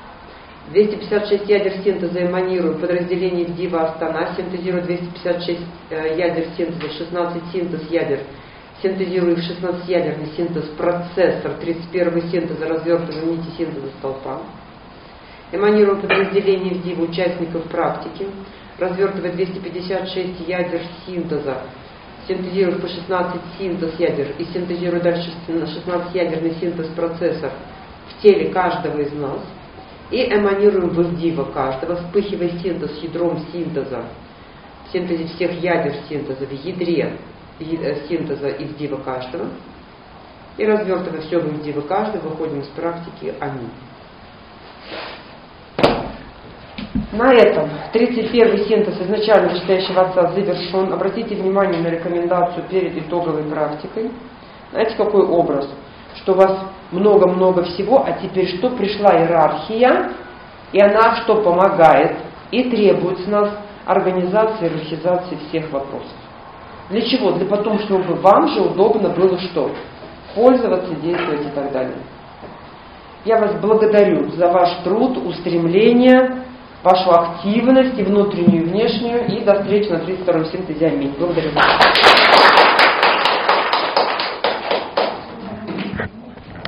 [SPEAKER 1] 256 ядер синтеза эманируем в подразделении в дива Астана. Синтезируя 256 ядер синтеза, 16 синтез ядер. Синтезируя их 16-ядерный синтез процессор, 31-й синтеза, развертываем нити синтеза столпа. Эманируем подразделение в дива участников практики. Развертывая 256 ядер синтеза, синтезируя по 16 синтез ядер и синтезируя дальше 16-ядерный синтез процессор в теле каждого из нас. И эманируем в их дива каждого, вспыхивая синтез ядром синтеза, в синтезе всех ядер синтеза, в ядре синтеза из дива каждого. И развертывая все в их дива каждого, выходим из практики Ами. На этом 31-й синтез изначально вышестоящего отца завершен. Обратите внимание на рекомендацию перед итоговой практикой. Знаете, какой образ? Что у вас много-много всего, а теперь что? Пришла иерархия, и она что помогает и требует с нас организации, иерархизации всех вопросов. Для чего? Для потом, чтобы вам же удобно было что? Пользоваться, действовать и так далее. Я вас благодарю за ваш труд, устремление, вашу активность и внутреннюю, и внешнюю. И до встречи на 32-м синтезе. Аминь. Благодарю вас.